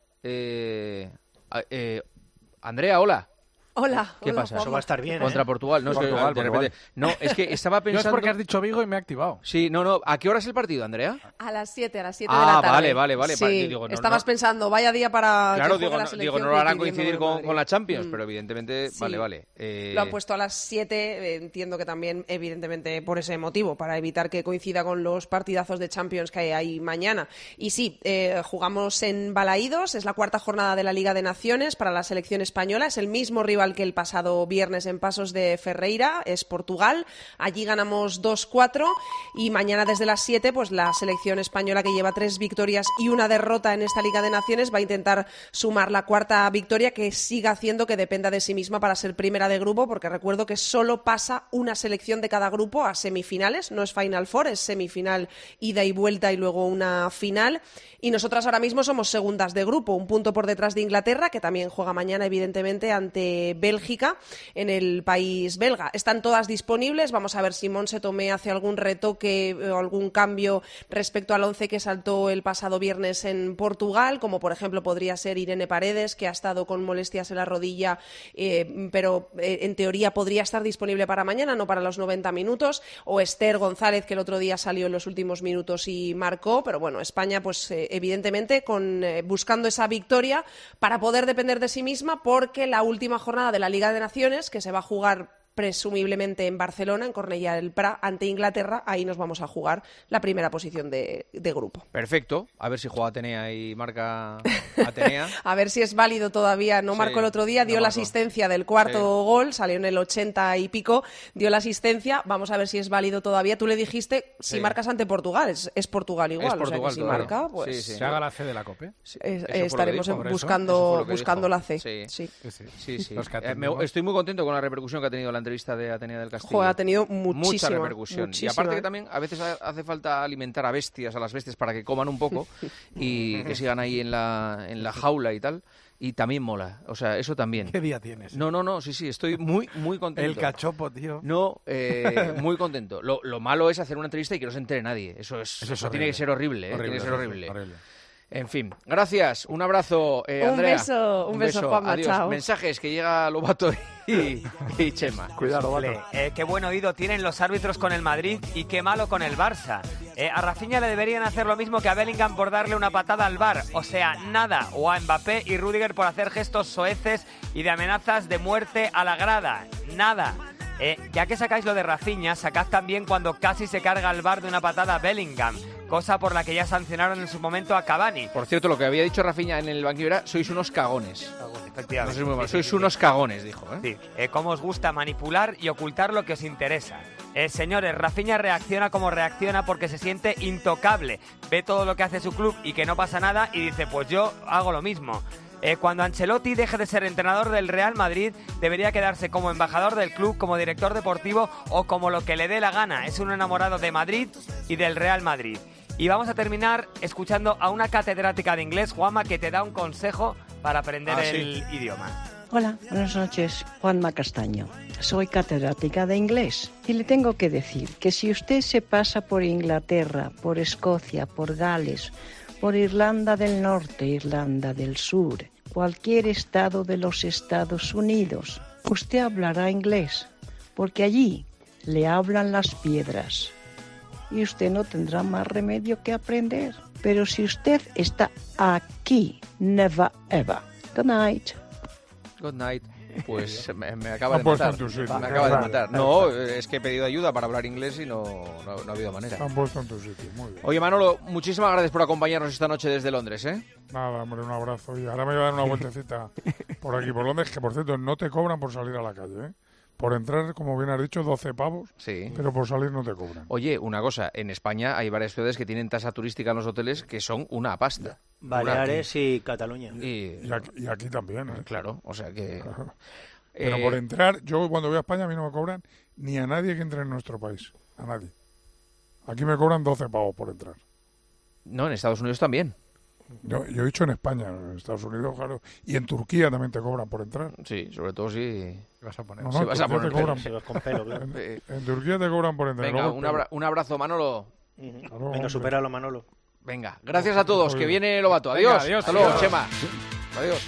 Eh, eh, Andrea, hola. Hola. ¿Qué hola, pasa? Eso va a estar bien, Contra ¿eh? Portugal. No, Portugal, es que, de Portugal. repente, no, es que estaba pensando... No es porque has dicho Vigo y me he activado. Sí, no, no. ¿A qué hora es el partido, Andrea? A las siete, a las siete Ah, de la tarde. vale, vale, vale. Sí, Vale, digo, no, estabas no. pensando, vaya día para Claro, que juegue digo, la no, selección. digo, no lo harán coincidiendo coincidir con el con, con la Champions, Mm. pero evidentemente... Sí. Vale, vale. Eh, Lo han puesto a las siete, eh, entiendo que también, evidentemente, por ese motivo, para evitar que coincida con los partidazos de Champions que hay mañana. Y sí, eh, jugamos en Balaídos, es la cuarta jornada de la Liga de Naciones para la selección española, es el mismo rival que el pasado viernes en Pasos de Ferreira, es Portugal, allí ganamos dos cuatro y mañana desde las siete, pues la selección española, que lleva tres victorias y una derrota en esta Liga de Naciones, va a intentar sumar la cuarta victoria, que siga haciendo que dependa de sí misma para ser primera de grupo, porque recuerdo que solo pasa una selección de cada grupo a semifinales, no es Final Four, es semifinal, ida y vuelta y luego una final, y nosotras ahora mismo somos segundas de grupo, un punto por detrás de Inglaterra, que también juega mañana evidentemente ante Bélgica en el país belga. Están todas disponibles, vamos a ver si Montse Tomé hace algún retoque o algún cambio respecto al once que saltó el pasado viernes en Portugal, como por ejemplo podría ser Irene Paredes, que ha estado con molestias en la rodilla, eh, pero eh, en teoría podría estar disponible para mañana, no para los noventa minutos, o Esther González, que el otro día salió en los últimos minutos y marcó, pero bueno, España pues eh, evidentemente con, eh, buscando esa victoria para poder depender de sí misma, porque la última jornada de la Liga de Naciones, que se va a jugar presumiblemente en Barcelona, en Cornellà del Prat, ante Inglaterra, ahí nos vamos a jugar la primera posición de, de grupo. Perfecto. A ver si juega Atenea y marca Atenea. A ver si es válido todavía. No Sí, marcó el otro día, dio no la marcó. asistencia del cuarto Sí. gol, salió en el ochenta y pico, dio la asistencia. Vamos a ver si es válido todavía. Tú le dijiste, si Sí. marcas ante Portugal, es, es Portugal igual. Es o sea Portugal que si todavía. marca, pues... Sí, sí. Se haga la C de la COPE. eh, Eso fue lo que estaremos dijo. en- Por eso. buscando, Eso fue lo que buscando dijo. la C. Sí. Sí. Sí, sí. Los que Eh, me- atendemos. estoy muy contento con la repercusión que ha tenido la entrevista de Atenea del Castillo. Joder, ha tenido Mucha muchísima, repercusión. muchísima, Y aparte ¿eh? que también a veces ha- hace falta alimentar a bestias, a las bestias, para que coman un poco y que sigan ahí en la, en la jaula y tal. Y también mola. O sea, eso también. ¿Qué día tienes? No, no, no, sí, sí, estoy muy, muy contento. El cachopo, tío. No, eh, muy contento. Lo, lo malo es hacer una entrevista y que no se entere nadie. Eso es, Eso eso es tiene que horrible. ser horrible, ¿eh? Horrible, tiene que ser horrible, horrible. horrible. En fin, gracias, un abrazo, eh, Un Andrea. beso, un beso, Juanma, adiós. chao. Mensajes que llega Lobato y, y Chema. Cuidado, Ole, eh, qué buen oído tienen los árbitros con el Madrid y qué malo con el Barça. Eh, a Rafinha le deberían hacer lo mismo que a Bellingham por darle una patada al V A R, o sea, nada. O a Mbappé y Rüdiger por hacer gestos soeces y de amenazas de muerte a la grada, nada. Eh, ya que sacáis lo de Rafinha, sacad también cuando casi se carga al V A R de una patada a Bellingham, cosa por la que ya sancionaron en su momento a Cavani. Por cierto, lo que había dicho Rafinha en el banquillo era, sois unos cagones. Efectivamente. No sois muy malos, Sí, sí, sois sí, unos sí. cagones, dijo. ¿eh? Sí, eh, cómo os gusta manipular y ocultar lo que os interesa. Eh, señores, Rafinha reacciona como reacciona porque se siente intocable. Ve todo lo que hace su club y que no pasa nada y dice, pues yo hago lo mismo. Eh, cuando Ancelotti deje de ser entrenador del Real Madrid, debería quedarse como embajador del club, como director deportivo o como lo que le dé la gana. Es un enamorado de Madrid y del Real Madrid. Y vamos a terminar escuchando a una catedrática de inglés, Juanma, que te da un consejo para aprender Ah, sí. el idioma. Hola, buenas noches. Juanma Castaño. Soy catedrática de inglés y le tengo que decir que si usted se pasa por Inglaterra, por Escocia, por Gales, por Irlanda del Norte, Irlanda del Sur, cualquier estado de los Estados Unidos, usted hablará inglés, porque allí le hablan las piedras y usted no tendrá más remedio que aprender. Pero si usted está aquí, never ever. Good night. Good night. Pues me, me acaba Han de puesto matar. en tu sitio. Me acaba de Vale, matar. vale. No, es que he pedido ayuda para hablar inglés y no, no, no ha habido manera. Se han puesto en tu sitio, muy bien. Oye, Manolo, muchísimas gracias por acompañarnos esta noche desde Londres, ¿eh? Nada, hombre, un abrazo. Y ahora me voy a dar una vueltecita por aquí, por Londres, que por cierto no te cobran por salir a la calle, ¿eh? Por entrar, como bien has dicho, doce pavos, Sí. pero por salir no te cobran. Oye, una cosa, en España hay varias ciudades que tienen tasa turística en los hoteles que son una pasta. Baleares y Cataluña. Y, Y aquí, y aquí también, ¿eh? Claro, o sea que... Pero Eh, por entrar, yo cuando voy a España a mí no me cobran ni a nadie que entre en nuestro país. A nadie. Aquí me cobran doce pavos por entrar. No, en Estados Unidos también. Yo, yo he dicho en España, en Estados Unidos, claro. Y en Turquía también te cobran por entrar. Sí, sobre todo si... vas a poner. No, Si no, vas en a Turquía poner te cobran. pelo. Si vas con pelo, claro. En, en Turquía te cobran por entrar. Venga, Luego un, pelo. abra- un abrazo, Manolo. luego, Venga, hombre. supéralo, Manolo. Venga, gracias a todos, que viene Lobato. Venga, Adiós. adiós, Hasta luego, adiós. Chema. Adiós.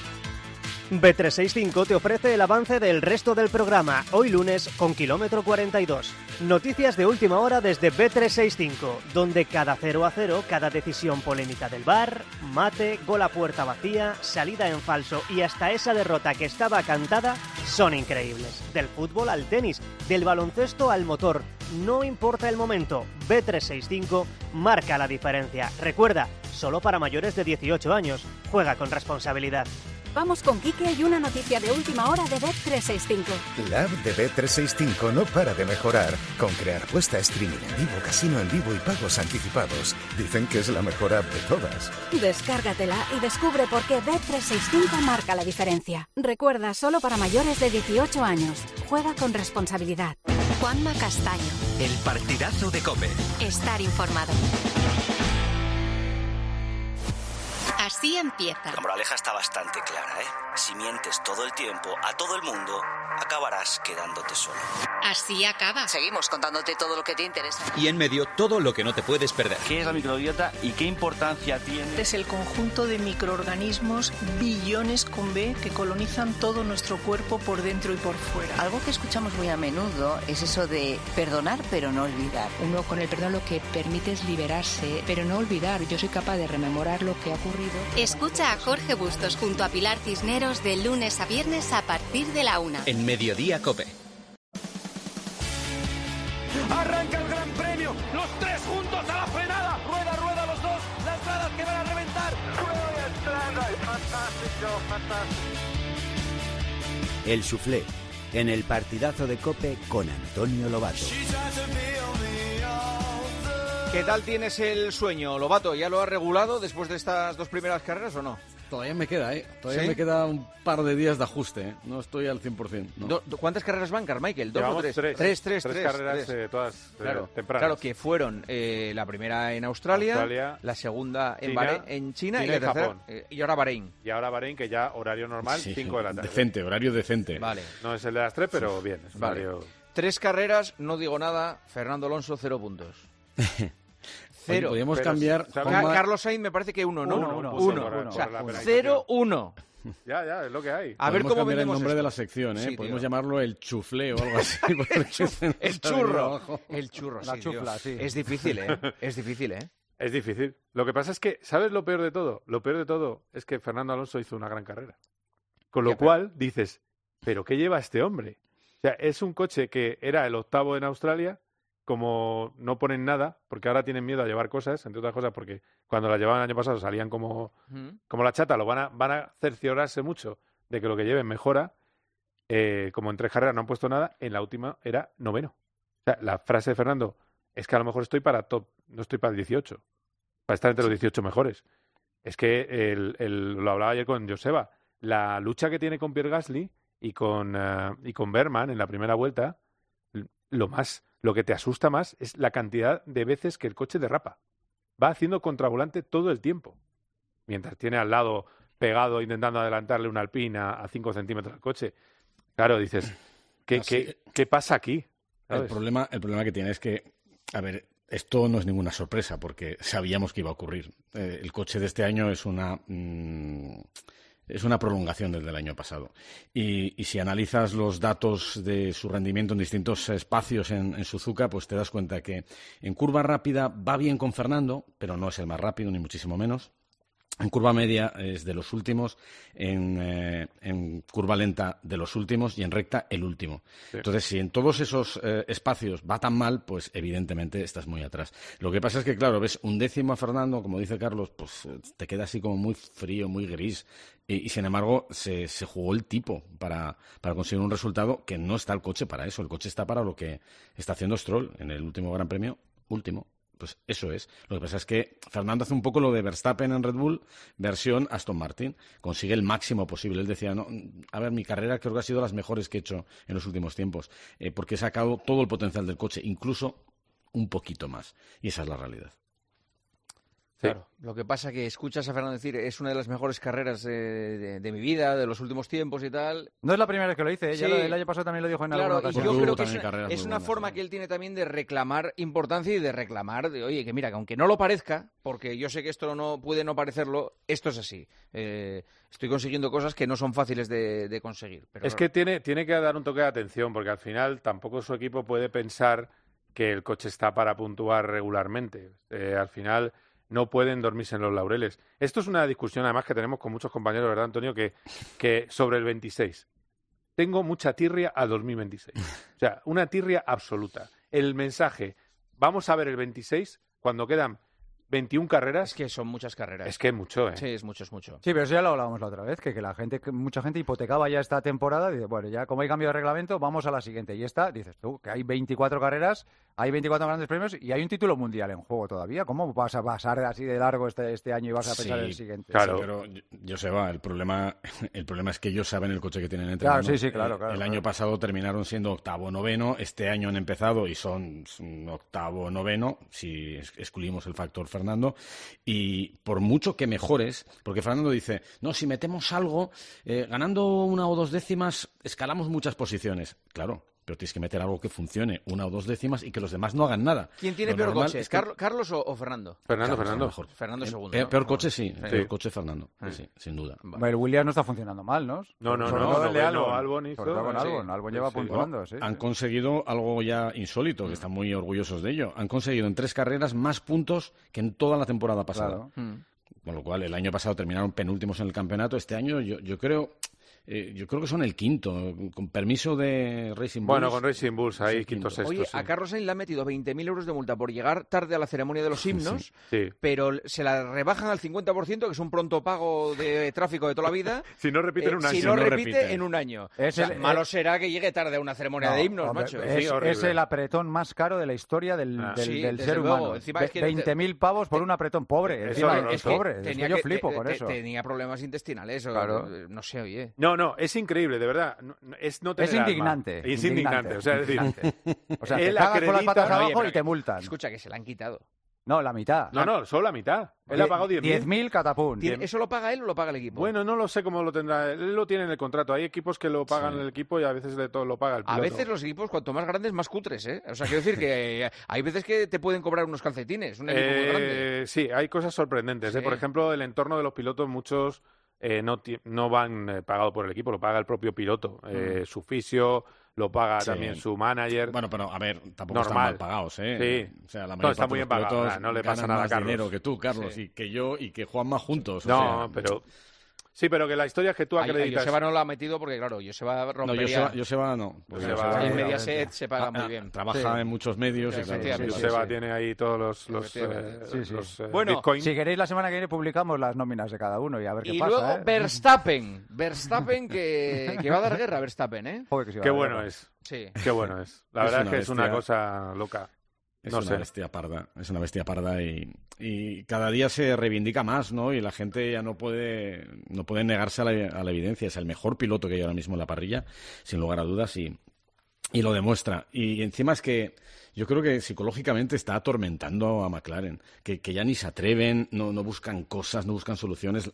B trescientos sesenta y cinco te ofrece el avance del resto del programa, hoy lunes con kilómetro cuarenta y dos. Noticias de última hora desde B trescientos sesenta y cinco, donde cada cero a cero, cada decisión polémica del V A R, mate, gol a puerta vacía, salida en falso y hasta esa derrota que estaba cantada son increíbles. Del fútbol al tenis, del baloncesto al motor, no importa el momento, B trescientos sesenta y cinco marca la diferencia. Recuerda, solo para mayores de dieciocho años, juega con responsabilidad. Vamos con Quique y una noticia de última hora de B trescientos sesenta y cinco. La app de B trescientos sesenta y cinco no para de mejorar, con crear puesta, streaming en vivo, casino en vivo y pagos anticipados. Dicen que es la mejor app de todas. Descárgatela y descubre por qué B trescientos sesenta y cinco marca la diferencia. Recuerda, solo para mayores de dieciocho años. Juega con responsabilidad. Juanma Castaño. El partidazo de COPE. Estar informado. Así empieza. La moraleja está bastante clara, ¿eh? Si mientes todo el tiempo a todo el mundo, acabarás quedándote solo. Así acaba. Seguimos contándote todo lo que te interesa. Y en medio, todo lo que no te puedes perder. ¿Qué es la microbiota y qué importancia tiene? Es el conjunto de microorganismos, billones con B, que colonizan todo nuestro cuerpo por dentro y por fuera. Algo que escuchamos muy a menudo es eso de perdonar pero no olvidar. Uno con el perdón lo que permite es liberarse, pero no olvidar. Yo soy capaz de rememorar lo que ha ocurrido. Escucha a Jorge Bustos junto a Pilar Cisneros de lunes a viernes a partir de la una. En Mediodía COPE. Arranca el Gran Premio, los tres juntos a la frenada. Rueda, rueda los dos, las gradas que van a reventar. Fantástico, fantástico. El Soufflé, en el partidazo de COPE con Antonio Lobato. ¿Qué tal tienes el sueño, Lobato? ¿Ya lo has regulado después de estas dos primeras carreras o no? Todavía me queda, ¿eh? Todavía ¿Sí? me queda un par de días de ajuste, ¿eh? No estoy al cien por ciento. No. Do- do- ¿Cuántas carreras van, Carmichael? ¿Dos Llevamos o tres? tres. Tres, tres, Tres tres, carreras, tres. eh, todas, eh, claro, tempranas. Claro, que fueron eh, la primera en Australia, Australia, la segunda en, China, Bahrein- en China, China y y la tercera, Japón. eh, y ahora Bahrein. Y ahora Bahrein, que ya horario normal, Sí, cinco de la tarde. decente, horario decente. Vale. No es el de las tres, pero bien. Es un Vale. horario... Tres carreras, no digo nada, Fernando Alonso, cero puntos. Cero. Podríamos Pero cambiar... sí, Ca- Juanma- Carlos Sainz me parece que uno, ¿no? Uno, Uno. uno, uno. uno. O sea, Por la penalización. cero, uno. Ya, ya, es lo que hay. A ver Podemos cómo cambiar el vendemos nombre esto. de la sección, ¿eh? Sí, Podemos tío. llamarlo el chuflé o algo así. porque El churro. se nos ha venido abajo. El churro, La sí, tío. chufla, sí. Es difícil, ¿eh? Es difícil, ¿eh? Es difícil. Lo que pasa es que, ¿sabes lo peor de todo? Lo peor de todo es que Fernando Alonso hizo una gran carrera. Con lo Ya, pero- cual dices, ¿pero qué lleva este hombre? O sea, es un coche que era el octavo en Australia, como no ponen nada, porque ahora tienen miedo a llevar cosas, entre otras cosas, porque cuando las llevaban el año pasado salían como, Mm. como la chata, lo van a, van a cerciorarse mucho de que lo que lleven mejora. Eh, como en tres carreras no han puesto nada, en la última era noveno. O sea, la frase de Fernando es que a lo mejor estoy para top, no estoy para el dieciocho, para estar entre los dieciocho mejores. Es que el, el- lo hablaba ayer con Joseba, la lucha que tiene con Pierre Gasly y con, eh, y con Berman en la primera vuelta, l- lo más, lo que te asusta más es la cantidad de veces que el coche derrapa. Va haciendo contravolante todo el tiempo. Mientras tiene al lado pegado intentando adelantarle una alpina a cinco centímetros al coche. Claro, dices, ¿qué, Así- qué, qué pasa aquí? El ¿Sabes? problema, el problema que tiene es que, a ver, esto no es ninguna sorpresa porque sabíamos que iba a ocurrir. Eh, el coche de este año es una mm, es una prolongación del del año pasado. Y, y si analizas los datos de su rendimiento en distintos espacios en, en Suzuka, pues te das cuenta que en curva rápida va bien con Fernando, pero no es el más rápido, ni muchísimo menos. En curva media es de los últimos, en, eh, en curva lenta de los últimos y en recta el último. Sí. Entonces, si en todos esos eh, espacios va tan mal, pues evidentemente estás muy atrás. Lo que pasa es que, claro, ves un décimo a Fernando, como dice Carlos, pues eh, te queda así como muy frío, muy gris. Y, y sin embargo, se, se jugó el tipo para, para conseguir un resultado que no está el coche para eso. El coche está para lo que está haciendo Stroll en el último Gran Premio, último. Pues eso es. Lo que pasa es que Fernando hace un poco lo de Verstappen en Red Bull, versión Aston Martin. Consigue el máximo posible. Él decía, no, a ver, mi carrera creo que ha sido las mejores que he hecho en los últimos tiempos, eh, porque he sacado todo el potencial del coche, incluso un poquito más. Y esa es la realidad. Claro. Lo que pasa que escuchas a Fernando decir es una de las mejores carreras eh, de, de mi vida, de los últimos tiempos y tal. No es la primera vez que lo dice, ¿eh? Ya Sí. lo- el año pasado también lo dijo en Claro, alguna y ocasión. yo creo que es, también una- carreras es muy una buenas, forma que él tiene también de reclamar importancia y de reclamar, de, oye, que mira, que aunque no lo parezca, porque yo sé que esto no puede no parecerlo, esto es así. Eh, estoy consiguiendo cosas que no son fáciles de, de conseguir. Pero Es que tiene, tiene que dar un toque de atención, porque al final tampoco su equipo puede pensar que el coche está para puntuar regularmente. Eh, al final no pueden dormirse en los laureles. Esto es una discusión, además, que tenemos con muchos compañeros, ¿verdad, Antonio? Que, que sobre el veintiséis. Tengo mucha tirria al dos mil veintiséis. O sea, una tirria absoluta. El mensaje, vamos a ver el veintiséis, cuando quedan veintiuna carreras. Es que son muchas carreras. Es que es mucho, ¿eh? Sí, es mucho, es mucho. Sí, pero eso ya lo hablábamos la otra vez, que, que la gente, que mucha gente hipotecaba ya esta temporada, dice, bueno, ya como hay cambio de reglamento, vamos a la siguiente. Y esta, dices tú, que hay veinticuatro carreras, hay veinticuatro grandes premios y hay un título mundial en juego todavía. ¿Cómo vas a pasar así de largo este, este año y vas a pensar en el siguiente? Claro, pero Joseba, el problema, el problema es que ellos saben el coche que tienen entre Claro, manos. sí, sí, claro, El- claro, El claro. año pasado terminaron siendo octavo, noveno. Este año han empezado y son octavo, noveno, si es- excluimos el factor Fernando. Y por mucho que mejores, porque Fernando dice, no, si metemos algo, eh, ganando una o dos décimas, escalamos muchas posiciones. Claro, pero tienes que meter algo que funcione, una o dos décimas, y que los demás no hagan nada. ¿Quién tiene Lo peor normal coche? es que- ¿Carlos, Carlos o, o Fernando? Fernando, Carlos, Fernando. mejor. Fernando Eh, segundo, Peor, ¿no? peor coche sí, Sí. peor coche Fernando, Sí. sí, sin duda. El Williams no está funcionando mal, ¿no? No, no, Sobre no, todo el de noveno, Albon. Albon hizo, Sobre todo con sí. Albon. Albon lleva Sí, sí. puntuando, sí. Han conseguido algo ya insólito, que están muy orgullosos de ello. Han conseguido en tres carreras más puntos que en toda la temporada pasada. Claro. Con lo cual, el año pasado terminaron penúltimos en el campeonato. Este año yo, yo creo... eh, yo creo que son el quinto, con permiso de Racing Bulls. Bueno, con Racing Bulls es ahí, el quinto, sexto. Oye, sí. a Carlos Sainz le han metido veinte mil euros de multa por llegar tarde a la ceremonia de los himnos, Sí. pero se la rebajan al cincuenta por ciento, que es un pronto pago de tráfico de toda la vida. Si no repite en eh, un año. Si no, Si no repite, repite. en un año. Es O sea, el- malo es- será que llegue tarde a una ceremonia No, de himnos, hombre, macho. Es, Sí, horrible. es el apretón más caro de la historia del, Ah. del, Sí, del desde ser luego. humano. Encima Ve- es que veinte mil pavos por un apretón pobre. Es Encima, horroroso. es pobre. Es Tenía que yo que- flipo te- con te- eso. Tenía problemas intestinales, o- Claro. no sé, oye. No, no, es increíble, de verdad. No, no, es no tener Es indignante, alma. Es indignante. indignante, O sea, es decir, O sea, te él cagas con las acredita- patas Oye, abajo pero y te multan. Escucha, que se la han quitado. No, la mitad. No, no, solo la mitad. Él ha pagado diez mil. diez mil catapún. ¿Eso lo paga él o lo paga el equipo? Bueno, no lo sé cómo lo tendrá. Él lo tiene en el contrato. Hay equipos que lo pagan Sí. el equipo y a veces le todo lo paga el piloto. A veces los equipos, cuanto más grandes, más cutres, ¿eh? O sea, quiero decir que hay veces que te pueden cobrar unos calcetines, un equipo muy grande. Eh, sí, hay cosas sorprendentes. Sí. ¿eh? Por ejemplo, el entorno de los pilotos, muchos eh, no, ti- no van eh, pagados por el equipo, lo paga el propio piloto. Eh, Mm. Su fisio, lo paga Sí. también su manager. Bueno, pero a ver, tampoco están Normal. mal pagados, ¿eh? Sí. O sea, la No, mayor está parte muy de bien los pagado, pilotos no le pasa ganan nada a más Carlos. dinero que tú, Carlos, Sí. y que yo y que Juanma juntos. o No, sea, pero... Sí, pero que la historia es que tú A, a acreditas... Joseba no lo ha metido porque, claro, Joseba No, rompería... Joseba, Joseba no. porque Joseba- Joseba- En Mediaset se paga Ah, muy ah, bien. Trabaja Sí. en muchos medios. Sí, y claro, efectivamente. sí, Joseba sí. tiene ahí todos los, los, Efectivamente. eh, Sí, sí. los, eh, Bueno, Bitcoin. Si queréis, la semana que viene publicamos las nóminas de cada uno y a ver qué Y pasa. luego ¿eh? Verstappen. Verstappen que, que va a dar guerra a Verstappen, ¿eh? Joder, que sí va Qué a dar bueno guerra. es. Sí. Qué bueno es. La Es verdad es una que es una bestia. cosa loca. Es No una sé. bestia parda, es una bestia parda y, y cada día se reivindica más, ¿no? Y la gente ya no puede, no puede negarse a la, a la evidencia. Es el mejor piloto que hay ahora mismo en la parrilla, sin lugar a dudas, y, y lo demuestra. Y encima es que yo creo que psicológicamente está atormentando a McLaren, que, que ya ni se atreven, no, no buscan cosas, no buscan soluciones.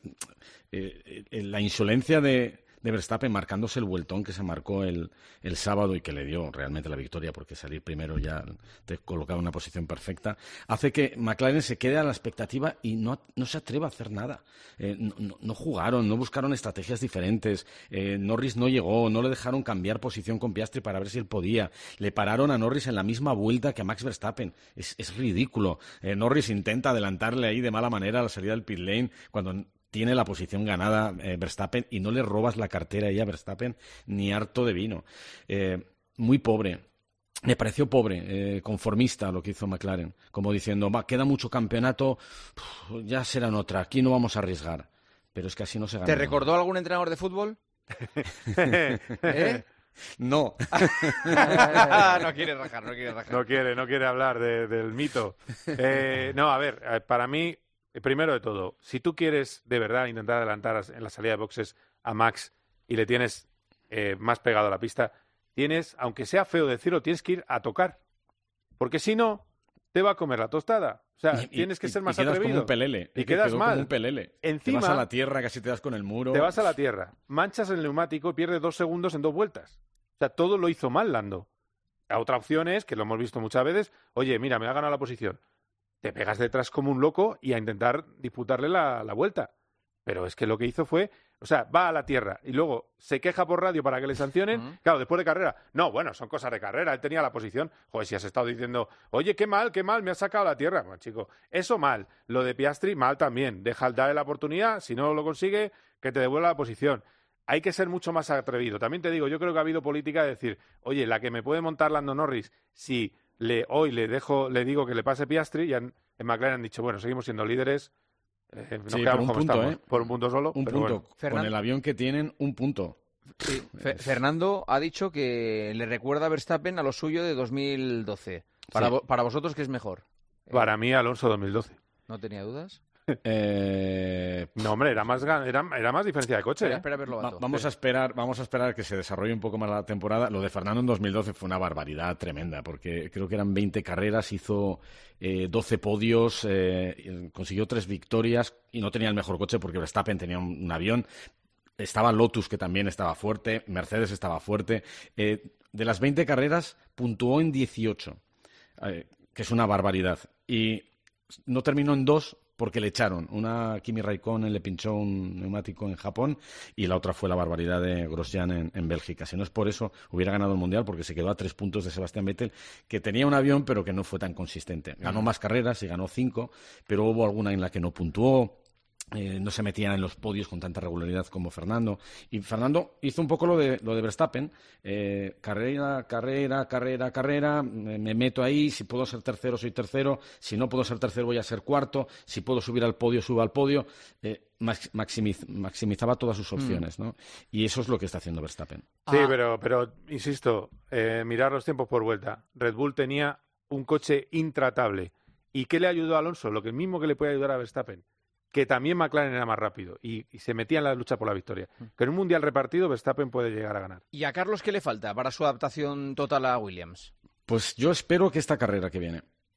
Eh, eh, la insolencia de, de Verstappen marcándose el vueltón que se marcó el, el sábado y que le dio realmente la victoria, porque salir primero ya te colocaba en una posición perfecta, hace que McLaren se quede a la expectativa y no, no se atreva a hacer nada. Eh, no, no, no jugaron, no buscaron estrategias diferentes. Eh, Norris no llegó, no le dejaron cambiar posición con Piastri para ver si él podía. Le pararon a Norris en la misma vuelta que a Max Verstappen. Es, es ridículo. Eh, Norris intenta adelantarle ahí de mala manera a la salida del pit lane cuando tiene la posición ganada eh, Verstappen y no le robas la cartera ahí a Verstappen ni harto de vino. Eh, muy pobre. Me pareció pobre, eh, conformista lo que hizo McLaren, como diciendo, va, queda mucho campeonato, uf, ya será en otra, aquí no vamos a arriesgar. Pero es que así no se gana. ¿Te recordó algún entrenador de fútbol? ¿Eh? No. no quiere rajar, no quiere rajar. No quiere, no quiere hablar de- del mito. Eh, no, a ver, eh, para mí, eh, primero de todo, si tú quieres de verdad intentar adelantar as- en la salida de boxes a Max y le tienes eh, más pegado a la pista, tienes, aunque sea feo decirlo, tienes que ir a tocar. Porque si no, te va a comer la tostada. O sea, Y- y- tienes que y- ser y más quedas atrevido. como un pelele. Y Es que quedas quedó mal. como un pelele. Encima, te vas a la tierra, casi te das con el muro. te vas a la tierra, manchas el neumático y pierdes dos segundos en dos vueltas. O sea, todo lo hizo mal Lando. La otra opción es, que lo hemos visto muchas veces, oye, mira, me ha ganado la posición. Te pegas detrás como un loco y a intentar disputarle la, la vuelta. Pero es que lo que hizo fue, o sea, va a la tierra y luego se queja por radio para que le sancionen. Ujú. Claro, después de carrera. No, bueno, son cosas de carrera. Él tenía la posición. Joder, si has estado diciendo, oye, qué mal, qué mal, me has sacado a la tierra. Bueno, chico, eso mal. Lo de Piastri, mal también. Deja darle la oportunidad. Si no lo consigue, que te devuelva la posición. Hay que ser mucho más atrevido. También te digo, yo creo que ha habido política de decir, oye, la que me puede montar Lando Norris, si le, hoy le dejo, le digo que le pase Piastri, y en, en McLaren han dicho, bueno, seguimos siendo líderes. Eh, nos Sí, quedamos por un como punto, estamos. ¿eh? Por un punto solo. Un pero punto. bueno. Con Fernando- el avión que tienen, un punto. Sí. Fe- Fernando ha dicho que le recuerda a Verstappen a lo suyo de dos mil doce. Para, Sí. vo- para vosotros, ¿qué es mejor? Para mí, Alonso dos mil doce. ¿No tenía dudas? Eh, No, hombre, era más, gan- era, era más diferencia de coche. Espera, ¿eh? espera a verlo, Va- Bato. vamos a esperar, vamos a esperar que se desarrolle un poco más la temporada. Lo de Fernando en dos mil doce fue una barbaridad tremenda, porque creo que eran veinte carreras, hizo eh, doce podios, eh, consiguió tres victorias y no tenía el mejor coche porque Verstappen tenía un, un avión. Estaba Lotus, que también estaba fuerte, Mercedes estaba fuerte. Eh, de las veinte carreras, puntuó en dieciocho, eh, que es una barbaridad. Y no terminó en dos porque le echaron. Una Kimi Raikkonen le pinchó un neumático en Japón y la otra fue la barbaridad de Grosjean en, en Bélgica. Si no es por eso, hubiera ganado el Mundial porque se quedó a tres puntos de Sebastián Vettel, que tenía un avión pero que no fue tan consistente. Ganó más carreras y ganó cinco, pero hubo alguna en la que no puntuó. Eh, no se metían en los podios con tanta regularidad como Fernando. Y Fernando hizo un poco lo de, lo de Verstappen. Eh, carrera, carrera, carrera, carrera. Me, me meto ahí. Si puedo ser tercero, soy tercero. Si no puedo ser tercero, voy a ser cuarto. Si puedo subir al podio, subo al podio. Eh, max- maximiz- maximizaba todas sus opciones, ¿no? Y eso es lo que está haciendo Verstappen. Sí, pero, pero insisto, eh, mirar los tiempos por vuelta. Red Bull tenía un coche intratable. ¿Y qué le ayudó a Alonso? Lo que mismo que le puede ayudar a Verstappen. Que también McLaren era más rápido y, y se metía en la lucha por la victoria. Que en un mundial repartido Verstappen puede llegar a ganar. ¿Y a Carlos qué le falta para su adaptación total a Williams? Pues yo espero que esta carrera que viene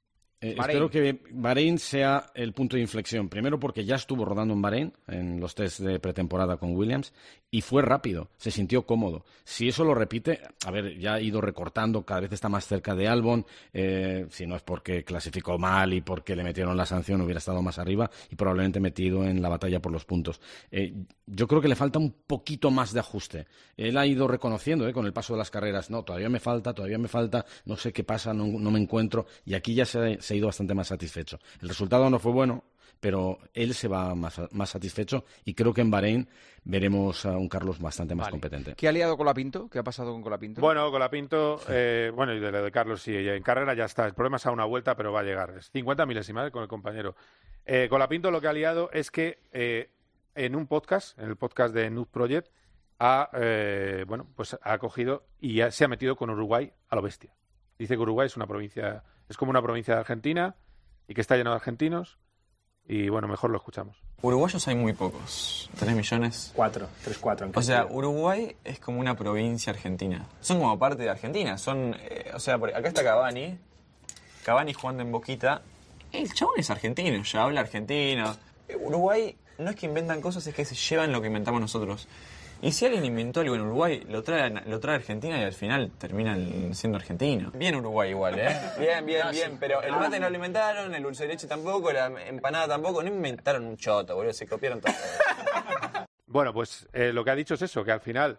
Eh, Bahrein. espero que Bahrein sea el punto de inflexión. Primero porque ya estuvo rodando en Bahrein en los test de pretemporada con Williams y fue rápido, se sintió cómodo. Si eso lo repite, a ver, ya ha ido recortando, cada vez está más cerca de Albon. Eh, si no es porque clasificó mal y porque le metieron la sanción, hubiera estado más arriba y probablemente metido en la batalla por los puntos. Eh, yo creo que le falta un poquito más de ajuste. Él ha ido reconociendo eh, con el paso de las carreras, no, todavía me falta, todavía me falta, no sé qué pasa, no, no me encuentro, y aquí ya se, se ha ido bastante más satisfecho. El resultado no fue bueno, pero él se va más, más satisfecho y creo que en Bahrein veremos a un Carlos bastante más Vale. competente. ¿Qué ha liado Colapinto? ¿Qué ha pasado con Colapinto? Bueno, Colapinto, eh, bueno, y de lo de Carlos sí, en carrera ya está. El problema es a una vuelta, pero va a llegar. Es cincuenta milésimas con el compañero. Eh, Colapinto lo que ha liado es que eh, en un podcast, en el podcast de Noob Project, ha, eh, bueno, pues ha cogido y ya se ha metido con Uruguay a lo bestia. Dice que Uruguay es una provincia, es como una provincia de Argentina y que está lleno de argentinos. Y bueno, mejor lo escuchamos. Uruguayos hay muy pocos. ¿Tres millones? Cuatro, tres, cuatro. O sea, Uruguay es como una provincia argentina. Son como parte de Argentina. Son, eh, o sea, por- acá está Cavani. Cavani jugando en Boquita. El chabón es argentino, ya habla argentino. Eh, Uruguay no es que inventan cosas, es que se llevan lo que inventamos nosotros. Y si alguien inventó algo en Uruguay, lo trae, lo trae a Argentina y al final terminan siendo argentino. Bien Uruguay igual, ¿eh? Bien, bien, bien. Pero el mate no lo inventaron, el dulce de leche tampoco, la empanada tampoco. No inventaron un choto, boludo. Se copiaron todo. Bueno, pues eh, lo que ha dicho es eso, que al final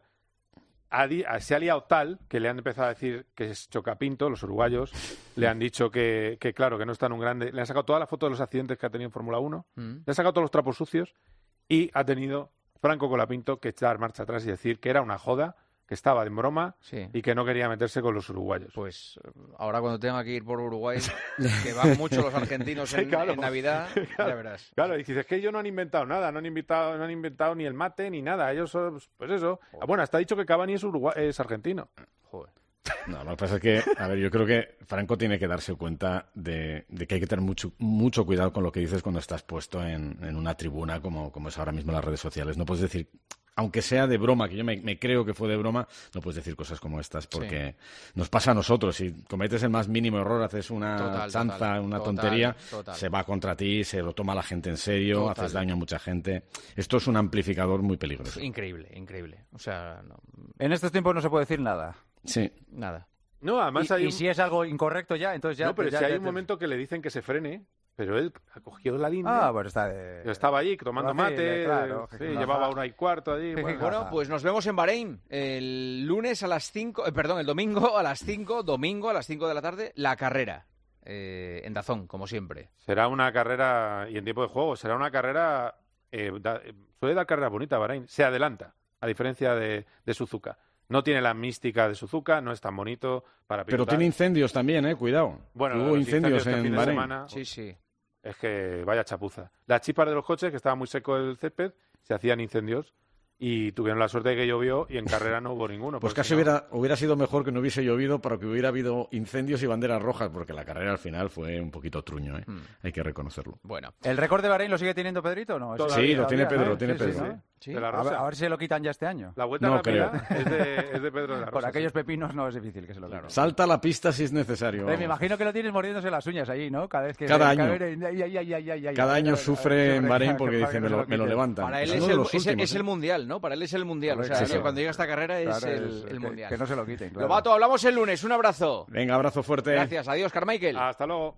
ha di- se ha liado tal que le han empezado a decir que es Chocapinto, los uruguayos, le han dicho que, que claro, que no es tan un grande. Le han sacado toda la foto de los accidentes que ha tenido en Fórmula uno, Mm. le han sacado todos los trapos sucios y ha tenido Franco Colapinto que echar marcha atrás y decir que era una joda, que estaba de broma Sí. y que no quería meterse con los uruguayos. Pues ahora cuando tenga que ir por Uruguay, que van mucho los argentinos en, Sí, claro. en Navidad, ya verás. Claro, y dices, es que ellos no han inventado nada, no han inventado, no han inventado ni el mate ni nada. Ellos son, pues eso. Ah, bueno, hasta ha dicho que Cavani es, uruguay, es argentino. Joder. No, lo que pasa es que, a ver, yo creo que Franco tiene que darse cuenta de, de que hay que tener mucho, mucho cuidado con lo que dices cuando estás puesto en, en una tribuna como, como es ahora mismo en las redes sociales. No puedes decir, aunque sea de broma, que yo me, me creo que fue de broma, no puedes decir cosas como estas porque nos pasa a nosotros. Si cometes el más mínimo error, haces una Total, chanza, total, una total, tontería, total. se va contra ti, se lo toma la gente en serio, Total. haces daño a mucha gente. Esto es un amplificador muy peligroso. Increíble, increíble. O sea, no, En estos tiempos no se puede decir nada. Sí. nada. No, además y, hay y un... si es algo incorrecto ya, entonces ya... no, pero ya- si hay ya un te- momento que le dicen que se frene, pero él ha cogido la línea. Ah, bueno, está de... Yo estaba allí tomando Vacile, mate, claro, sí, jeje, llevaba jaja. una y cuarto allí. Bueno, Bueno, pues nos vemos en Bahrein el lunes a las cinco, eh, perdón, el domingo a las cinco, domingo a las cinco de la tarde, la carrera. Eh, en Dazón, como siempre. será una carrera, y en tiempo de juego, será una carrera, eh, da- eh, suele dar carrera bonita Bahrein, se adelanta, a diferencia de, de Suzuka. No tiene la mística de Suzuka, no es tan bonito para Pero pilotar. tiene incendios también, eh, cuidado. Bueno, Hubo los incendios este en fin de Bahrein. semana, Sí, sí. es que vaya chapuza. Las chispas de los coches, que estaba muy seco el césped, se hacían incendios y tuvieron la suerte de que llovió y en carrera no hubo ninguno. Pues porque casi si no- hubiera, hubiera sido mejor que no hubiese llovido para que hubiera habido incendios y banderas rojas, porque la carrera al final fue un poquito truño, ¿eh? Hay que reconocerlo. Bueno. ¿El récord de Bahrein lo sigue teniendo Pedrito o no? Ese Sí, lo tiene todavía, Pedro, ¿no? lo tiene Sí, sí, Pedro. ¿no? Sí. De la A ver, Rosa. a ver si lo quitan ya este año. La vuelta No rápida es de, es de Pedro de la Rosa. Por aquellos sí. pepinos no es difícil que se lo quiten. Salta a la pista si es necesario. Eh, me vamos. imagino que lo tienes mordiéndose las uñas allí, ¿no? Cada vez que... Cada que- año. que- ay, ay, ay, ay, ay, ay, Cada ay, año ay, sufre ay, en ay, Bahrein ay, porque ay, dice, que me se lo, me lo quiten. levantan. Para él Es es uno de el, los es- últimos, es el ¿eh? mundial, ¿no? Para él es el mundial. O sea, Sí, sí. cuando llega esta carrera es Claro, el, es- el que- mundial. Que no se lo quiten, claro. Lobato, hablamos el lunes. Un abrazo. Venga, abrazo fuerte. Gracias. Adiós, Carmichael. Hasta luego.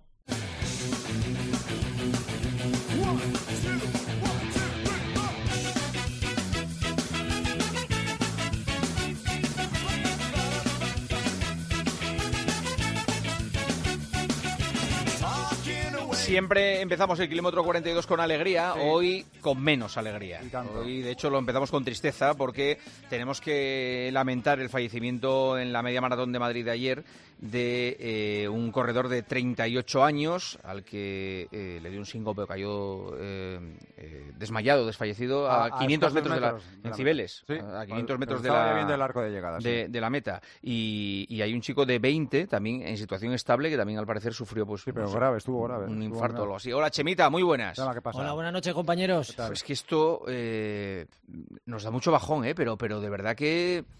Siempre empezamos el kilómetro cuarenta y dos con alegría, Sí. hoy con menos alegría. Y tanto. Hoy, de hecho, lo empezamos con tristeza porque tenemos que lamentar el fallecimiento en la media maratón de Madrid de ayer de eh, un corredor de treinta y ocho años al que eh, le dio un síncope, cayó eh, eh, desmayado, desfallecido a, A- a quinientos escasos metros, de la, metros de en la Cibeles, meta. Sí, a quinientos cuando metros de estaba la, ya viendo el arco de llegada, sí. de, de la meta. Y, y hay un chico de veinte también en situación estable que también al parecer sufrió pues, Sí, pero no sé, grave, estuvo grave. un estuvo infarto o grave. algo así. Hola, Chemita, muy buenas. Llama, ¿qué pasa? Hola, buenas noches, compañeros. Pues que esto eh, nos da mucho bajón, ¿eh? Pero, pero de verdad que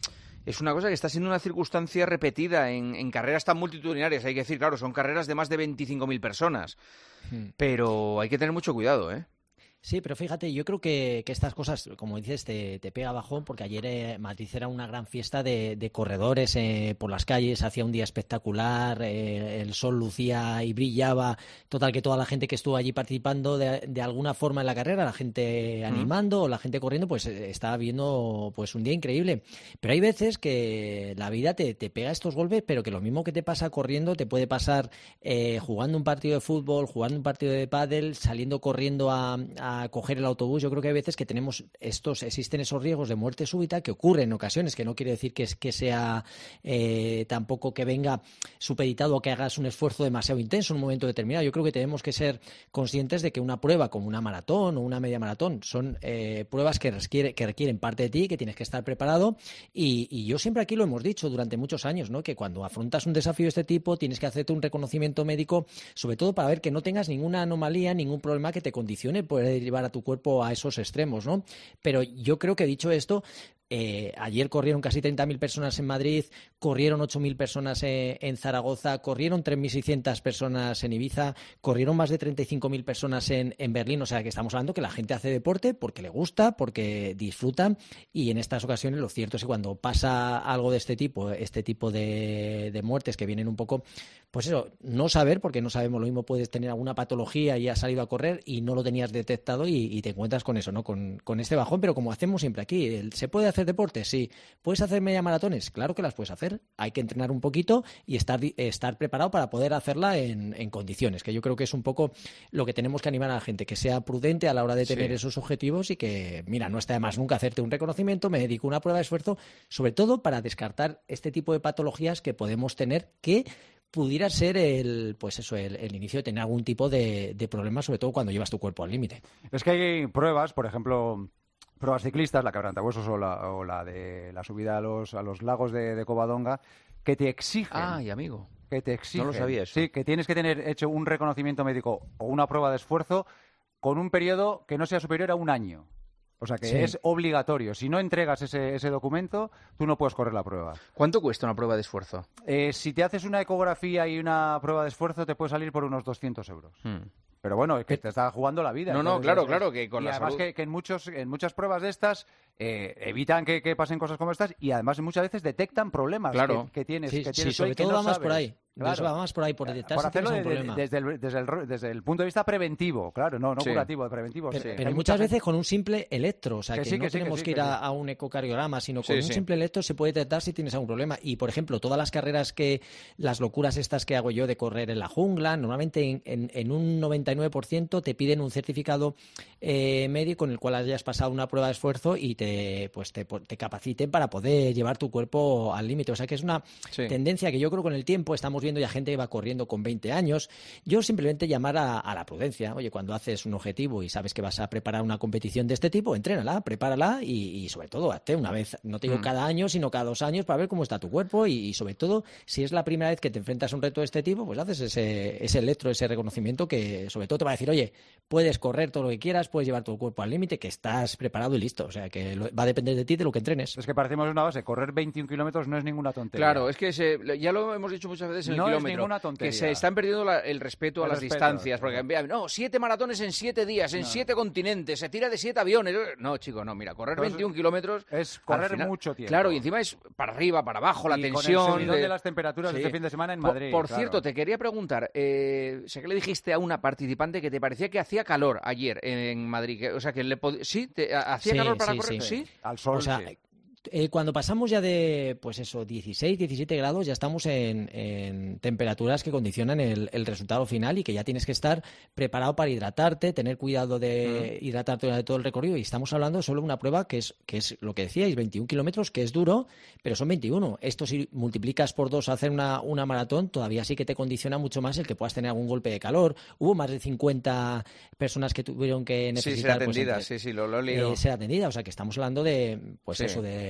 es una cosa que está siendo una circunstancia repetida en, en carreras tan multitudinarias. Hay que decir, claro, son carreras de más de veinticinco mil personas. Hmm. Pero hay que tener mucho cuidado, ¿eh? Sí, pero fíjate, yo creo que, que estas cosas, como dices, te, te pega bajón, porque ayer eh, Madrid era una gran fiesta de, de corredores eh, por las calles, hacía un día espectacular, eh, el sol lucía y brillaba, total que toda la gente que estuvo allí participando de, de alguna forma en la carrera, la gente animando, mm. o la gente corriendo, pues eh, estaba viendo pues un día increíble. Pero hay veces que la vida te, te pega estos golpes, pero que lo mismo que te pasa corriendo, te puede pasar eh, jugando un partido de fútbol, jugando un partido de pádel, saliendo corriendo a, a a coger el autobús. Yo creo que hay veces que tenemos estos, existen esos riesgos de muerte súbita que ocurren en ocasiones, que no quiere decir que, que sea eh, tampoco que venga supeditado o que hagas un esfuerzo demasiado intenso en un momento determinado. Yo creo que tenemos que ser conscientes de que una prueba como una maratón o una media maratón son eh, pruebas que, requiere, que requieren parte de ti, que tienes que estar preparado y, y yo siempre aquí lo hemos dicho durante muchos años, ¿no? Que cuando afrontas un desafío de este tipo tienes que hacerte un reconocimiento médico, sobre todo para ver que no tengas ninguna anomalía, ningún problema que te condicione poder llevar a tu cuerpo a esos extremos, ¿no? Pero yo creo que dicho esto, Eh, ayer corrieron casi treinta mil personas en Madrid, corrieron ocho mil personas en, en Zaragoza, corrieron tres mil seiscientas personas en Ibiza, corrieron más de treinta y cinco mil personas en, en Berlín. O sea que estamos hablando que la gente hace deporte porque le gusta, porque disfruta, y en estas ocasiones lo cierto es que cuando pasa algo de este tipo, este tipo de, de muertes que vienen un poco, pues eso, no saber, porque no sabemos, lo mismo puedes tener alguna patología y has salido a correr y no lo tenías detectado y, y te encuentras con eso, ¿no? Con, con este bajón, pero como hacemos siempre aquí, el, se puede hacer hacer deporte? Sí. ¿Puedes hacer media maratones? Claro que las puedes hacer. Hay que entrenar un poquito y estar, estar preparado para poder hacerla en, en condiciones, que yo creo que es un poco lo que tenemos que animar a la gente, que sea prudente a la hora de tener sí. esos objetivos y que, mira, no está de más nunca hacerte un reconocimiento, me dedico a una prueba de esfuerzo, sobre todo para descartar este tipo de patologías que podemos tener que pudiera ser el, pues eso, el, el inicio de tener algún tipo de, de problema, sobre todo cuando llevas tu cuerpo al límite. Es que hay pruebas, por ejemplo, pruebas ciclistas, la quebrantahuesos o la, o la de la subida a los, a los lagos de, de Covadonga, que te exigen. Ay, amigo. Que te exigen. No lo sabía eso. Sí, que tienes que tener hecho un reconocimiento médico o una prueba de esfuerzo con un periodo que no sea superior a un año. O sea, que sí. es obligatorio. Si no entregas ese, ese documento, tú no puedes correr la prueba. ¿Cuánto cuesta una prueba de esfuerzo? Eh, si te haces una ecografía y una prueba de esfuerzo, te puede salir por unos doscientos euros. Hmm. Pero bueno, es que te está jugando la vida. No, no, claro, es, claro, que con y la además salud... que, que en, muchos, en muchas pruebas de estas eh, evitan que, que pasen cosas como estas y además muchas veces detectan problemas claro. que, que tienes. Sí, que sí tienes sobre todo que no va más sabes. por ahí. Claro. Eso va más por ahí, por detectar por si hacerlo tienes un de, problema. Desde el, desde, el, desde el punto de vista preventivo, claro, no, no sí. curativo, de preventivo. Pero, sí. pero Hay muchas veces gente... con un simple electro, o sea, que, que, sí, no que tenemos sí, que, que ir a, a un ecocardiograma, sino con sí, un sí. simple electro se puede detectar si tienes algún problema. Y, por ejemplo, todas las carreras que, las locuras estas que hago yo de correr en la jungla, normalmente en, en, en un noventa y nueve por ciento te piden un certificado eh, médico en el cual hayas pasado una prueba de esfuerzo y te, pues te, te capaciten para poder llevar tu cuerpo al límite. O sea, que es una sí. tendencia que yo creo que con el tiempo estamos viendo ya gente que va corriendo con veinte años. Yo simplemente llamar a, a la prudencia. Oye, cuando haces un objetivo y sabes que vas a preparar una competición de este tipo, entrénala, prepárala y, y sobre todo, hazte una vez, no te digo mm. cada año, sino cada dos años para ver cómo está tu cuerpo y, y sobre todo, si es la primera vez que te enfrentas a un reto de este tipo, pues haces ese, ese electro, ese reconocimiento que sobre todo te va a decir, oye, puedes correr todo lo que quieras, puedes llevar tu cuerpo al límite, que estás preparado y listo. O sea, que lo, va a depender de ti, de lo que entrenes. Es que parecemos una base, correr veintiún kilómetros no es ninguna tontería. Claro, es que se, ya lo hemos dicho muchas veces en no el kilómetro. Es ninguna tontería. Que se están perdiendo la, el respeto a el las respeto, distancias, porque no, siete maratones en siete días, en no. siete continentes, se tira de siete aviones. No, chicos, no, mira, correr Entonces, veintiún kilómetros es correr final, mucho tiempo. Claro, y encima es para arriba, para abajo, la y tensión. Con el subidón de... de las temperaturas sí. este fin de semana en Madrid. Por, por claro. cierto, te quería preguntar, eh, sé que le dijiste a una participante que te parecía que hacía calor ayer en, en Madrid, que, o sea, que le pod... sí, te, hacía sí, calor para sí, correr, sí. sí, al sol, o sea, sí. Eh, cuando pasamos ya de, pues eso, dieciséis, diecisiete grados, ya estamos en, en temperaturas que condicionan el, el resultado final y que ya tienes que estar preparado para hidratarte, tener cuidado de mm. hidratarte durante todo el recorrido. Y estamos hablando de solo una prueba que es, que es lo que decíais, veintiún kilómetros, que es duro, pero son veintiuno. Esto si multiplicas por dos a hacer una, una maratón, todavía sí que te condiciona mucho más el que puedas tener algún golpe de calor. Hubo más de cincuenta personas que tuvieron que necesitar... Sí, ser atendida, pues, sí, sí, lo, lo he leído. Eh, ser atendida, o sea que estamos hablando de, pues sí. eso, de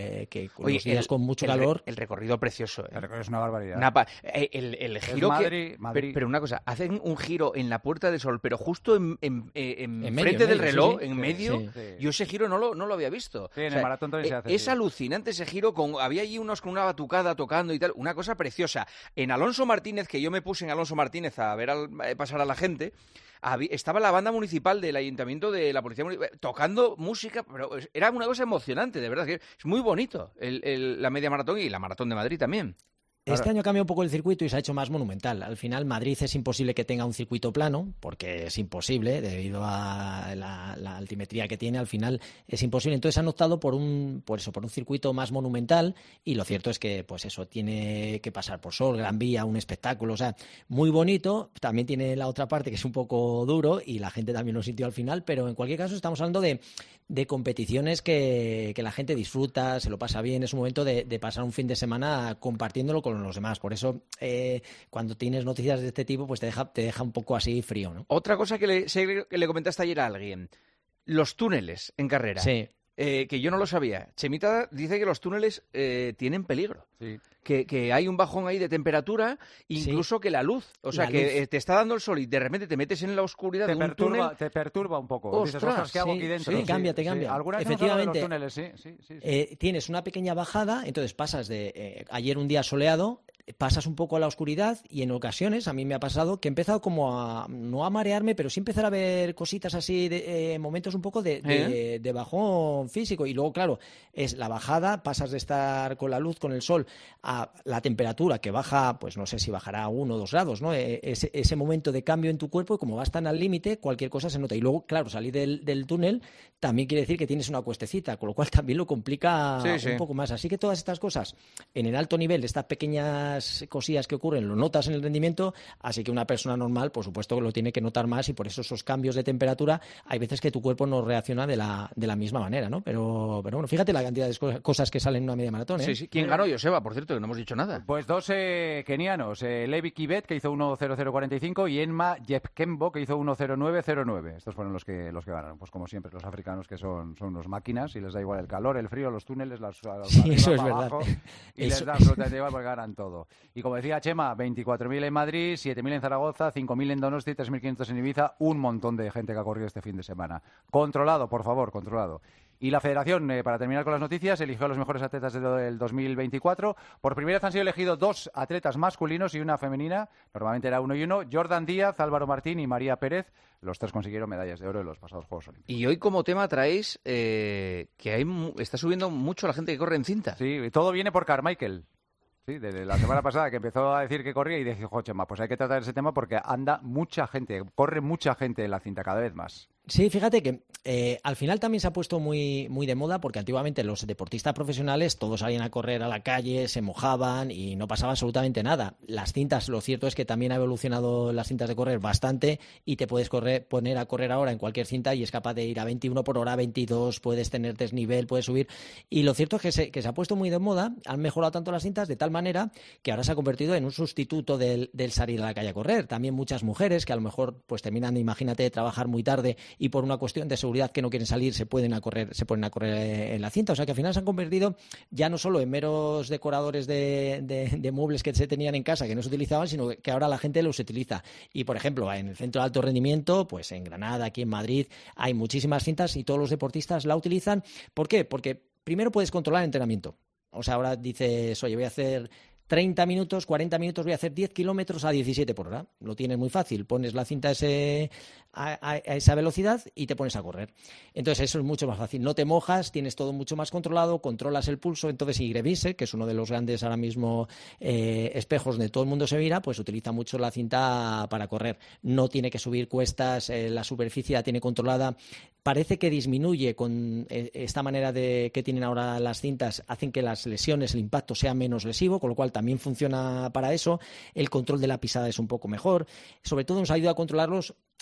que, que Oye, los días el, con mucho el, calor... El recorrido precioso. ¿eh? El recorrido es una barbaridad. Una pa- el, el giro Madrid, que... Madrid. Pero, pero una cosa, hacen un giro en la Puerta del Sol, pero justo en, en, en, En medio, frente en del medio, reloj, sí, sí. en Sí, medio, sí. yo ese giro no lo, no lo había visto. Sí, en O sea, el maratón también se eh, hace, Es sí. alucinante ese giro, con había allí unos con una batucada tocando y tal, una cosa preciosa. En Alonso Martínez, que yo me puse en Alonso Martínez a ver al, eh, pasar a la gente, había- estaba la banda municipal del ayuntamiento de la policía municipal tocando música, pero es- era una cosa emocionante, de verdad, que es muy bonito el, el- la media maratón y la maratón de Madrid también. Este año cambia un poco el circuito y se ha hecho más monumental. Al final, Madrid es imposible que tenga un circuito plano, porque es imposible, debido a la, la altimetría que tiene, al final es imposible. Entonces han optado por un, por eso, por un circuito más monumental, y lo cierto es que, pues eso, tiene que pasar por Sol, Gran Vía, un espectáculo, o sea, muy bonito. También tiene la otra parte que es un poco duro, y la gente también lo sintió al final, pero en cualquier caso estamos hablando de, de competiciones que, que la gente disfruta, se lo pasa bien, es un momento de, de pasar un fin de semana compartiéndolo con los demás. Por eso, eh, cuando tienes noticias de este tipo, pues te deja, te deja un poco así frío, ¿no? Otra cosa que le, sé que le comentaste ayer a alguien, los túneles en carrera. Sí. Eh, que yo no lo sabía. Chemita dice que los túneles eh, tienen peligro. Sí. Que, que hay un bajón ahí de temperatura, incluso Sí. que la luz. O sea, La que luz. eh, te está dando el sol y de repente te metes en la oscuridad Te de un perturba, túnel. te perturba un poco. Ostras, Dices, ostras, ¿qué hago sí, aquí dentro? te cambia, te cambia. Alguna vez hemos hablado de los Efectivamente. túneles, sí, sí, sí, sí. Eh, tienes una pequeña bajada, entonces pasas de eh, ayer un día soleado, pasas un poco a la oscuridad, y en ocasiones a mí me ha pasado que he empezado como a, no a marearme, pero sí empezar a ver cositas así, de, eh, momentos un poco de, de, ¿Eh? de bajón físico. Y luego, claro, es la bajada, pasas de estar con la luz, con el sol, a la temperatura que baja, pues no sé si bajará a uno o dos grados, ¿no? Eh, ese, ese momento de cambio en tu cuerpo, y como vas tan al límite, cualquier cosa se nota. Y luego, claro, salir del, del túnel también quiere decir que tienes una cuestecita, con lo cual también lo complica Sí, un sí. poco más. Así que todas estas cosas, en el alto nivel, estas pequeñas cosillas que ocurren, lo notas en el rendimiento, así que una persona normal, por supuesto, que lo tiene que notar más, y por eso esos cambios de temperatura, hay veces que tu cuerpo no reacciona de la, de la misma manera, ¿no? Pero, pero bueno, fíjate la cantidad de co- cosas que salen en una media maratón, ¿eh? Sí, sí. ¿Quién ganó? Joseba, por cierto, que no hemos dicho nada. Pues dos eh, kenianos, eh, Levi Kibet, que hizo uno cero cero cuarenta y cinco, y Enma Jepkembo, que hizo uno cero nueve cero nueve. Estos fueron los que los que ganaron. Pues como siempre, los africanos, que son, son unos máquinas, y les da igual el calor, el frío, los túneles, las, las Sí, arriba, eso es para verdad. abajo, y Eso- les da absolutamente igual porque ganan todo. Y como decía Chema, veinticuatro mil en Madrid, siete mil en Zaragoza, cinco mil en Donosti, tres mil quinientos en Ibiza, un montón de gente que ha corrido este fin de semana. Controlado, por favor, controlado. Y la Federación, eh, para terminar con las noticias, eligió a los mejores atletas del dos mil veinticuatro. Por primera vez han sido elegidos dos atletas masculinos y una femenina. Normalmente era uno y uno. Jordan Díaz, Álvaro Martín y María Pérez. Los tres consiguieron medallas de oro en los pasados Juegos Olímpicos. Y hoy como tema traéis eh, que hay mu- está subiendo mucho la gente que corre en cinta. Sí, y todo viene por Carmichael. Sí, desde la semana pasada que empezó a decir que corría, y dije, jo, Chema, pues hay que tratar ese tema porque anda mucha gente, corre mucha gente en la cinta, cada vez más. Sí, fíjate que eh, al final también se ha puesto muy, muy de moda, porque antiguamente los deportistas profesionales todos salían a correr a la calle, se mojaban y no pasaba absolutamente nada. Las cintas, lo cierto es que también ha evolucionado las cintas de correr bastante, y te puedes correr, poner a correr ahora en cualquier cinta y es capaz de ir a veintiuno por hora, veintidós, puedes tener desnivel, puedes subir. Y lo cierto es que se, que se ha puesto muy de moda, han mejorado tanto las cintas de tal manera que ahora se ha convertido en un sustituto del, del salir a la calle a correr. También muchas mujeres que a lo mejor pues terminan, imagínate, de trabajar muy tarde y por una cuestión de seguridad que no quieren salir, se pueden a correr, se ponen a correr en la cinta. O sea que al final se han convertido ya no solo en meros decoradores de, de, de muebles que se tenían en casa que no se utilizaban, sino que ahora la gente los utiliza. Y por ejemplo, en el centro de alto rendimiento, pues en Granada, aquí en Madrid, hay muchísimas cintas y todos los deportistas la utilizan. ¿Por qué? Porque primero puedes controlar el entrenamiento. O sea, ahora dices, oye, voy a hacer treinta minutos, cuarenta minutos, voy a hacer diez kilómetros a diecisiete por hora. Lo tienes muy fácil. Pones la cinta a, ese, a, a, a esa velocidad y te pones a correr. Entonces eso es mucho más fácil. No te mojas, tienes todo mucho más controlado, controlas el pulso. Entonces Igrevise, que es uno de los grandes ahora mismo eh, espejos donde todo el mundo se mira, pues utiliza mucho la cinta para correr. No tiene que subir cuestas, eh, la superficie la tiene controlada. Parece que disminuye con eh, esta manera de que tienen ahora las cintas, hacen que las lesiones, el impacto sea menos lesivo, con lo cual también funciona para eso. El control de la pisada es un poco mejor. Sobre todo nos ayuda a controlarlos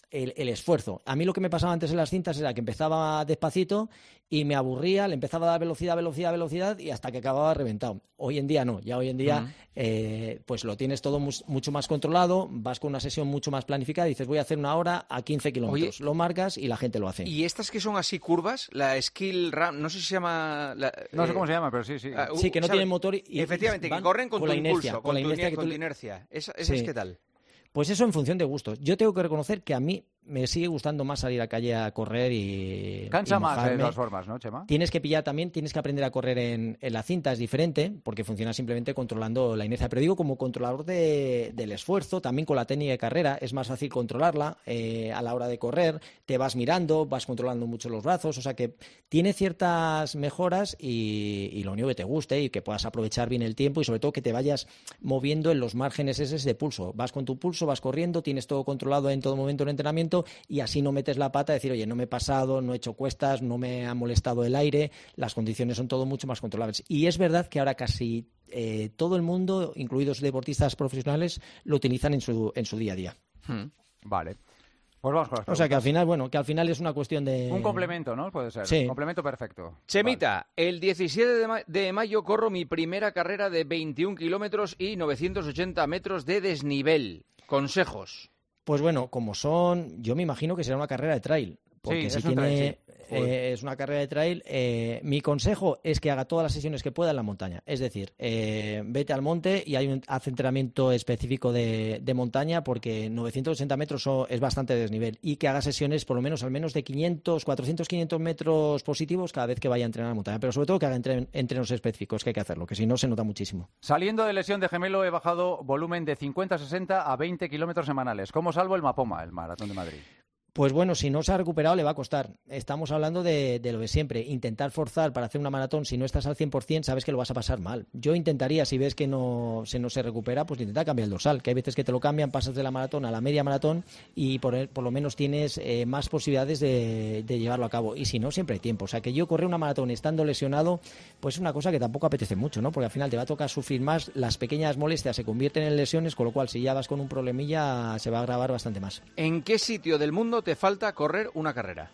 el, el esfuerzo. A mí lo que me pasaba antes en las cintas era que empezaba despacito y me aburría, le empezaba a dar velocidad, velocidad, velocidad y hasta que acababa reventado. Hoy en día no, ya hoy en día uh-huh. eh, pues lo tienes todo mu- mucho más controlado, vas con una sesión mucho más planificada y dices voy a hacer una hora a quince kilómetros. Lo marcas y la gente lo hace. ¿Y estas que son así curvas? La Skill Ram, no sé si se llama... La, no sé eh, cómo se llama, pero sí, sí. Uh, sí, que no ¿sabes? tienen motor y... y efectivamente, que corren con, con tu la inercia, impulso, con la tu, inercia que con tú... tu inercia. ¿Esa, esas sí. qué tal? Pues eso en función de gustos. Yo tengo que reconocer que a mí me sigue gustando más salir a calle a correr y cansa y más de todas formas, ¿no, Chema? Tienes que pillar también, tienes que aprender a correr en, en la cinta, es diferente, porque funciona simplemente controlando la inercia. Pero digo, como controlador de, del esfuerzo, también con la técnica de carrera, es más fácil controlarla eh, a la hora de correr, te vas mirando, vas controlando mucho los brazos, o sea que tiene ciertas mejoras y, y lo único que te guste y que puedas aprovechar bien el tiempo y sobre todo que te vayas moviendo en los márgenes esos de pulso. Vas con tu pulso, vas corriendo, tienes todo controlado en todo momento en entrenamiento y así no metes la pata a decir, oye, no me he pasado, no he hecho cuestas, no me ha molestado el aire, las condiciones son todo mucho más controlables. Y es verdad que ahora casi eh, todo el mundo, incluidos deportistas profesionales, lo utilizan en su, en su día a día. Hmm. Vale. Pues vamos con las o sea que al final, bueno, que al final es una cuestión de... Un complemento, ¿no? Puede ser. Sí. Un complemento perfecto. Chemita, vale. El diecisiete de, ma- de mayo corro mi primera carrera de veintiún kilómetros y novecientos ochenta metros de desnivel. Consejos. Pues bueno, como son, yo me imagino que será una carrera de trail. Porque sí, si es, tiene, un trail, sí. eh, es una carrera de trail. Eh, mi consejo es que haga todas las sesiones que pueda en la montaña. Es decir, eh, vete al monte y hay un haz entrenamiento específico de, de montaña porque novecientos ochenta metros son, es bastante desnivel. Y que haga sesiones por lo menos al menos de quinientos, cuatrocientos, quinientos metros positivos cada vez que vaya a entrenar a la montaña. Pero sobre todo que haga entre, entrenos específicos, que hay que hacerlo, que si no se nota muchísimo. Saliendo de lesión de gemelo he bajado volumen de cincuenta a sesenta a veinte kilómetros semanales. ¿Cómo salvo el Mapoma, el Maratón de Madrid? Pues bueno, si no se ha recuperado le va a costar. Estamos hablando de, de lo de siempre. Intentar forzar para hacer una maratón, si no estás al cien por ciento, sabes que lo vas a pasar mal. Yo intentaría, si ves que no se, no se recupera, pues intentar cambiar el dorsal, que hay veces que te lo cambian, pasas de la maratón a la media maratón y por, el, por lo menos tienes eh, más posibilidades de, de llevarlo a cabo. Y si no, siempre hay tiempo. O sea, que yo correr una maratón estando lesionado, pues es una cosa que tampoco apetece mucho, ¿no? Porque al final te va a tocar sufrir más, las pequeñas molestias se convierten en lesiones, con lo cual si ya vas con un problemilla se va a agravar bastante más. ¿En qué sitio del mundo te falta correr una carrera?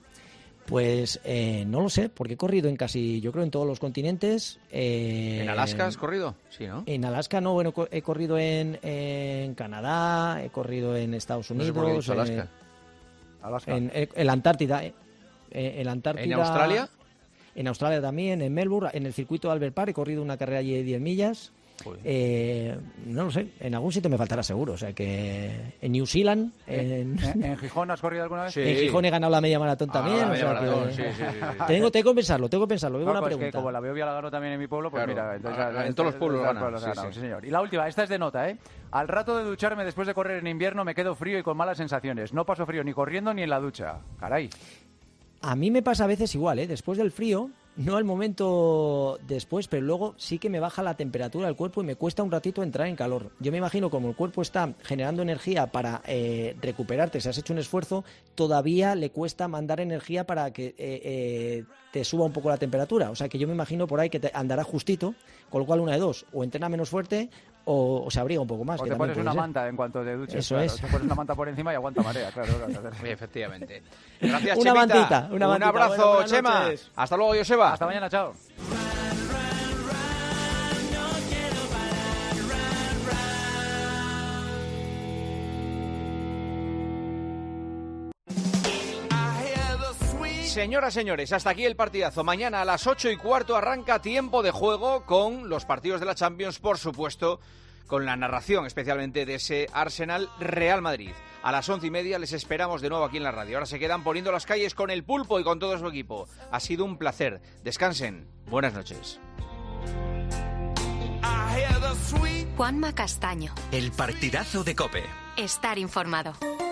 Pues eh, no lo sé, porque he corrido en casi, yo creo, en todos los continentes. Eh, ¿En Alaska has corrido? Sí, ¿no? En Alaska no, bueno, he corrido en, en Canadá, he corrido en Estados Unidos. No sé por qué he dicho Alaska. Eh, Alaska. En, en, en la Antártida. Eh, en la Antártida. ¿En Australia? En Australia también, en Melbourne, en el circuito de Albert Park he corrido una carrera allí de diez millas. Eh, no lo sé, en algún sitio me faltará seguro, o sea que en New Zealand, en, ¿En, en Gijón has corrido alguna vez? Sí. En Gijón he ganado la media maratón también. Ah, la media o sea maratón, que... sí, sí, sí, sí. Tengo, tengo que pensarlo, tengo que pensarlo. No, una pues pregunta. que como la veo la gano también en mi pueblo, pues claro. mira, entonces, Ah, en todos los pueblos ganan, ganan, sí, sí, sí. señor. Y la última, esta es de nota, ¿eh? Al rato de ducharme después de correr en invierno me quedo frío y con malas sensaciones. No paso frío ni corriendo ni en la ducha. Caray. A mí me pasa a veces igual, ¿eh? Después del frío, no al momento después, pero luego sí que me baja la temperatura del cuerpo y me cuesta un ratito entrar en calor. Yo me imagino como el cuerpo está generando energía para eh, recuperarte, si has hecho un esfuerzo, todavía le cuesta mandar energía para que eh, eh, te suba un poco la temperatura. O sea que yo me imagino por ahí que te andará justito, con lo cual una de dos, o entrena menos fuerte o, o se abriga un poco más. O que te pones una ser. manta en cuanto te duches. Eso claro. es. Te pones una manta por encima y aguanta marea, claro. claro. Efectivamente. Gracias, Una Chemita. mantita, una Un mantita. abrazo, Bueno, buenas Chema. noches. Hasta luego, Joseba. Hasta mañana, chao. Señoras, señores, hasta aquí el partidazo. Mañana a las ocho y cuarto arranca Tiempo de Juego con los partidos de la Champions, por supuesto, con la narración especialmente de ese Arsenal Real Madrid. A las once y media les esperamos de nuevo aquí en la radio. Ahora se quedan poniendo las calles con el Pulpo y con todo su equipo. Ha sido un placer. Descansen. Buenas noches. Juanma Castaño. El partidazo de COPE. Estar informado.